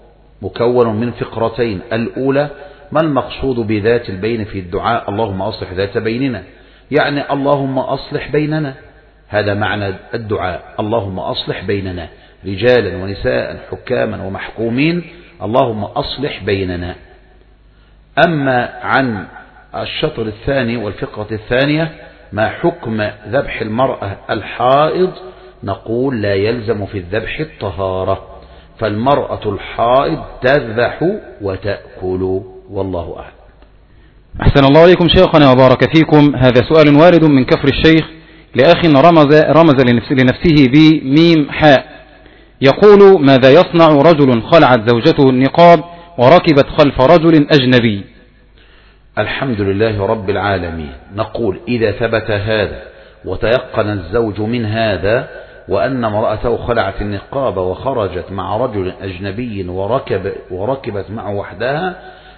Speaker 2: مكون من فقرتين. الأولى: ما المقصود بذات البين في الدعاء اللهم أصلح ذات بيننا؟ يعني اللهم أصلح بيننا، هذا معنى الدعاء، اللهم أصلح بيننا رجالا ونساء، حكاما ومحكومين، اللهم أصلح بيننا. أما عن الشطر الثاني والفقرة الثانية: ما حكم ذبح المرأة الحائض؟ نقول: لا يلزم في الذبح الطهارة، فالمرأة الحائض تذبح وتأكل، والله أعلم.
Speaker 1: أحسن الله عليكم شيخنا وبارك فيكم. هذا سؤال وارد من كفر الشيخ لأخ رمز لنفسه بميم حاء، يقول: ماذا يصنع رجل خلعت زوجته النقاب وركبت خلف رجل أجنبي؟
Speaker 2: الحمد لله رب العالمين. نقول: إذا ثبت هذا وتيقن الزوج من هذا وأن امرأته خلعت النقاب وخرجت مع رجل أجنبي وركبت معه وحدها،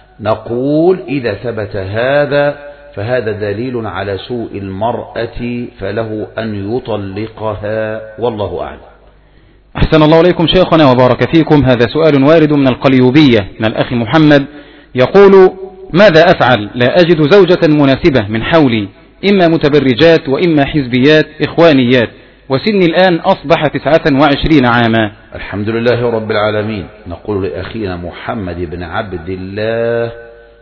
Speaker 2: نقول: إذا ثبت هذا فهذا دليل على سوء المرأة، فله أن يطلقها، والله أعلم.
Speaker 1: أحسن الله عليكم شيخنا وبارك فيكم. هذا سؤال وارد من القليوبية من الأخ محمد، يقول: ماذا أفعل؟ لا أجد زوجة مناسبة من حولي، إما متبرجات وإما حزبيات إخوانيات، وسني الآن أصبح 29 عاما.
Speaker 2: الحمد لله رب العالمين. نقول لأخينا محمد بن عبد الله: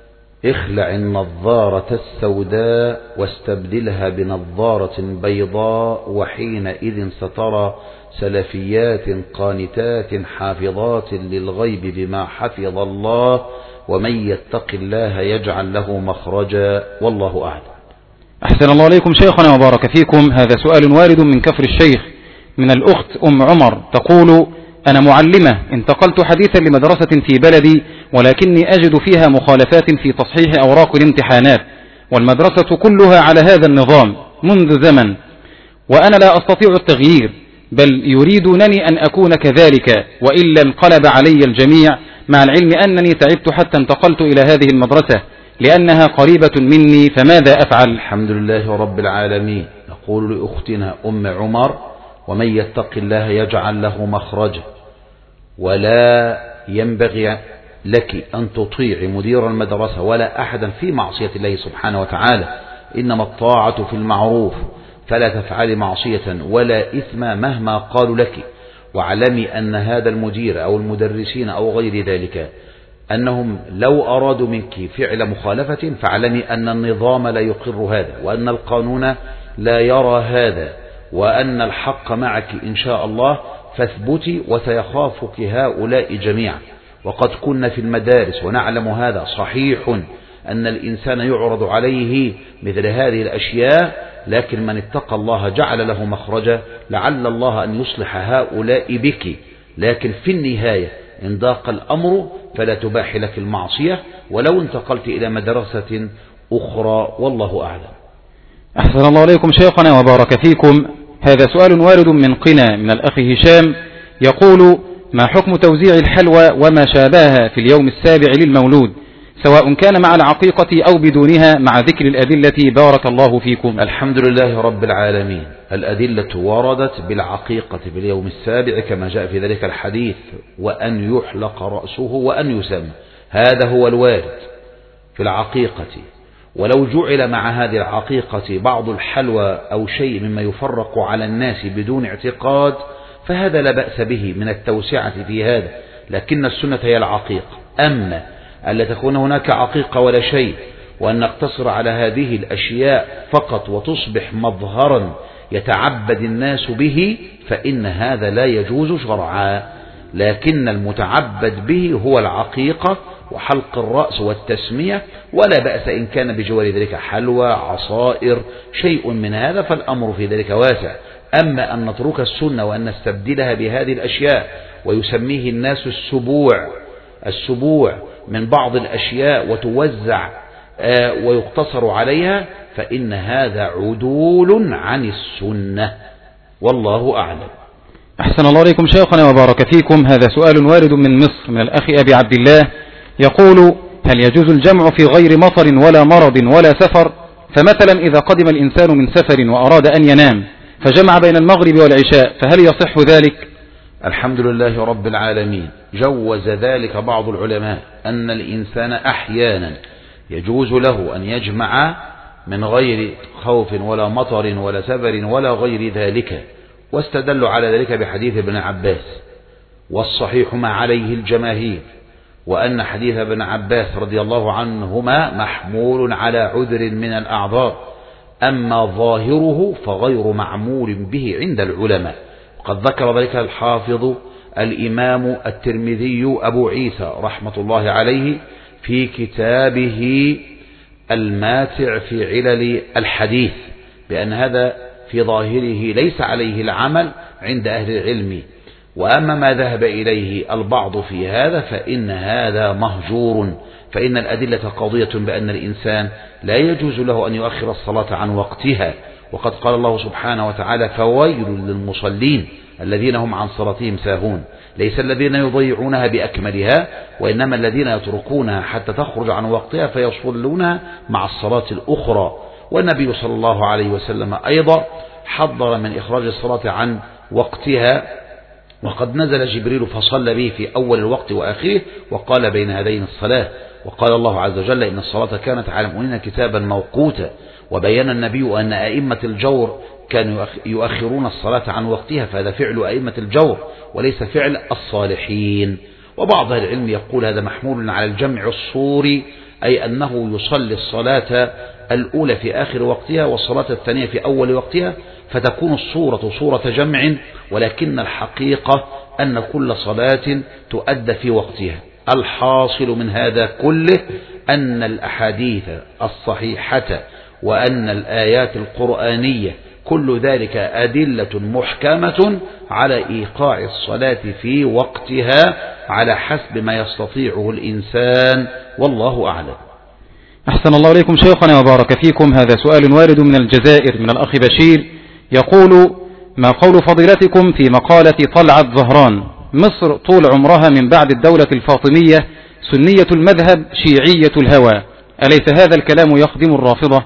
Speaker 2: اخلع النظارة السوداء واستبدلها بنظارة بيضاء، وحينئذ سترى سلفيات قانتات حافظات للغيب بما حفظ الله، ومن يتق الله يجعل له مخرجا، والله أعلم.
Speaker 1: أحسن الله عليكم شيخنا وبارك فيكم. هذا سؤال وارد من كفر الشيخ من الأخت عمر، تقول: أنا معلمة، انتقلت حديثا لمدرسة في بلدي، ولكني أجد فيها مخالفات في تصحيح أوراق الامتحانات، والمدرسة كلها على هذا النظام منذ زمن، وأنا لا أستطيع التغيير، بل يريدونني أن أكون كذلك، وإلا انقلب علي الجميع، مع العلم أنني تعبت حتى انتقلت إلى هذه المدرسة لأنها قريبة مني، فماذا أفعل؟
Speaker 2: الحمد لله رب العالمين. نقول لأختنا عمر: ومن يتق الله يجعل له مخرجا، ولا ينبغي لك أن تطيع مدير المدرسة ولا أحدا في معصية الله سبحانه وتعالى، إنما الطاعة في المعروف، فلا تفعلي معصية ولا إثم مهما قالوا لك، واعلمي أن هذا المدير أو المدرسين أو غير ذلك أنهم لو أرادوا منك فعل مخالفة، فاعلمي أن النظام لا يقر هذا، وأن القانون لا يرى هذا، وأن الحق معك إن شاء الله، فاثبتي وسيخافك هؤلاء جميعا. وقد كنا في المدارس ونعلم هذا. صحيح أن الإنسان يعرض عليه مثل هذه الأشياء، لكن من اتقى الله جعل له مخرجا، لعل الله أن يصلح هؤلاء بك. لكن في النهاية إن ضاق الأمر فلا تباح لك المعصية ولو انتقلت إلى مدرسة أخرى، والله أعلم.
Speaker 1: أحسن الله عليكم شيخنا وبارك فيكم. هذا سؤال وارد من قنا من الأخ هشام، يقول: ما حكم توزيع الحلوى وما شابهها في اليوم السابع للمولود، سواء كان مع العقيقة أو بدونها، مع ذكر الأدلة؟ بارك الله فيكم.
Speaker 2: الحمد لله رب العالمين. الأدلة وردت بالعقيقة في اليوم السابع كما جاء في ذلك الحديث: وأن يحلق رأسه وأن يسمى. هذا هو الوارد في العقيقة. ولو جعل مع هذه العقيقة بعض الحلوى أو شيء مما يفرق على الناس بدون اعتقاد فهذا لا بأس به من التوسعة في هذا، لكن السنة هي العقيقة. أما ألا تكون هناك عقيقة ولا شيء وأن نقتصر على هذه الأشياء فقط وتصبح مظهرا يتعبد الناس به، فإن هذا لا يجوز شرعا. لكن المتعبد به هو العقيقة وحلق الرأس والتسمية، ولا بأس إن كان بجوار ذلك حلوى، عصائر، شيء من هذا، فالأمر في ذلك واسع. أما أن نترك السنة وأن نستبدلها بهذه الأشياء ويسميه الناس السبوع من بعض الأشياء وتوزع ويقتصر عليها، فإن هذا عدول عن السنة، والله أعلم.
Speaker 1: أحسن الله عليكم شيخنا وبارك فيكم. هذا سؤال وارد من مصر من الأخ أبي عبد الله، يقول: هل يجوز الجمع في غير مطر ولا مرض ولا سفر؟ فمثلا إذا قدم الإنسان من سفر وأراد أن ينام فجمع بين المغرب والعشاء، فهل يصح ذلك؟
Speaker 2: الحمد لله رب العالمين. جوز ذلك بعض العلماء، أن الإنسان أحيانا يجوز له أن يجمع من غير خوف ولا مطر ولا سفر ولا غير ذلك، واستدلوا على ذلك بحديث ابن عباس، والصحيح ما عليه الجماهير، وأن حديث ابن عباس رضي الله عنهما محمول على عذر من الأعذار، أما ظاهره فغير معمول به عند العلماء. وقد ذكر ذلك الحافظ الإمام الترمذي أبو عيسى رحمة الله عليه في كتابه الماتع في علل الحديث، بأن هذا في ظاهره ليس عليه العمل عند أهل العلم. وأما ما ذهب إليه البعض في هذا فإن هذا مهجور، فإن الأدلة قاضية بأن الإنسان لا يجوز له أن يؤخر الصلاة عن وقتها. وقد قال الله سبحانه وتعالى: فويل للمصلين الذين هم عن صلاتهم ساهون. ليس الذين يضيعونها بأكملها، وإنما الذين يتركونها حتى تخرج عن وقتها فيصلونها مع الصلاة الأخرى. والنبي صلى الله عليه وسلم أيضا حضر من إخراج الصلاة عن وقتها، وقد نزل جبريل فصلى به في أول الوقت وآخره، وقال: بين هذين الصلاة. وقال الله عز وجل: إن الصلاة كانت على المؤمنين كتابا موقوتا. وبين النبي أن أئمة الجور كانوا يؤخرون الصلاة عن وقتها، فهذا فعل أئمة الجور وليس فعل الصالحين. وبعض العلم يقول هذا محمول على الجمع الصوري، أي أنه يصلي الصلاة الأولى في آخر وقتها والصلاة الثانية في أول وقتها، فتكون الصورة صورة جمع، ولكن الحقيقة أن كل صلاة تؤدى في وقتها. الحاصل من هذا كله أن الأحاديث الصحيحة وأن الآيات القرآنية كل ذلك أدلة محكمة على إيقاع الصلاة في وقتها على حسب ما يستطيعه الإنسان، والله أعلم.
Speaker 1: أحسن الله عليكم شيخنا وبارك فيكم. هذا سؤال وارد من الجزائر من الأخ بشير، يقول: ما قول فضيلتكم في مقالة طلعت زهران: مصر طول عمرها من بعد الدولة الفاطمية سنية المذهب شيعية الهوى، أليس هذا الكلام يخدم الرافضة؟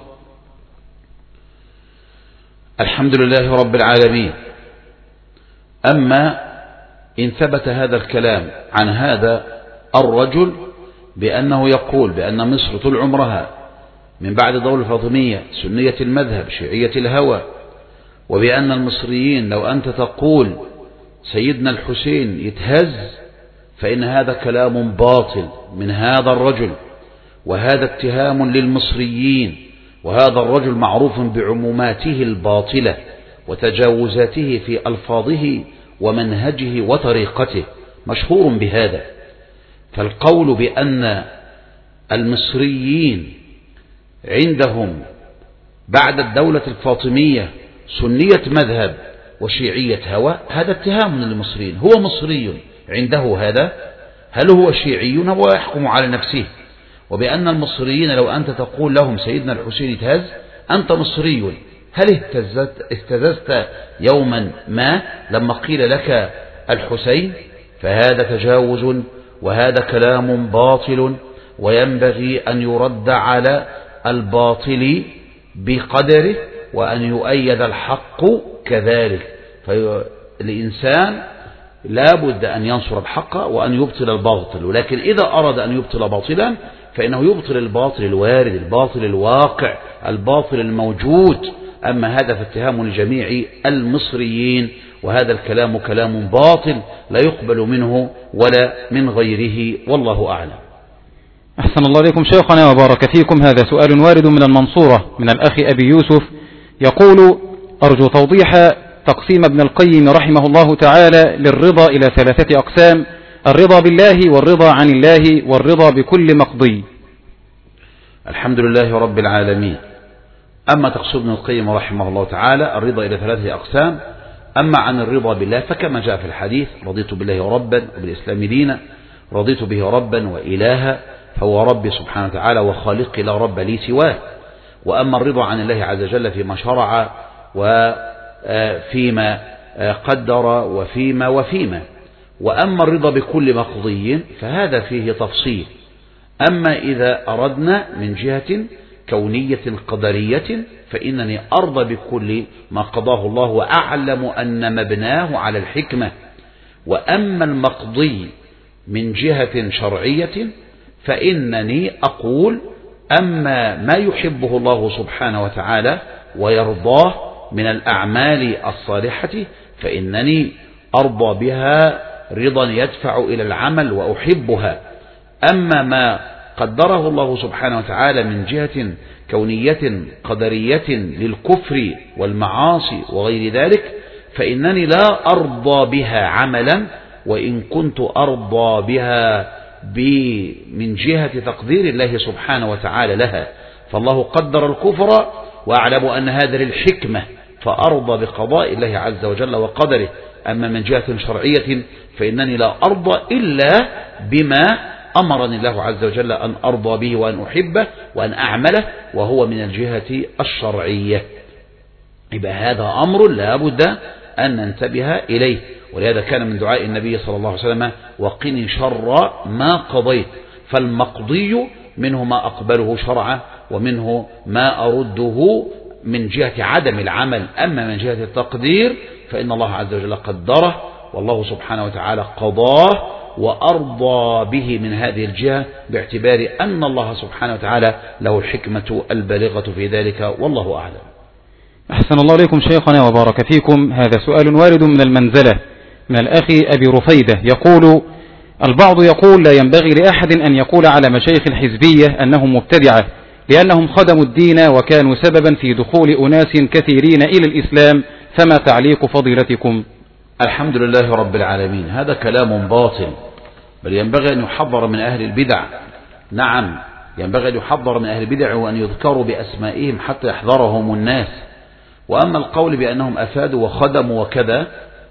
Speaker 2: الحمد لله رب العالمين. أما إن ثبت هذا الكلام عن هذا الرجل بأنه يقول بأن مصر طول عمرها من بعد الدولة الفاطمية سنية المذهب شيعية الهوى، وبأن المصريين لو أنت تقول سيدنا الحسين يتهز، فإن هذا كلام باطل من هذا الرجل، وهذا اتهام للمصريين، وهذا الرجل معروف بعموماته الباطلة، وتجاوزاته في ألفاظه ومنهجه وطريقته، مشهور بهذا. فالقول بأن المصريين عندهم بعد الدولة الفاطمية سنية مذهب وشيعية هوى، هذا اتهام للمصريين. هو مصري عنده هذا، هل هو شيعي؟ هو يحكم على نفسه. وبأن المصريين لو أنت تقول لهم سيدنا الحسين اهتز، أنت مصري. هل اهتززت يوما ما لما قيل لك الحسين؟ فهذا تجاوز، وهذا كلام باطل، وينبغي أن يرد على الباطل بقدره، وأن يؤيد الحق كذلك. فالإنسان لا بد أن ينصر الحق وأن يبطل الباطل، ولكن إذا أراد أن يبطل باطلا فإنه يبطل الباطل الوارد، الباطل الواقع، الباطل الموجود. أما هذا فاتهام لجميع المصريين، وهذا الكلام كلام باطل لا يقبل منه ولا من غيره، والله أعلم.
Speaker 1: أحسن الله إليكم شيخنا وبارك فيكم. هذا سؤال وارد من المنصورة من الأخ أبي يوسف، يقول: أرجو توضيح تقسيم ابن القيم رحمه الله تعالى للرضا إلى 3 أقسام: الرضا بالله، والرضا عن الله، والرضا بكل مقضي.
Speaker 2: الحمد لله رب العالمين. أما تقسيم ابن القيم رحمه الله تعالى الرضا إلى 3 أقسام. أما عن الرضا بالله فكما جاء في الحديث: رضيت بالله ربا وبالإسلام دينا، رضيت به ربا وإلها، فهو ربي سبحانه وتعالى وخالقي لا رب لي سواه. وأما الرضا عن الله عز وجل فيما شرع وفيما قدر وفيما. وأما الرضا بكل مقضي فهذا فيه تفصيل. أما إذا أردنا من جهة كونية قدرية فإنني أرضى بكل ما قضاه الله، وأعلم أن مبناه على الحكمة. وأما المقضي من جهة شرعية فإنني أقول: أما ما يحبه الله سبحانه وتعالى ويرضاه من الأعمال الصالحة فإنني أرضى بها رضا يدفع إلى العمل وأحبها. أما ما قدره الله سبحانه وتعالى من جهة كونية قدرية للكفر والمعاصي وغير ذلك فإنني لا أرضى بها عملا، وإن كنت أرضى بها من جهة تقدير الله سبحانه وتعالى لها. فالله قدر الكفر وأعلم أن هذا للحكمة فأرضى بقضاء الله عز وجل وقدره. أما من جهة شرعية فإنني لا أرضى إلا بما أمرني الله عز وجل أن أرضى به وأن أحبه وأن أعمله، وهو من الجهة الشرعية. يبقى هذا أمر لا بد أن ننتبه إليه. ولهذا كان من دعاء النبي صلى الله عليه وسلم: وقني شر ما قضيت. فالمقضي منه ما أقبله شرعا، ومنه ما أرده من جهة عدم العمل. أما من جهة التقدير فإن الله عز وجل قدره، والله سبحانه وتعالى قضاه، وأرضى به من هذه الجهة، باعتبار أن الله سبحانه وتعالى له الحكمة البالغة في ذلك، والله أعلم.
Speaker 1: أحسن الله إليكم شيخنا وبارك فيكم. هذا سؤال وارد من المنزلة من الأخ أبي رفيدة، يقول: البعض يقول لا ينبغي لأحد أن يقول على مشايخ الحزبية أنهم مبتدعة، لأنهم خدموا الدين وكانوا سببا في دخول أناس كثيرين إلى الإسلام، فما تعليق فضيلتكم؟
Speaker 2: الحمد لله رب العالمين. هذا كلام باطل، بل ينبغي أن يحضر من أهل البدع. نعم، ينبغي أن يحضر من أهل البدع وأن يذكروا بأسمائهم حتى يحضرهم الناس. وأما القول بأنهم أفادوا وخدموا وكذا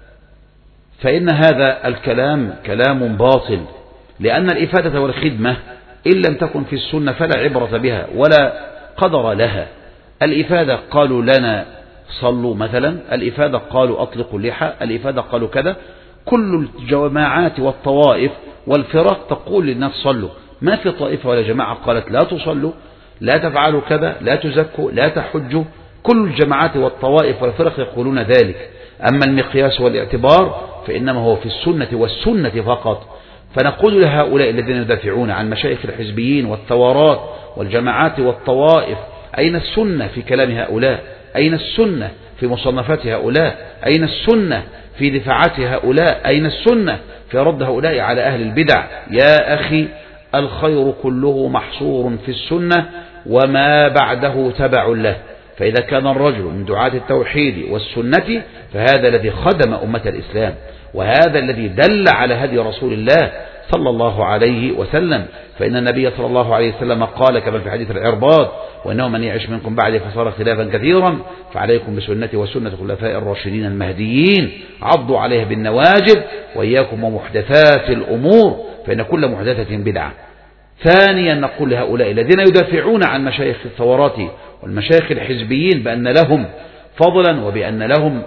Speaker 2: فإن هذا الكلام كلام باطل، لأن الإفادة والخدمة إن لم تكن في السنة فلا عبرة بها ولا قدر لها. الإفادة قالوا لنا صلوا مثلا، الإفادة قالوا أطلقوا اللحى، الإفادة قالوا كذا. كل الجماعات والطوائف والفرق تقول للناس صلوا، ما في طائفة ولا جماعة قالت لا تصلوا، لا تفعلوا كذا، لا تزكوا، لا تحجوا. كل الجماعات والطوائف والفرق يقولون ذلك. أما المقياس والاعتبار فإنما هو في السنة والسنة فقط. فنقول لهؤلاء الذين يدافعون عن مشايخ الحزبيين والثورات والجماعات والطوائف: أين السنة في كلام هؤلاء؟ أين السنة في مصنفات هؤلاء؟ أين السنة في دفاعات هؤلاء؟ أين السنة في رد هؤلاء على أهل البدع؟ يا أخي، الخير كله محصور في السنة، وما بعده تبع له. فإذا كان الرجل من دعاة التوحيد والسنة فهذا الذي خدم أمة الإسلام، وهذا الذي دل على هدي رسول الله صلى الله عليه وسلم. فإن النبي صلى الله عليه وسلم قال كما في حديث العرباض: وإنه من يعش منكم بعد فصار اختلافا كثيرا فعليكم بسنتي وسنة الخلفاء الراشدين المهديين عضوا عليها بالنواجذ وإياكم ومحدثات الأمور فإن كل محدثة بدعة. ثانيا نقول لهؤلاء الذين يدافعون عن مشايخ الثورات والمشايخ الحزبيين بأن لهم فضلا وبأن لهم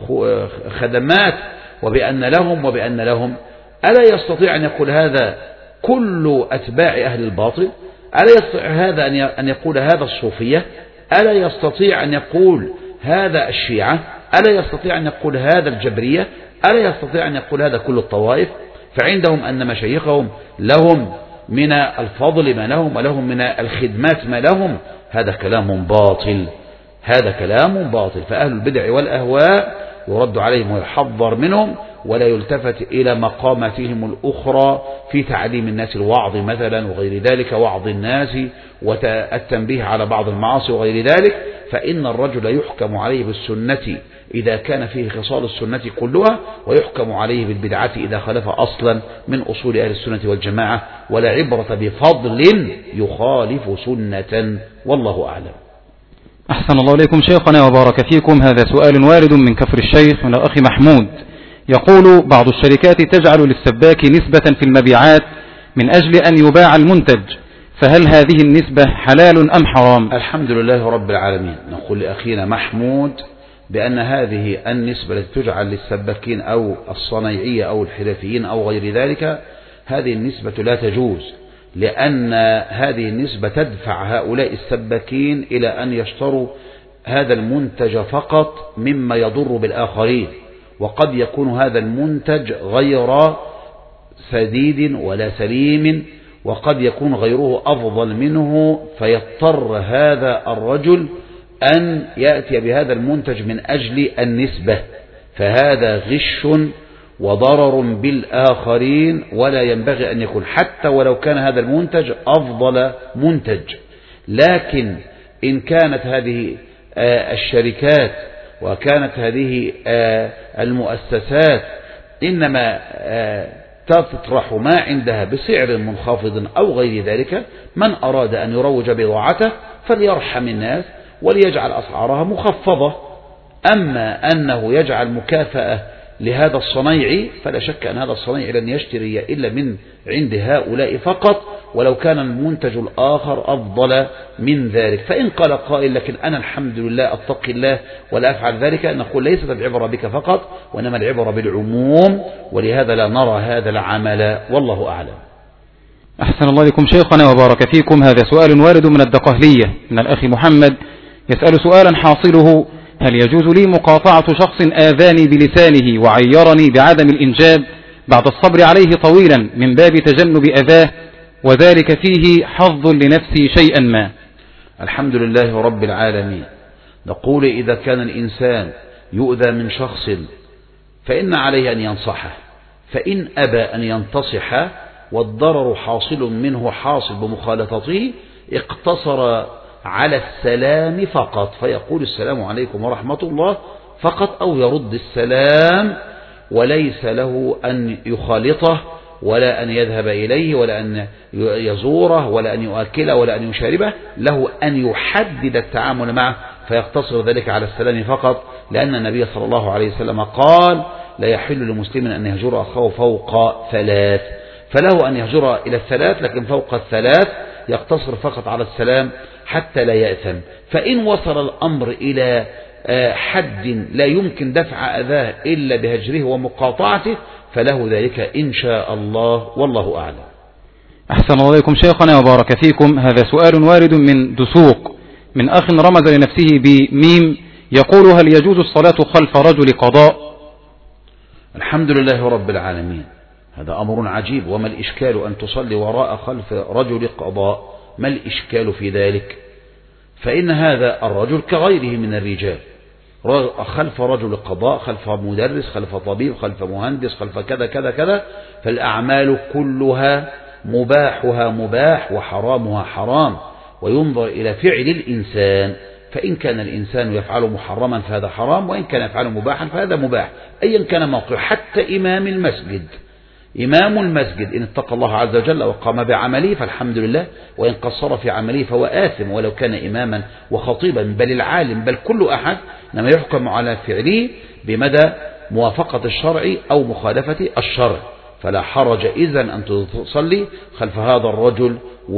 Speaker 2: خدمات وبأن لهم ألا يستطيع أن يقول هذا كل أتباع أهل الباطل؟ ألا يستطيع هذا أن يقول هذا الصوفية؟ ألا يستطيع أن يقول هذا الشيعة؟ ألا يستطيع أن يقول هذا الجبرية؟ ألا يستطيع أن يقول هذا كل الطوائف؟ فعندهم أن مشايخهم لهم من الفضل ما لهم ولهم من الخدمات ما لهم. هذا كلام باطل، هذا كلام باطل. فأهل البدع والأهواء يرد عليهم ويحذر منهم ولا يلتفت إلى مقاماتهم الأخرى في تعليم الناس الوعظ مثلا وغير ذلك، وعظ الناس والتنبيه على بعض المعاصي وغير ذلك. فإن الرجل يحكم عليه بالسنة إذا كان فيه خصال السنة كلها، ويحكم عليه بالبدعة إذا خالف أصلا من أصول أهل السنة والجماعة، ولا عبرة بفضل يخالف سنة. والله أعلم.
Speaker 1: أحسن الله إليكم شيخنا وبارك فيكم. هذا سؤال وارد من كفر الشيخ من الأخ محمود، يقول: بعض الشركات تجعل للسباك نسبة في المبيعات من أجل أن يباع المنتج، فهل هذه النسبة حلال أم حرام؟
Speaker 2: الحمد لله رب العالمين. نقول لأخينا محمود بأن هذه النسبة التي تجعل للسباكين أو الصنايعية أو الحرفيين أو غير ذلك، هذه النسبة لا تجوز، لأن هذه النسبة تدفع هؤلاء السباكين إلى أن يشتروا هذا المنتج فقط مما يضر بالآخرين، وقد يكون هذا المنتج غير سديد ولا سليم، وقد يكون غيره أفضل منه، فيضطر هذا الرجل أن يأتي بهذا المنتج من أجل النسبة، فهذا غش وضرر بالآخرين، ولا ينبغي أن يكون حتى ولو كان هذا المنتج أفضل منتج. لكن إن كانت هذه الشركات وكانت هذه المؤسسات إنما تطرح ما عندها بسعر منخفض أو غير ذلك، من أراد أن يروج بضاعته فليرحم الناس وليجعل أسعارها مخفضة. أما أنه يجعل مكافأة لهذا الصنيعي فلا شك أن هذا الصنيعي لن يشتري إلا من عند هؤلاء فقط، ولو كان المنتج الآخر أفضل من ذلك. فإن قال قائل: لكن أنا الحمد لله أتقي الله ولا أفعل ذلك، نقول: ليست العبرة بك فقط وإنما العبرة بالعموم، ولهذا لا نرى هذا العمل. والله أعلم.
Speaker 1: أحسن الله لكم شيخنا وبارك فيكم. هذا سؤال وارد من الدقهلية من الأخ محمد، يسأل سؤالا حاصله: هل يجوز لي مقاطعة شخص آذاني بلسانه وعيرني بعدم الإنجاب بعد الصبر عليه طويلا من باب تجنب أذاه، وذلك فيه حظ لنفسي شيئا ما؟
Speaker 2: الحمد لله رب العالمين. نقول: إذا كان الإنسان يؤذى من شخص فإن عليه أن ينصحه، فإن أبى أن ينتصح والضرر حاصل منه حاصل بمخالطته اقتصر على السلام فقط، فيقول: السلام عليكم ورحمة الله فقط، أو يرد السلام، وليس له أن يخالطه ولا أن يذهب إليه ولا أن يزوره ولا أن يؤكله ولا أن يشاربه، له أن يحدد التعامل معه فيقتصر ذلك على السلام فقط، لأن النبي صلى الله عليه وسلم قال: لا يحل لمسلم أن يهجر أخاه فوق ثلاث، فله أن يهجر إلى الثلاث، لكن فوق الثلاث يقتصر فقط على السلام حتى لا يأثم. فإن وصل الأمر إلى حد لا يمكن دفع أذاه إلا بهجره ومقاطعته فله ذلك إن شاء الله. والله أعلم.
Speaker 1: أحسن الله إليكم شيخنا وبارك فيكم. هذا سؤال وارد من دسوق من أخ رمز لنفسه بميم، يقول: هل يجوز الصلاة خلف رجل قضاء؟
Speaker 2: الحمد لله رب العالمين. هذا أمر عجيب، وما الإشكال أن تصلي وراء خلف رجل قضاء؟ ما الإشكال في ذلك؟ فإن هذا الرجل كغيره من الرجال، خلف رجل قضاء، خلف مدرس، خلف طبيب، خلف مهندس، خلف كذا كذا كذا، فالأعمال كلها مباحها مباح وحرامها حرام، وينظر إلى فعل الإنسان. فإن كان الإنسان يفعل محرما فهذا حرام، وإن كان يفعل مباحا فهذا مباح، أيا كان موقعه. حتى إمام المسجد إن اتقى الله عز وجل وقام بعمله فالحمد لله، وإن قصر في عمله فهو آثم ولو كان إماما وخطيبا، بل العالم، بل كل أحد إنما يحكم على فعله بمدى موافقة الشرع أو مخالفة الشرع. فلا حرج إذن أن تصلي خلف هذا الرجل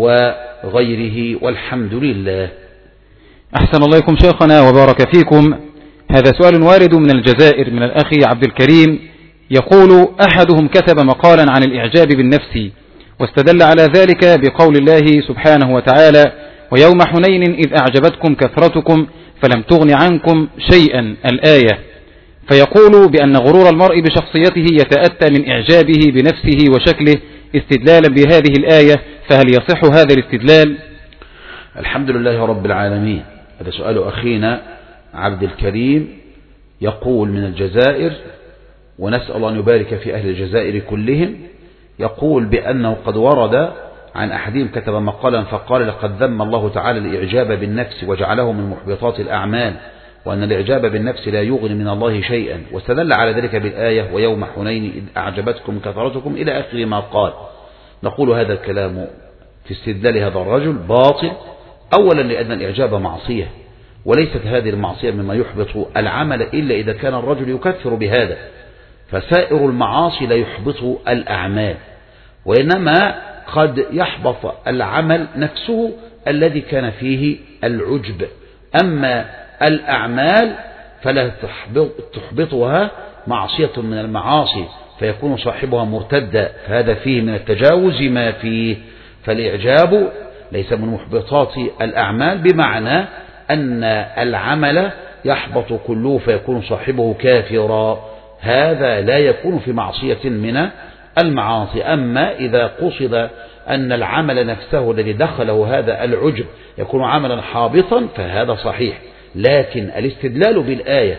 Speaker 2: وغيره، والحمد لله.
Speaker 1: أحسن الله إليكم شيخنا وبارك فيكم. هذا سؤال وارد من الجزائر من الأخ عبد الكريم، يقول: أحدهم كتب مقالا عن الإعجاب بالنفس، واستدل على ذلك بقول الله سبحانه وتعالى: ويوم حنين إذ أعجبتكم كثرتكم فلم تغن عنكم شيئا، الآية، فيقول بأن غرور المرء بشخصيته يتأتى من إعجابه بنفسه وشكله استدلالا بهذه الآية، فهل يصح هذا الاستدلال؟
Speaker 2: الحمد لله رب العالمين. هذا سؤال أخينا عبد الكريم يقول من الجزائر، ونسأل أن يبارك في أهل الجزائر كلهم، يقول بأنه قد ورد عن أحدهم كتب مقالا فقال: لقد ذم الله تعالى الإعجاب بالنفس وجعله من محبطات الأعمال، وأن الإعجاب بالنفس لا يغني من الله شيئا، واستدل على ذلك بالآية: ويوم حنين إذ أعجبتكم كثرتكم إلى آخر ما قال. نقول هذا الكلام في استدلال هذا الرجل باطل، أولا لأن الإعجاب معصية، وليست هذه المعصية مما يحبط العمل إلا إذا كان الرجل يكفر بهذا، فسائر المعاصي لا يحبط الأعمال، وإنما قد يحبط العمل نفسه الذي كان فيه العجب. أما الأعمال فلا تحبطها معصية من المعاصي فيكون صاحبها مرتدا، فهذا فيه من التجاوز ما فيه. فالإعجاب ليس من محبطات الأعمال، بمعنى أن العمل يحبط كله فيكون صاحبه كافرا، هذا لا يكون في معصية من المعاصي. أما إذا قصد أن العمل نفسه الذي دخله هذا العجب يكون عملا حابطا فهذا صحيح، لكن الاستدلال بالآية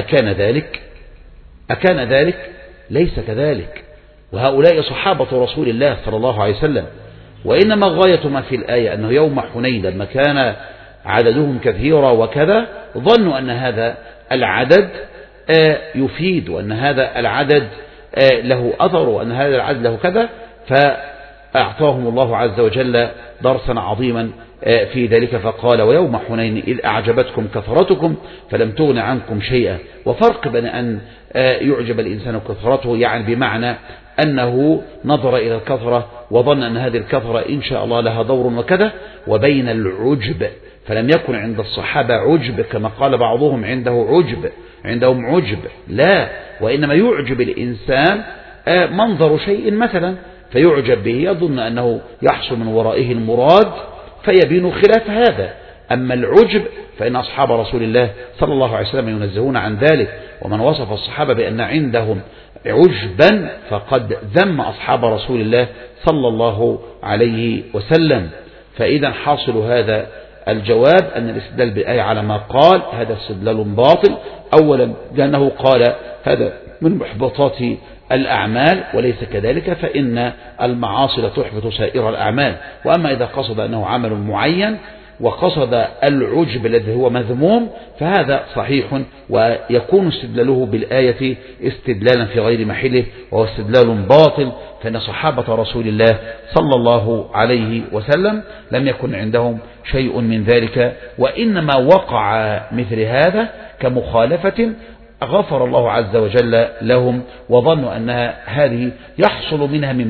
Speaker 2: أكان ذلك؟ ليس كذلك، وهؤلاء صحابة رسول الله صلى الله عليه وسلم، وإنما غاية ما في الآية أنه يوم حنين لما كان عددهم كثيرا وكذا ظنوا أن هذا العدد يفيد، وأن هذا العدد له أثر، وأن هذا العدد له كذا، فأعطاهم الله عز وجل درسا عظيما في ذلك، فقال: ويوم حنين إذ أعجبتكم كثرتكم فلم تغن عنكم شيئا. وفرق بين أن يعجب الإنسان كثرته، يعني بمعنى أنه نظر إلى الكثرة وظن أن هذه الكثرة إن شاء الله لها دور وكذا، وبين العجب، فلم يكن عند الصحابة عجب كما قال بعضهم عندهم عجب، لا، وإنما يعجب الإنسان منظر شيء مثلا فيعجب به، يظن أنه يحصل من ورائه المراد فيبين خلاف هذا. أما العجب فإن أصحاب رسول الله صلى الله عليه وسلم ينزهون عن ذلك، ومن وصف الصحابة بأن عندهم عجبا فقد ذم أصحاب رسول الله صلى الله عليه وسلم. فإذا حاصل هذا الجواب أن الاستدلال بالآية على ما قال هذا استدلال باطل، أولا لأنه قال هذا من محبطات الأعمال، وليس كذلك، فإن المعاصي لا تحبط سائر الأعمال. وأما إذا قصد أنه عمل معين وقصد العجب الذي هو مذموم فهذا صحيح، ويكون استدلاله بالآية استدلالا في غير محله، وهو استدلال باطل، فإن صحابة رسول الله صلى الله عليه وسلم لم يكن عندهم شيء من ذلك، وإنما وقع مثل هذا كمخالفة غفر الله عز وجل لهم، وظنوا أنها هذه يحصل منها من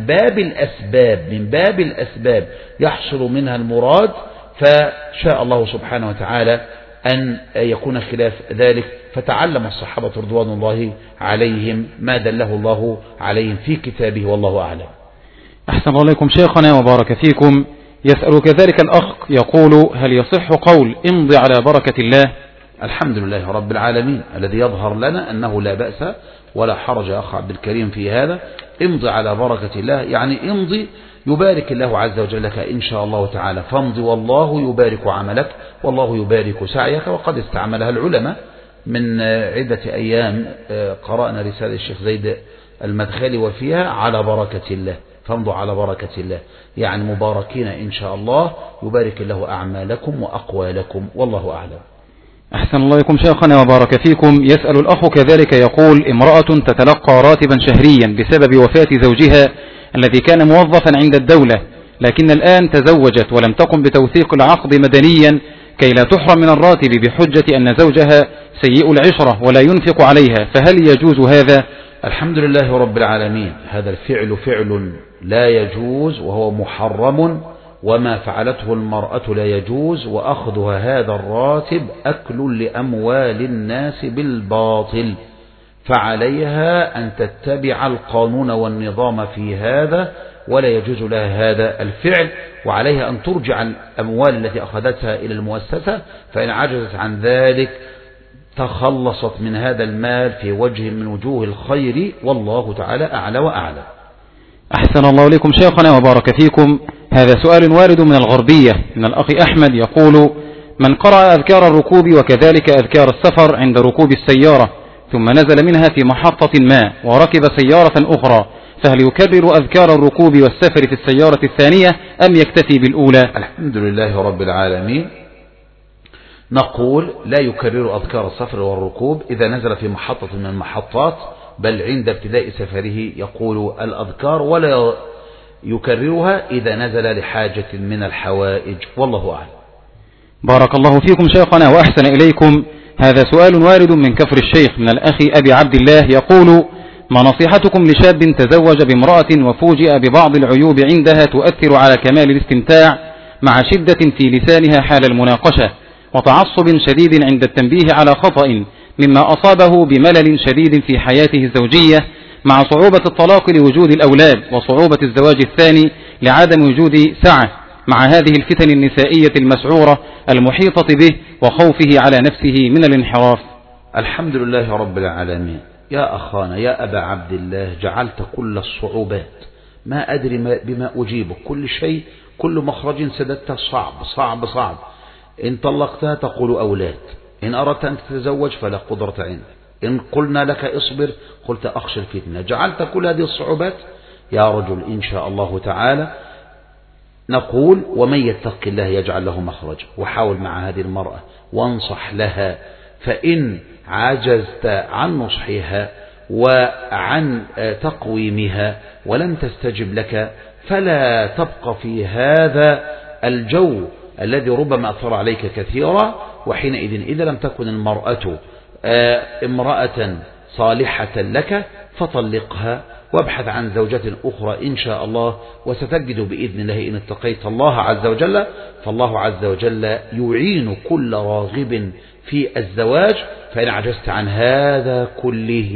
Speaker 2: باب الأسباب يحصل منها المراد، فشاء الله سبحانه وتعالى أن يكون خلاف ذلك، فتعلم الصحابة رضوان الله عليهم ما دله الله عليهم في كتابه، والله أعلم.
Speaker 1: أحسن الله إليكم شيخنا وبارك فيكم. يسأل كذلك الأخ يقول: هل يصح قول امضي على بركة الله؟
Speaker 2: الحمد لله رب العالمين، الذي يظهر لنا أنه لا بأس ولا حرج أخ عبد الكريم في هذا. امضي على بركة الله يعني امضي يبارك الله عز وجل لك إن شاء الله تعالى، فامضي والله يبارك عملك والله يبارك سعيك. وقد استعملها العلماء من عدة أيام، قرأنا رسالة الشيخ زيد المدخلي وفيها على بركة الله، فامضوا على بركة الله يعني مباركين إن شاء الله، يبارك الله أعمالكم وأقوالكم، والله أعلم.
Speaker 1: أحسن الله لكم شيخنا وبارك فيكم. يسأل الأخ كذلك يقول: امرأة تتلقى راتبا شهريا بسبب وفاة زوجها الذي كان موظفا عند الدولة، لكن الآن تزوجت ولم تقم بتوثيق العقد مدنيا كي لا تحرم من الراتب بحجة أن زوجها سيء العشرة ولا ينفق عليها، فهل يجوز هذا؟
Speaker 2: الحمد لله رب العالمين. هذا الفعل فعل لا يجوز وهو محرم، وما فعلته المرأة لا يجوز، وأخذها هذا الراتب أكل لأموال الناس بالباطل، فعليها أن تتبع القانون والنظام في هذا، ولا يجوز لها هذا الفعل، وعليها أن ترجع الأموال التي أخذتها إلى المؤسسة، فإن عجزت عن ذلك تخلصت من هذا المال في وجه من وجوه الخير، والله تعالى أعلى وأعلى.
Speaker 1: أحسن الله لكم شيخنا وبارك فيكم. هذا سؤال وارد من الغربية من الأخ أحمد يقول: من قرأ أذكار الركوب وكذلك أذكار السفر عند ركوب السيارة ثم نزل منها في محطة ما وركب سيارة أخرى، فهل يكرر أذكار الركوب والسفر في السيارة الثانية أم يكتفي بالأولى؟
Speaker 2: الحمد لله رب العالمين. نقول لا يكرر أذكار السفر والركوب إذا نزل في محطة من المحطات، بل عند ابتداء سفره يقول الأذكار، ولا يكررها إذا نزل لحاجة من الحوائج، والله أعلم.
Speaker 1: بارك الله فيكم شيخنا وأحسن إليكم. هذا سؤال وارد من كفر الشيخ من الأخ أبي عبد الله يقول: ما نصيحتكم لشاب تزوج بامرأة وفوجئ ببعض العيوب عندها تؤثر على كمال الاستمتاع مع شدة في لسانها حال المناقشة وتعصب شديد عند التنبيه على خطأ، مما أصابه بملل شديد في حياته الزوجية مع صعوبة الطلاق لوجود الأولاد وصعوبة الزواج الثاني لعدم وجود سعة، مع هذه الفتن النسائية المسعورة المحيطة به وخوفه على نفسه من الانحراف؟
Speaker 2: الحمد لله رب العالمين. يا أخانا يا أبا عبد الله، جعلت كل الصعوبات، ما أدري بما أجيبك، كل شيء كل مخرج سددته صعب صعب صعب. إن طلقتها تقول أولاد، إن أردت أن تتزوج فلا قدرة عندك، إن قلنا لك اصبر قلت أخشى الفتنة. جعلت كل هذه الصعوبات يا رجل. إن شاء الله تعالى نقول: ومن يتق الله يجعل له مخرج. وحاول مع هذه المرأة وانصح لها، فإن عجزت عن نصحها وعن تقويمها ولم تستجب لك فلا تبقى في هذا الجو الذي ربما أثر عليك كثيرا. وحينئذ إذا لم تكن المرأة امرأة صالحة لك فطلقها وابحث عن زوجة أخرى إن شاء الله، وستجد بإذن الله إن اتقيت الله عز وجل، فالله عز وجل يعين كل راغب في الزواج. فإن عجزت عن هذا كله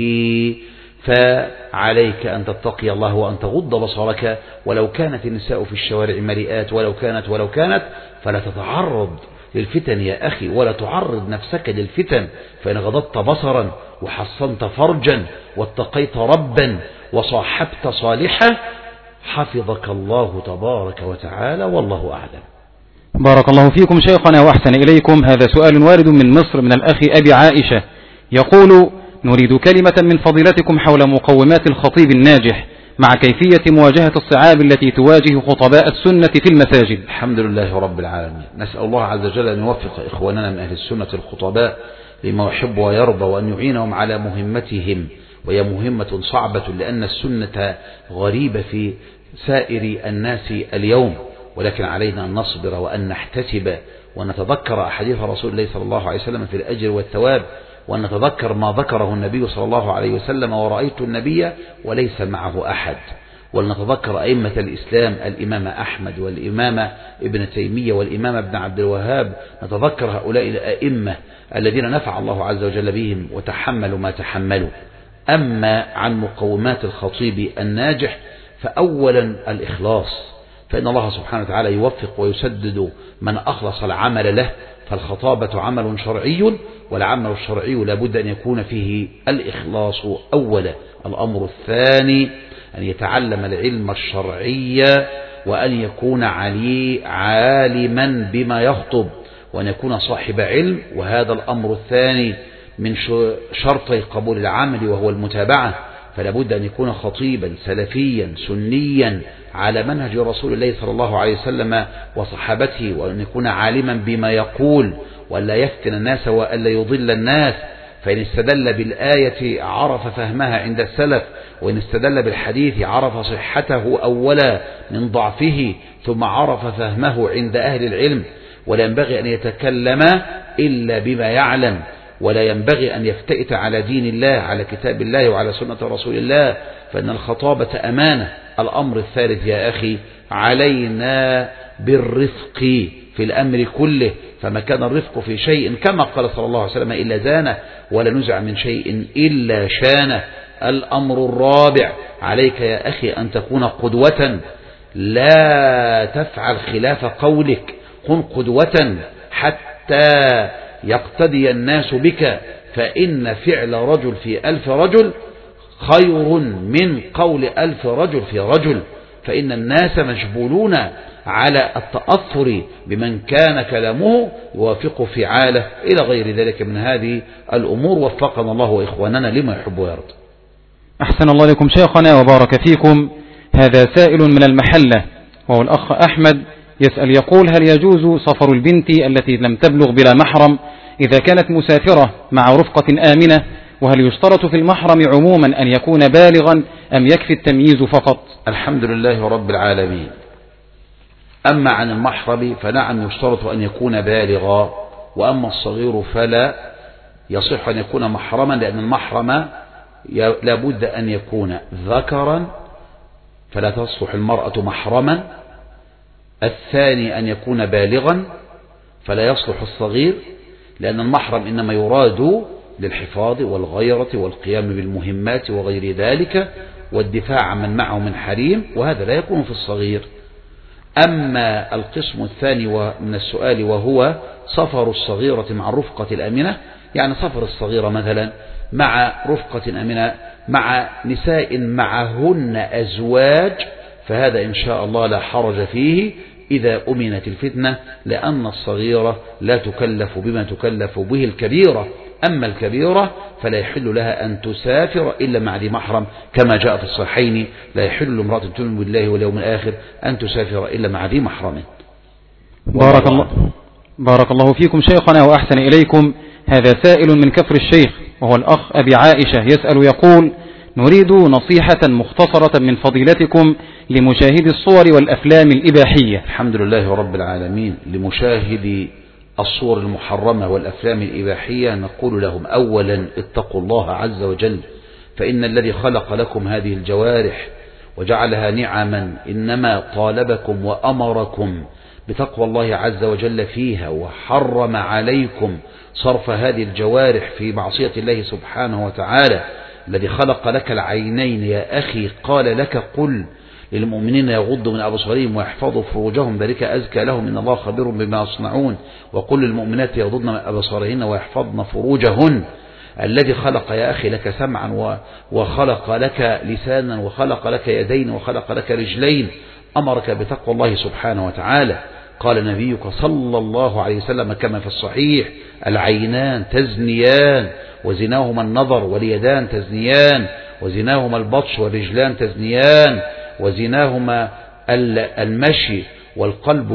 Speaker 2: فعليك أن تتقي الله وأن تغض بصرك، ولو كانت النساء في الشوارع مليئات، ولو كانت فلا تتعرض للفتن يا أخي، ولا تعرض نفسك للفتن. فإن غضضت بصرا وحصنت فرجا واتقيت ربا وصاحبت صالحا حفظك الله تبارك وتعالى، والله أعلم.
Speaker 1: بارك الله فيكم شيخنا وأحسن إليكم. هذا سؤال وارد من مصر من الأخ أبي عائشة يقول: نريد كلمة من فضيلتكم حول مقومات الخطيب الناجح مع كيفية مواجهة الصعاب التي تواجه خطباء السنة في المساجد.
Speaker 2: الحمد لله رب العالمين. نسأل الله عز وجل أن يوفق إخواننا من أهل السنة الخطباء لما يحب ويرضى، وأن يعينهم على مهمتهم، وهي مهمة صعبة، لأن السنة غريبة في سائر الناس اليوم، ولكن علينا أن نصبر وأن نحتسب وأن نتذكر أحاديث رسول الله صلى الله عليه وسلم في الأجر والثواب، وأن نتذكر ما ذكره النبي صلى الله عليه وسلم: ورأيت النبي وليس معه أحد. ولنتذكر أئمة الإسلام: الإمام أحمد والإمام ابن تيمية والإمام ابن عبد الوهاب. نتذكر هؤلاء الأئمة الذين نفع الله عز وجل بهم وتحملوا ما تحملوا. أما عن مقومات الخطيب الناجح، فأولا الإخلاص، فإن الله سبحانه وتعالى يوفق ويسدد من أخلص العمل له. فالخطابة عمل شرعي، والعمل الشرعي لابد أن يكون فيه الإخلاص أولا. الأمر الثاني أن يتعلم العلم الشرعي، وأن يكون عالما بما يخطب، وأن يكون صاحب علم. وهذا الأمر الثاني من شرطي قبول العمل، وهو المتابعة. فلابد أن يكون خطيبا سلفيا سنيا على منهج رسول الله صلى الله عليه وسلم وصحابته، وأن يكون عالما بما يقول، وألا يفتن الناس وألا يضل الناس. فإن استدل بالآية عرف فهمها عند السلف، وإن استدل بالحديث عرف صحته أولا من ضعفه، ثم عرف فهمه عند أهل العلم. ولا ينبغي أن يتكلم إلا بما يعلم، ولا ينبغي أن يفتئت على دين الله، على كتاب الله وعلى سنة رسول الله، فإن الخطابة أمانة. الأمر الثالث يا أخي، علينا بالرفق في الأمر كله، فما كان الرفق في شيء كما قال صلى الله عليه وسلم إلا زانه، ولا نزع من شيء إلا شانه. الأمر الرابع، عليك يا أخي أن تكون قدوة، لا تفعل خلاف قولك، كن قدوة حتى يقتدي الناس بك، فإن فعل رجل في 1000 رجل خير من قول 1000 رجل في رجل. فإن الناس مجبولون على التأثر بمن كان كلامه يوافق فعاله إلى غير ذلك من هذه الأمور. وفقنا الله وإخواننا لما يحب ويرضى.
Speaker 1: أحسن الله لكم شيخنا وبارك فيكم. هذا سائل من المحلة، وهو الأخ أحمد يسأل يقول: هل يجوز سفر البنت التي لم تبلغ بلا محرم إذا كانت مسافرة مع رفقة آمنة؟ وهل يشترط في المحرم عموما أن يكون بالغا أم يكفي التمييز فقط؟
Speaker 2: الحمد لله رب العالمين. أما عن المحرم فنعم يشترط أن يكون بالغا، وأما الصغير فلا يصح أن يكون محرما، لأن المحرم لابد أن يكون ذكرا فلا تصلح المرأة محرما. الثاني أن يكون بالغا فلا يصلح الصغير، لأن المحرم إنما يراد للحفاظ والغيرة والقيام بالمهمات وغير ذلك والدفاع عن من معه من حريم، وهذا لا يكون في الصغير. أما القسم الثاني من السؤال وهو سفر الصغيرة مع الرفقة الأمنة، يعني سفر الصغيرة مثلا مع رفقة أمنة مع نساء معهن أزواج، فهذا إن شاء الله لا حرج فيه إذا أمنت الفتنة، لأن الصغيرة لا تكلف بما تكلف به الكبيرة. أما الكبيرة فلا يحل لها أن تسافر إلا مع ذي محرم، كما جاء في الصحيحين: لا يحل لامرأة تؤمن بالله واليوم الآخر أن تسافر إلا مع ذي محرم.
Speaker 1: بارك الله فيكم شيخنا وأحسن إليكم. هذا سائل من كفر الشيخ، وهو الأخ أبي عائشة يسأل يقول: نريد نصيحة مختصرة من فضيلتكم لمشاهدي الصور والأفلام الإباحية.
Speaker 2: الحمد لله رب العالمين. لمشاهدي الصور المحرمة والأفلام الإباحية نقول لهم: أولا اتقوا الله عز وجل، فإن الذي خلق لكم هذه الجوارح وجعلها نعما إنما طالبكم وأمركم بتقوى الله عز وجل فيها، وحرم عليكم صرف هذه الجوارح في معصية الله سبحانه وتعالى. الذي خلق لك العينين يا أخي قال لك: قل للمؤمنين يغضوا من أبصارهم ويحفظوا فروجهم ذلك أزكى لهم إن الله خبير بما يصنعون، وقل للمؤمنات يغضضن من أبصارهن ويحفظن فروجهن. الذي خلق يا أخي لك سمعا وخلق لك لسانا وخلق لك يدين وخلق لك رجلين، أمرك بتقوى الله سبحانه وتعالى. قال نبيك صلى الله عليه وسلم كما في الصحيح: العينان تزنيان وزناهما النظر، واليدان تزنيان وزناهما البطش، والرجلان تزنيان وزناهما المشي، والقلب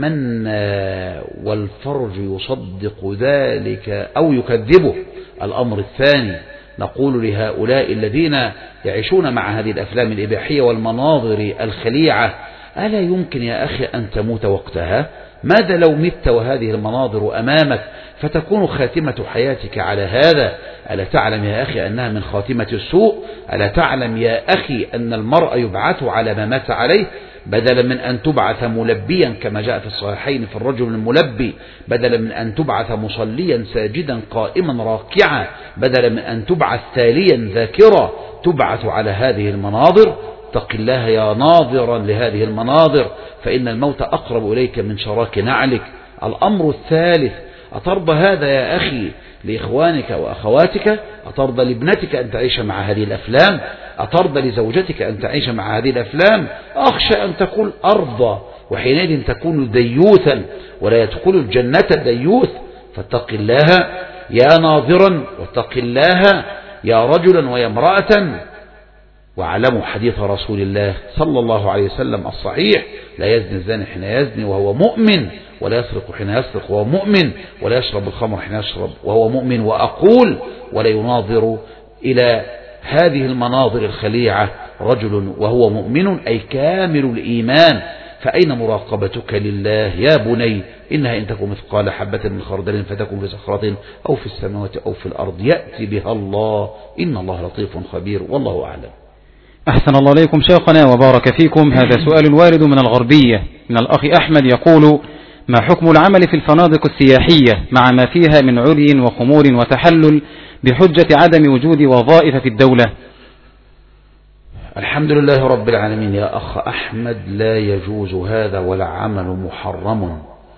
Speaker 2: يتمنى والفرج يصدق ذلك أو يكذبه. الأمر الثاني نقول لهؤلاء الذين يعيشون مع هذه الأفلام الإباحية والمناظر الخليعة: ألا يمكن يا أخي أن تموت وقتها؟ ماذا لو مت وهذه المناظر أمامك فتكون خاتمة حياتك على هذا؟ ألا تعلم يا أخي أنها من خاتمة السوء؟ ألا تعلم يا أخي أن المرء يبعث على ما مات عليه، بدلا من أن تبعث ملبيا كما جاء في الصحيحين في الرجل الملبي، بدلا من أن تبعث مصليا ساجدا قائما راكعا، بدلا من أن تبعث تاليا ذاكرا، تبعث على هذه المناظر. اتق الله يا ناظرا لهذه المناظر، فإن الموت أقرب إليك من شراك نعلك. الأمر الثالث: أترضى هذا يا أخي لإخوانك وأخواتك؟ أترضى لابنتك أن تعيش مع هذه الأفلام؟ أترضى لزوجتك أن تعيش مع هذه الأفلام؟ أخشى أن تكون أرضى، وحينئذ تكون ديوثا، ولا يدخل الجنة ديوث. فاتق الله يا ناظرا، واتق الله يا رجلا ويا امرأة، واعلموا حديث رسول الله صلى الله عليه وسلم الصحيح: لا يزني الزاني حين يزني وهو مؤمن، ولا يسرق حين يسرق وهو مؤمن، ولا يشرب الخمر حين يشرب وهو مؤمن. وأقول ولا يناظر إلى هذه المناظر الخليعة رجل وهو مؤمن أي كامل الإيمان. فأين مراقبتك لله يا بني؟ إنها إن تكن مثقال حبة من خردل فتكن في صخرة أو في السماوات أو في الأرض يأتي بها الله، إن الله لطيف خبير، والله أعلم.
Speaker 1: أحسن الله إليكم شيخنا وبارك فيكم. هذا سؤال وارد من الغربية من الأخ أحمد يقول: ما حكم العمل في الفنادق السياحية مع ما فيها من عري وخمور وتحلل بحجة عدم وجود وظائف في الدولة؟
Speaker 2: الحمد لله رب العالمين يا أخ أحمد، لا يجوز هذا ولا عمل محرم.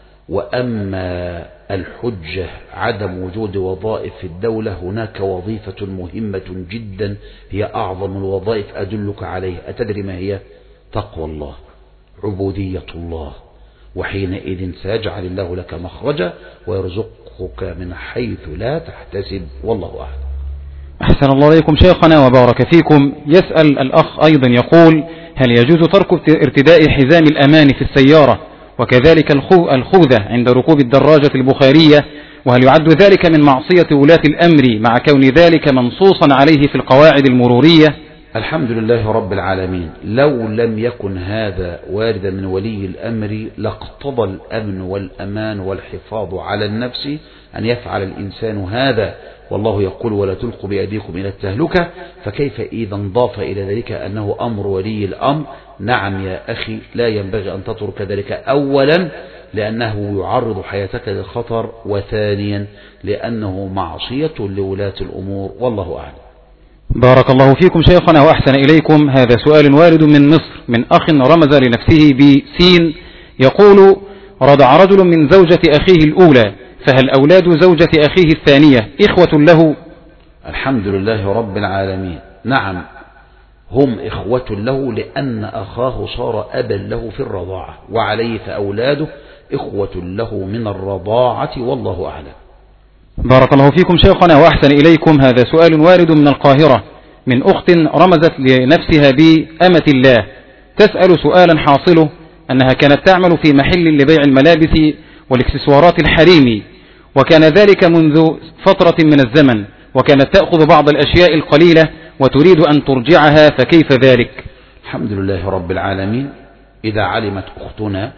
Speaker 2: وأما الحجة عدم وجود وظائف في الدولة، هناك وظيفة مهمة جدا هي أعظم الوظائف أدلك عليها. أتدري ما هي؟ تقوى الله، عبودية الله، وحينئذ سيجعل الله لك مخرجا ويرزقك من حيث لا تحتسب، والله أعلم.
Speaker 1: أحسن الله إليكم شيخنا وبارك فيكم. يسأل الأخ أيضا يقول: هل يجوز ترك ارتداء حزام الأمان في السيارة وكذلك الخوذة عند ركوب الدراجة البخارية؟ وهل يعد ذلك من معصية ولاة الأمر مع كون ذلك منصوصا عليه في القواعد المرورية؟
Speaker 2: الحمد لله رب العالمين. لو لم يكن هذا واردا من ولي الأمر لاقتضى الأمن والأمان والحفاظ على النفس أن يفعل الإنسان هذا، والله يقول: ولا تلقوا بأيديكم إلى التهلكة. فكيف إذا انضاف إلى ذلك أنه أمر ولي الأمر؟ نعم يا أخي، لا ينبغي أن تترك ذلك، أولا لأنه يعرض حياتك للخطر، وثانيا لأنه معصية لولاة الأمور، والله أعلم.
Speaker 1: بارك الله فيكم شيخنا وأحسن إليكم. هذا سؤال وارد من مصر من أخ رمز لنفسه بسين يقول: رضع رجل من زوجة أخيه الأولى، فهل أولاد زوجة أخيه الثانية إخوة له؟
Speaker 2: الحمد لله رب العالمين. نعم، هم إخوة له لأن أخاه صار أبا له في الرضاعة، وعليه فأولاده إخوة له من الرضاعة، والله أعلم.
Speaker 1: بارك الله فيكم شيخنا وأحسن إليكم. هذا سؤال وارد من القاهرة من أخت رمزت لنفسها بأمة الله، تسأل سؤالا حاصله أنها كانت تعمل في محل لبيع الملابس والاكسسوارات الحريمي، وكان ذلك منذ فترة من الزمن، وكانت تأخذ بعض الأشياء القليلة وتريد أن ترجعها، فكيف ذلك؟
Speaker 2: الحمد لله رب العالمين. إذا علمت أختنا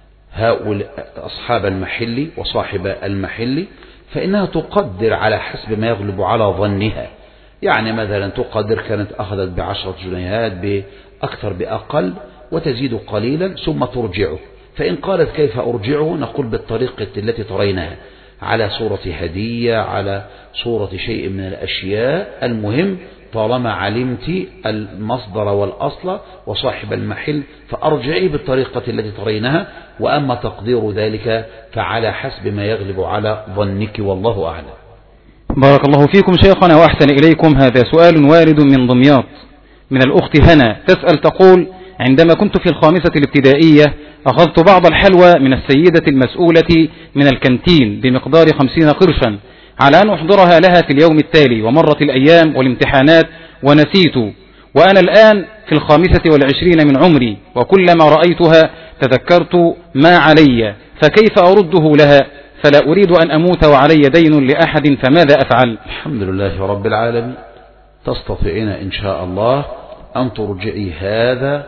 Speaker 2: هؤلاء أصحاب المحل وصاحب المحل فإنها تقدر على حسب ما يغلب على ظنها. يعني مثلا تقدر كانت أخذت ب10 جنيهات بأكثر بأقل وتزيد قليلا ثم ترجعه. فإن قالت كيف أرجعه؟ نقول بالطريقة التي ترينها، على صورة هدية، على صورة شيء من الأشياء. المهم طالما علمت المصدر والأصل وصاحب المحل فأرجعيه بالطريقة التي ترينها. وأما تقدير ذلك فعلى حسب ما يغلب على ظنك، والله أعلم.
Speaker 1: بارك الله فيكم شيخنا وأحسن إليكم. هذا سؤال وارد من دمياط من الأخت هنا، تسأل تقول: عندما كنت في الخامسة الابتدائية أخذت بعض الحلوى من السيدة المسؤولة من الكانتين بمقدار 50 قرشا على أن أحضرها لها في اليوم التالي، ومرت الأيام والامتحانات ونسيت، وأنا الآن في 25 من عمري، وكلما رأيتها تذكرت ما علي، فكيف أرده لها؟ فلا أريد أن أموت وعلي دين لأحد، فماذا أفعل؟
Speaker 2: الحمد لله رب العالمين. تستطيعين إن شاء الله أن ترجعي هذا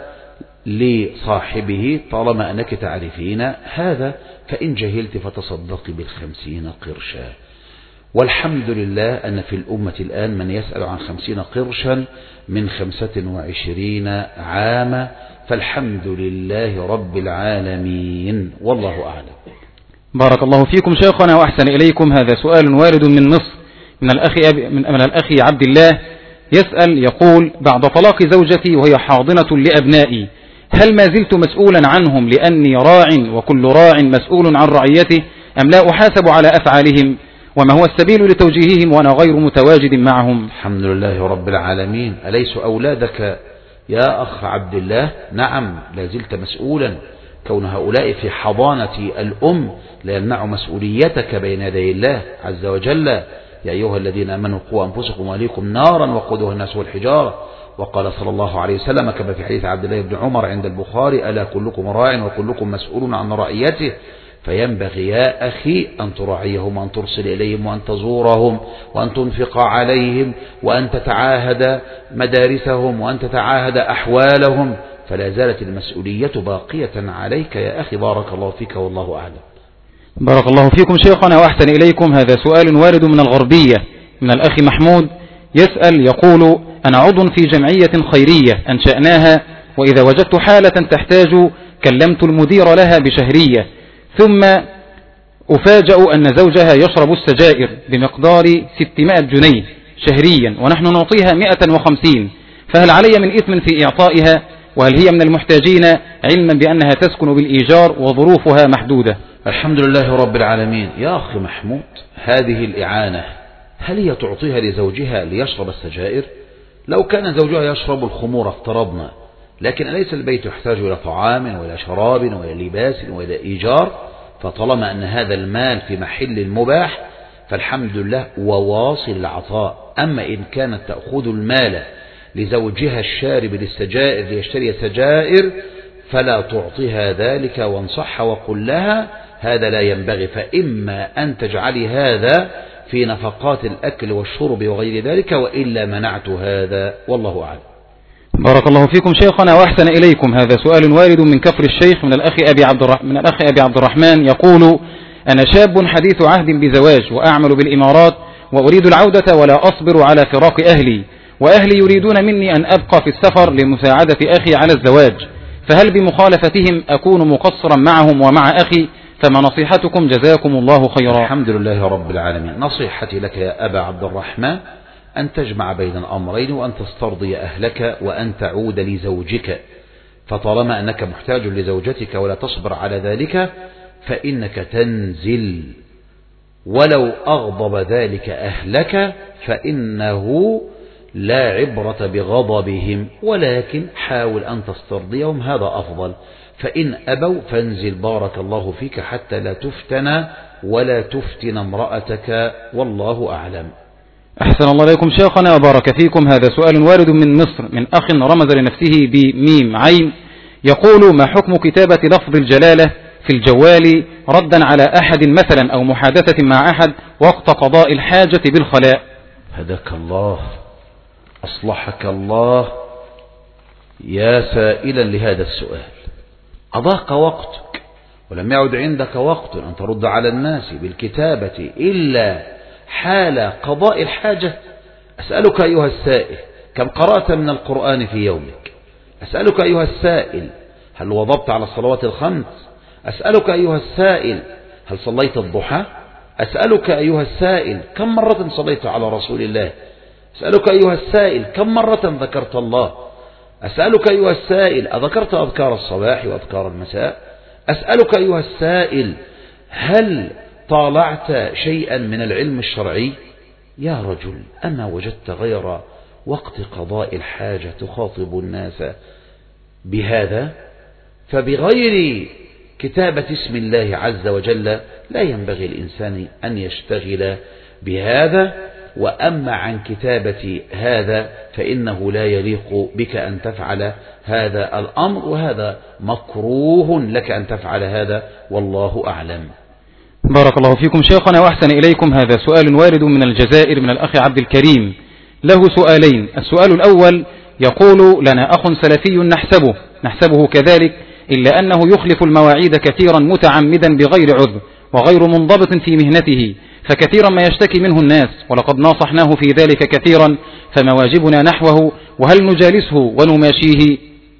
Speaker 2: لصاحبه طالما أنك تعرفين هذا، فإن جهلت فتصدقي ب50 قرشا. والحمد لله أن في الأمة الآن من يسأل عن 50 قرشا من 25 عاما، فالحمد لله رب العالمين، والله أعلم.
Speaker 1: بارك الله فيكم شيخنا وأحسن إليكم. هذا سؤال وارد من مصر من الأخ عبد الله، يسأل يقول: بعد طلاق زوجتي وهي حاضنة لأبنائي، هل ما زلت مسؤولا عنهم لأني راع وكل راع مسؤول عن رعيته، أم لا أحاسب على أفعالهم؟ وما هو السبيل لتوجيههم وأنا غير متواجد معهم؟
Speaker 2: الحمد لله رب العالمين. أليس أولادك يا أخ عبد الله؟ نعم، لا زلت مسؤولا. كون هؤلاء في حضانة الأم لا يمنع مسؤوليتك بين يدي الله عز وجل. يا أيها الذين آمنوا قوا أنفسكم وأهليكم نارا وقودها الناس والحجارة. وقال صلى الله عليه وسلم كما في حديث عبد الله بن عمر عند البخاري: ألا كلكم راع وكلكم مسؤول عن رعيته. فينبغي يا أخي أن تراعيهم وأن ترسل إليهم وأن تزورهم وأن تنفق عليهم وأن تتعاهد مدارسهم وأن تتعاهد أحوالهم، فلا زالت المسؤولية باقية عليك يا أخي. بارك الله فيك والله أعلم.
Speaker 1: بارك الله فيكم شيخنا وأحسن إليكم. هذا سؤال وارد من الغربية من الأخ محمود، يسأل يقول: أنا عضو في جمعية خيرية أنشأناها، وإذا وجدت حالة تحتاج كلمت المدير لها بشهرية، ثم أفاجأ أن زوجها يشرب السجائر بمقدار 600 جنيه شهريا ونحن نعطيها 150، فهل علي من إثم في إعطائها؟ وهل هي من المحتاجين علما بأنها تسكن بالإيجار وظروفها محدودة؟
Speaker 2: الحمد لله رب العالمين. يا أخي محمود، هذه الإعانة هل هي تعطيها لزوجها ليشرب السجائر؟ لو كان زوجها يشرب الخمور افترضنا، لكن أليس البيت يحتاج إلى طعام وإلى شراب وإلى لباس وإلى إيجار؟ فطالما أن هذا المال في محل المباح فالحمد لله وواصل العطاء. أما إن كانت تأخذ المال لزوجها الشارب للسجائر ليشتري سجائر فلا تعطيها ذلك، وانصح وقل لها هذا لا ينبغي، فإما أن تجعلي هذا في نفقات الأكل والشرب وغير ذلك، وإلا منعت هذا والله أعلم.
Speaker 1: بارك الله فيكم شيخنا وأحسن إليكم. هذا سؤال وارد من كفر الشيخ من الأخ أبي عبد الرحمن، يقول: أنا شاب حديث عهد بزواج وأعمل بالإمارات وأريد العودة ولا أصبر على فراق أهلي، وأهلي يريدون مني أن أبقى في السفر لمساعدة أخي على الزواج، فهل بمخالفتهم أكون مقصرا معهم ومع أخي؟ فما نصيحتكم جزاكم الله خيرا.
Speaker 2: الحمد لله رب العالمين. نصيحتي لك يا أبا عبد الرحمن أن تجمع بين الأمرين وأن تسترضي أهلك وأن تعود لزوجك، فطالما أنك محتاج لزوجتك ولا تصبر على ذلك فإنك تنزل، ولو أغضب ذلك أهلك فإنه لا عبرة بغضبهم، ولكن حاول أن تسترضيهم، هذا أفضل. فإن أبوا فانزل بارك الله فيك حتى لا تفتن ولا تفتن امرأتك والله أعلم.
Speaker 1: أحسن الله إليكم شيخنا وبارك فيكم. هذا سؤال وارد من مصر من أخ رمز لنفسه بميم عين، يقول: ما حكم كتابة لفظ الجلالة في الجوال ردا على أحد مثلا أو محادثة مع أحد وقت قضاء الحاجة بالخلاء؟
Speaker 2: هداك الله أصلحك الله يا سائلا لهذا السؤال. أضاق وقتك ولم يعد عندك وقت أن ترد على الناس بالكتابة إلا حال قضاء الحاجة. أسألك أيها السائل كم قرأت من القرآن في يومك؟ أسألك أيها السائل هل وظبت على الصلوات الخمس؟ أسألك أيها السائل هل صليت الضحى؟ أسألك أيها السائل كم مرة صليت على رسول الله؟ أسألك أيها السائل كم مرة ذكرت الله؟ أسألك أيها السائل أذكرت أذكار الصباح وأذكار المساء؟ أسألك أيها السائل هل طالعت شيئا من العلم الشرعي؟ يا رجل أما وجدت غير وقت قضاء الحاجة تخاطب الناس بهذا؟ فبغير كتابة اسم الله عز وجل لا ينبغي الإنسان أن يشتغل بهذا. وأما عن كتابة هذا فإنه لا يليق بك أن تفعل هذا الأمر، وهذا مكروه لك أن تفعل هذا والله أعلم.
Speaker 1: بارك الله فيكم شيخنا وأحسن إليكم. هذا سؤال وارد من الجزائر من الأخ عبد الكريم، له سؤالين. السؤال الأول يقول: لنا أخ سلفي نحسبه كذلك، إلا أنه يخلف المواعيد كثيرا متعمدا بغير عذر وغير منضبط في مهنته، فكثيرا ما يشتكي منه الناس، ولقد ناصحناه في ذلك كثيرا، فما واجبنا نحوه؟ وهل نجالسه ونماشيه؟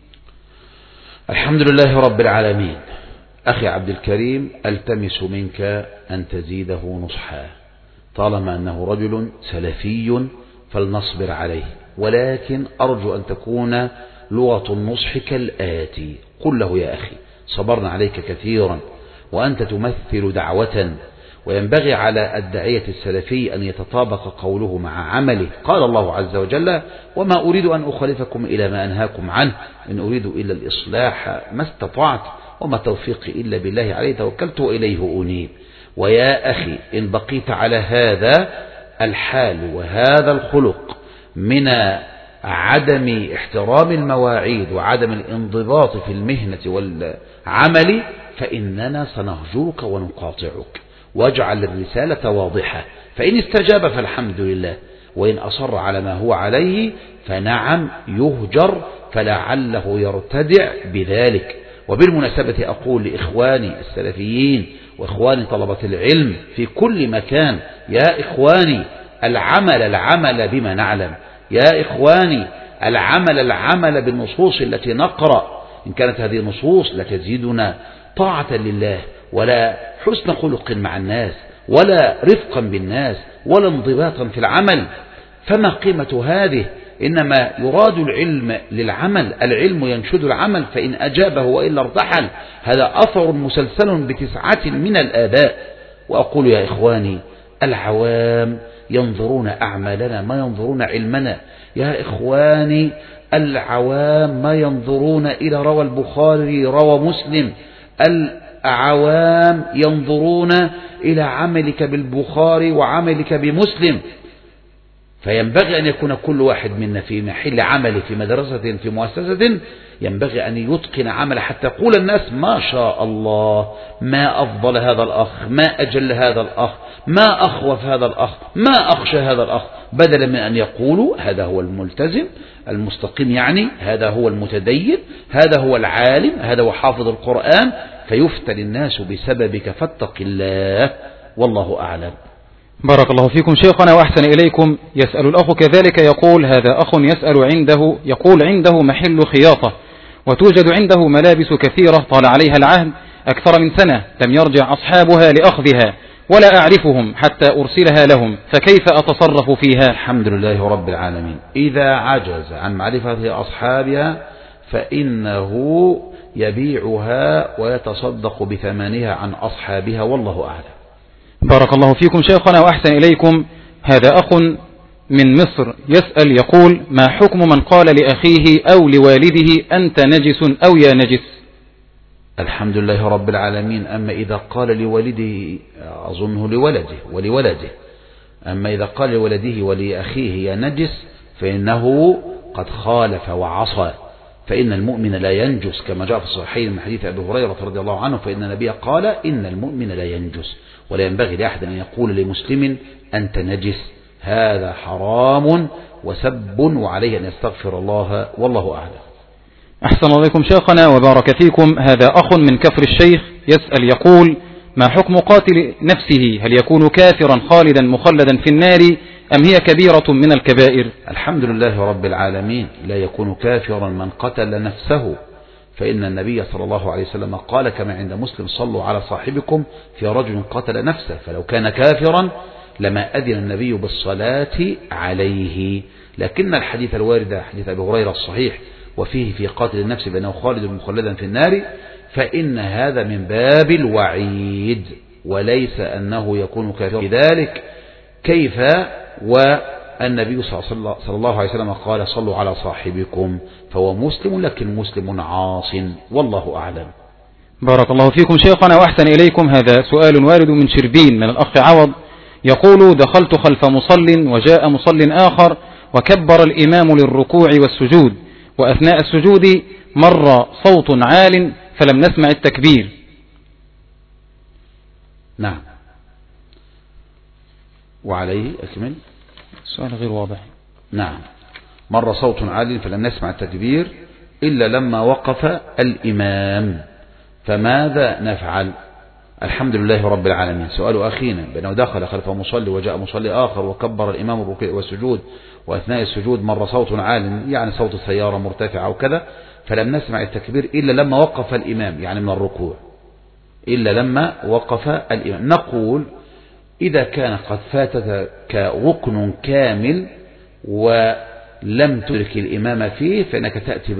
Speaker 2: الحمد لله رب العالمين. أخي عبد الكريم ألتمس منك أن تزيده نصحا، طالما أنه رجل سلفي فلنصبر عليه، ولكن أرجو أن تكون لغة النصح كالآتي: قل له: يا أخي صبرنا عليك كثيرا وأنت تمثل دعوة، وينبغي على الداعية السلفي أن يتطابق قوله مع عمله. قال الله عز وجل: وما أريد أن أخالفكم إلى ما أنهاكم عنه، إن أريد إلا الإصلاح ما استطعت وما توفيقي إلا بالله عليه توكلت وإليه أنيب. ويا أخي إن بقيت على هذا الحال وهذا الخلق من عدم احترام المواعيد وعدم الانضباط في المهنة والعمل فإننا سنهجرك ونقاطعك، واجعل الرسالة واضحة، فإن استجاب فالحمد لله، وإن أصر على ما هو عليه فنعم يهجر، فلعله يرتدع بذلك. وبالمناسبة أقول لإخواني السلفيين وإخواني طلبة العلم في كل مكان: يا إخواني العمل بما نعلم، يا إخواني العمل بالنصوص التي نقرأ، إن كانت هذه النصوص لتزيدنا طاعة لله ولا حسن خلق مع الناس ولا رفقا بالناس ولا انضباطا في العمل، فما قيمة هذه؟ إنما يراد العلم للعمل، العلم ينشد العمل، فإن أجابه وإلا ارتحل. هذا أثر مسلسل ب9 من الآباء. وأقول يا إخواني العوام ينظرون أعمالنا ما ينظرون علمنا، يا إخواني العوام ما ينظرون إلى روى البخاري روى مسلم، العوام ينظرون إلى عملك بالبخاري وعملك بمسلم. فينبغي أن يكون كل واحد منا في محل عمله في مدرسة في مؤسسة ينبغي أن يتقن عمله حتى يقول الناس ما شاء الله، ما أفضل هذا الأخ، ما أجل هذا الأخ، ما أخوف هذا الأخ، ما أخشى هذا الأخ، بدلا من أن يقولوا هذا هو الملتزم المستقيم، يعني هذا هو المتدين، هذا هو العالم، هذا هو حافظ القرآن، فيفتن الناس بسببك، فاتق الله، والله أعلم.
Speaker 1: بارك الله فيكم شيخنا وأحسن إليكم. يسأل الأخ كذلك يقول: هذا أخ يقول عنده محل خياطة، وتوجد عنده ملابس كثيرة طال عليها العهد أكثر من سنة، لم يرجع أصحابها لأخذها ولا أعرفهم حتى أرسلها لهم، فكيف أتصرف فيها؟
Speaker 2: الحمد لله رب العالمين. إذا عجز عن معرفة أصحابها فإنه يبيعها ويتصدق بثمنها عن أصحابها، والله أعلم.
Speaker 1: بارك الله فيكم شيخنا وأحسن إليكم. هذا أخ من مصر يسأل يقول: ما حكم من قال لأخيه أو لوالده أنت نجس أو يا نجس؟
Speaker 2: الحمد لله رب العالمين. أما إذا قال لوالده أظنه ولولده، أما إذا قال لولده ولأخيه يا نجس فإنه قد خالف وعصى، فإن المؤمن لا ينجس كما جاء في الصحيحين من حديث أبي هريرة رضي الله عنه، فإن النبي قال إن المؤمن لا ينجس، ولا ينبغي لأحد أن يقول لمسلم أنت نجس، هذا حرام وسب، وعليه أن يستغفر الله، والله أعلم.
Speaker 1: أحسن الله إليكم شيخنا وبارك فيكم. هذا أخ من كفر الشيخ يسأل يقول: ما حكم قاتل نفسه؟ هل يكون كافرا خالدا مخلدا في النار أم هي كبيرة من الكبائر؟
Speaker 2: الحمد لله رب العالمين. لا يكون كافرا من قتل نفسه، فإن النبي صلى الله عليه وسلم قال كما عند مسلم: صلوا على صاحبكم في رجل قتل نفسه، فلو كان كافرا لما أذن النبي بالصلاة عليه. لكن الحديث الوارد حديث أبي هريرة الصحيح وفيه في قاتل النفس بأنه خالد مخلدا في النار، فإن هذا من باب الوعيد وليس أنه يكون كافرا. لذلك كيف والنبي صلى الله عليه وسلم قال: صلوا على صاحبكم، فهو مسلم لكن مسلم عاص، والله أعلم.
Speaker 1: بارك الله فيكم شيخنا وأحسن إليكم. هذا سؤال وارد من شربين من الأخ عوض يقول: دخلت خلف مصل وجاء مصل آخر وكبر الإمام للركوع والسجود، وأثناء السجود مر صوت عال فلم نسمع التكبير.
Speaker 2: نعم، وعليه أكمل.
Speaker 1: السؤال غير واضح.
Speaker 2: نعم، مر صوت عال فلم نسمع التكبير إلا لما وقف الإمام، فماذا نفعل؟ الحمد لله رب العالمين. سؤال أخينا بأنه دخل خلف مصلي وجاء مصلي آخر وكبر الإمام الركوع والسجود، وأثناء السجود مر صوت عال، يعني صوت السيارة مرتفعة أو كذا، فلم نسمع التكبير إلا لما وقف الإمام، يعني من الركوع، إلا لما وقف الإمام. نقول: إذا كان قد فاتك ركن كامل ولم تدرك الإمام فيه فإنك تأتي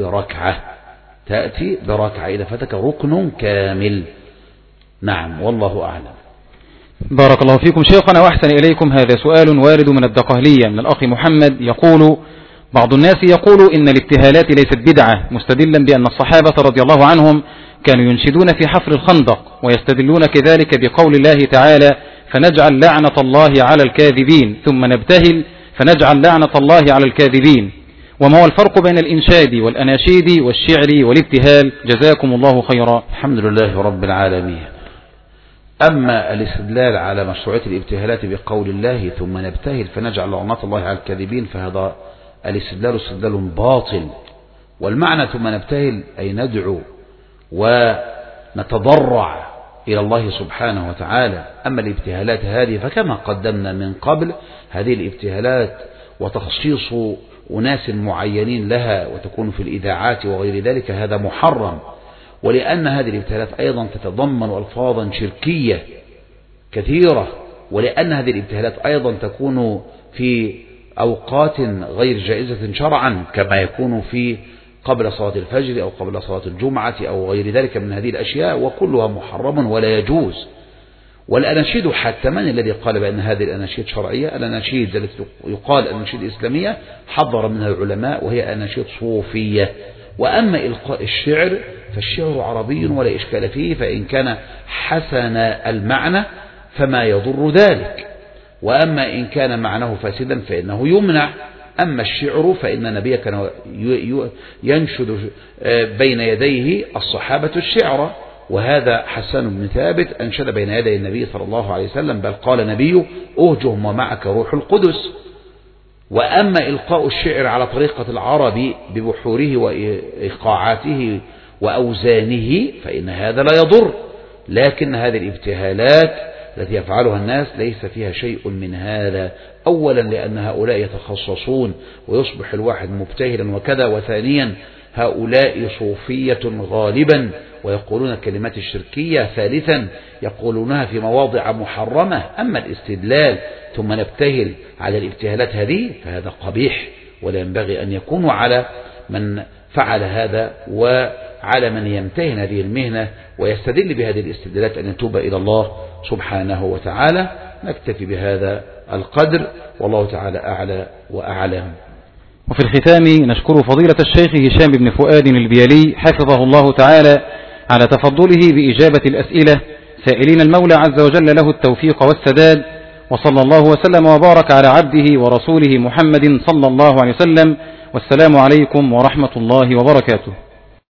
Speaker 2: بركعة إذا فاتك ركن كامل. نعم، والله أعلم.
Speaker 1: بارك الله فيكم شيخنا وأحسن إليكم. هذا سؤال وارد من الدقهلية من الأخ محمد يقول: بعض الناس يقول إن الابتهالات ليست بدعة، مستدلا بأن الصحابة رضي الله عنهم كانوا ينشدون في حفر الخندق، ويستدلون كذلك بقول الله تعالى: فنجعل لعنة الله على الكاذبين، ثم نبتهل فنجعل لعنة الله على الكاذبين. وما هو الفرق بين الإنشاد والأناشيد والشعر والابتهال؟ جزاكم الله خيرا.
Speaker 2: الحمد لله رب العالمين. أما الاستدلال على مشروعية الابتهالات بقول الله ثم نبتهل فنجعل لعنة الله على الكاذبين، فهذا الاستدلال استدلال باطل. والمعنى ثم نبتهل أي ندعو ونتضرع إلى الله سبحانه وتعالى. أما الابتهالات هذه فكما قدمنا من قبل، هذه الابتهالات وتخصيص أناس معينين لها وتكون في الإذاعات وغير ذلك هذا محرم، ولأن هذه الابتهالات أيضا تتضمن ألفاظا شركية كثيرة، ولأن هذه الابتهالات أيضا تكون في أوقات غير جائزة شرعا، كما يكون في قبل صلاة الفجر أو قبل صلاة الجمعة أو غير ذلك من هذه الأشياء، وكلها محرم ولا يجوز. والأناشيد حتى، من الذي قال بأن هذه الأناشيد شرعية؟ الأناشيد التي يقال أناشيد إسلامية حذر منها العلماء، وهي أناشيد صوفية. وأما إلقاء الشعر فالشعر عربي ولا إشكال فيه، فإن كان حسن المعنى فما يضر ذلك، وأما إن كان معناه فاسدا فإنه يمنع. أما الشعر فإن النبي كان ينشد بين يديه الصحابة الشعر، وهذا حسان بن ثابت أنشد بين يدي النبي صلى الله عليه وسلم، بل قال النبي أهجهم ومعك روح القدس. وأما إلقاء الشعر على طريقة العرب ببحوره وإيقاعاته وأوزانه فإن هذا لا يضر، لكن هذه الابتهالات التي يفعلها الناس ليس فيها شيء من هذا. أولا لأن هؤلاء يتخصصون ويصبح الواحد مبتهلا وكذا، وثانيا هؤلاء صوفية غالبا ويقولون الكلمات الشركية، ثالثا يقولونها في مواضع محرمة. أما الاستدلال ثم نبتهل على الابتهالات هذه فهذا قبيح، ولا ينبغي أن يكون على من فعل هذا وعلى من يمتهن هذه المهنة ويستدل بهذه الاستدلالات أن يتوب إلى الله سبحانه وتعالى. نكتفي بهذا القدر، والله تعالى أعلى وأعلم.
Speaker 1: وفي الختام نشكر فضيلة الشيخ هشام بن فؤاد البيلي حفظه الله تعالى على تفضله بإجابة الأسئلة، سائلين المولى عز وجل له التوفيق والسداد، وصلى الله وسلم وبارك على عبده ورسوله محمد صلى الله عليه وسلم. والسلام عليكم ورحمة الله وبركاته.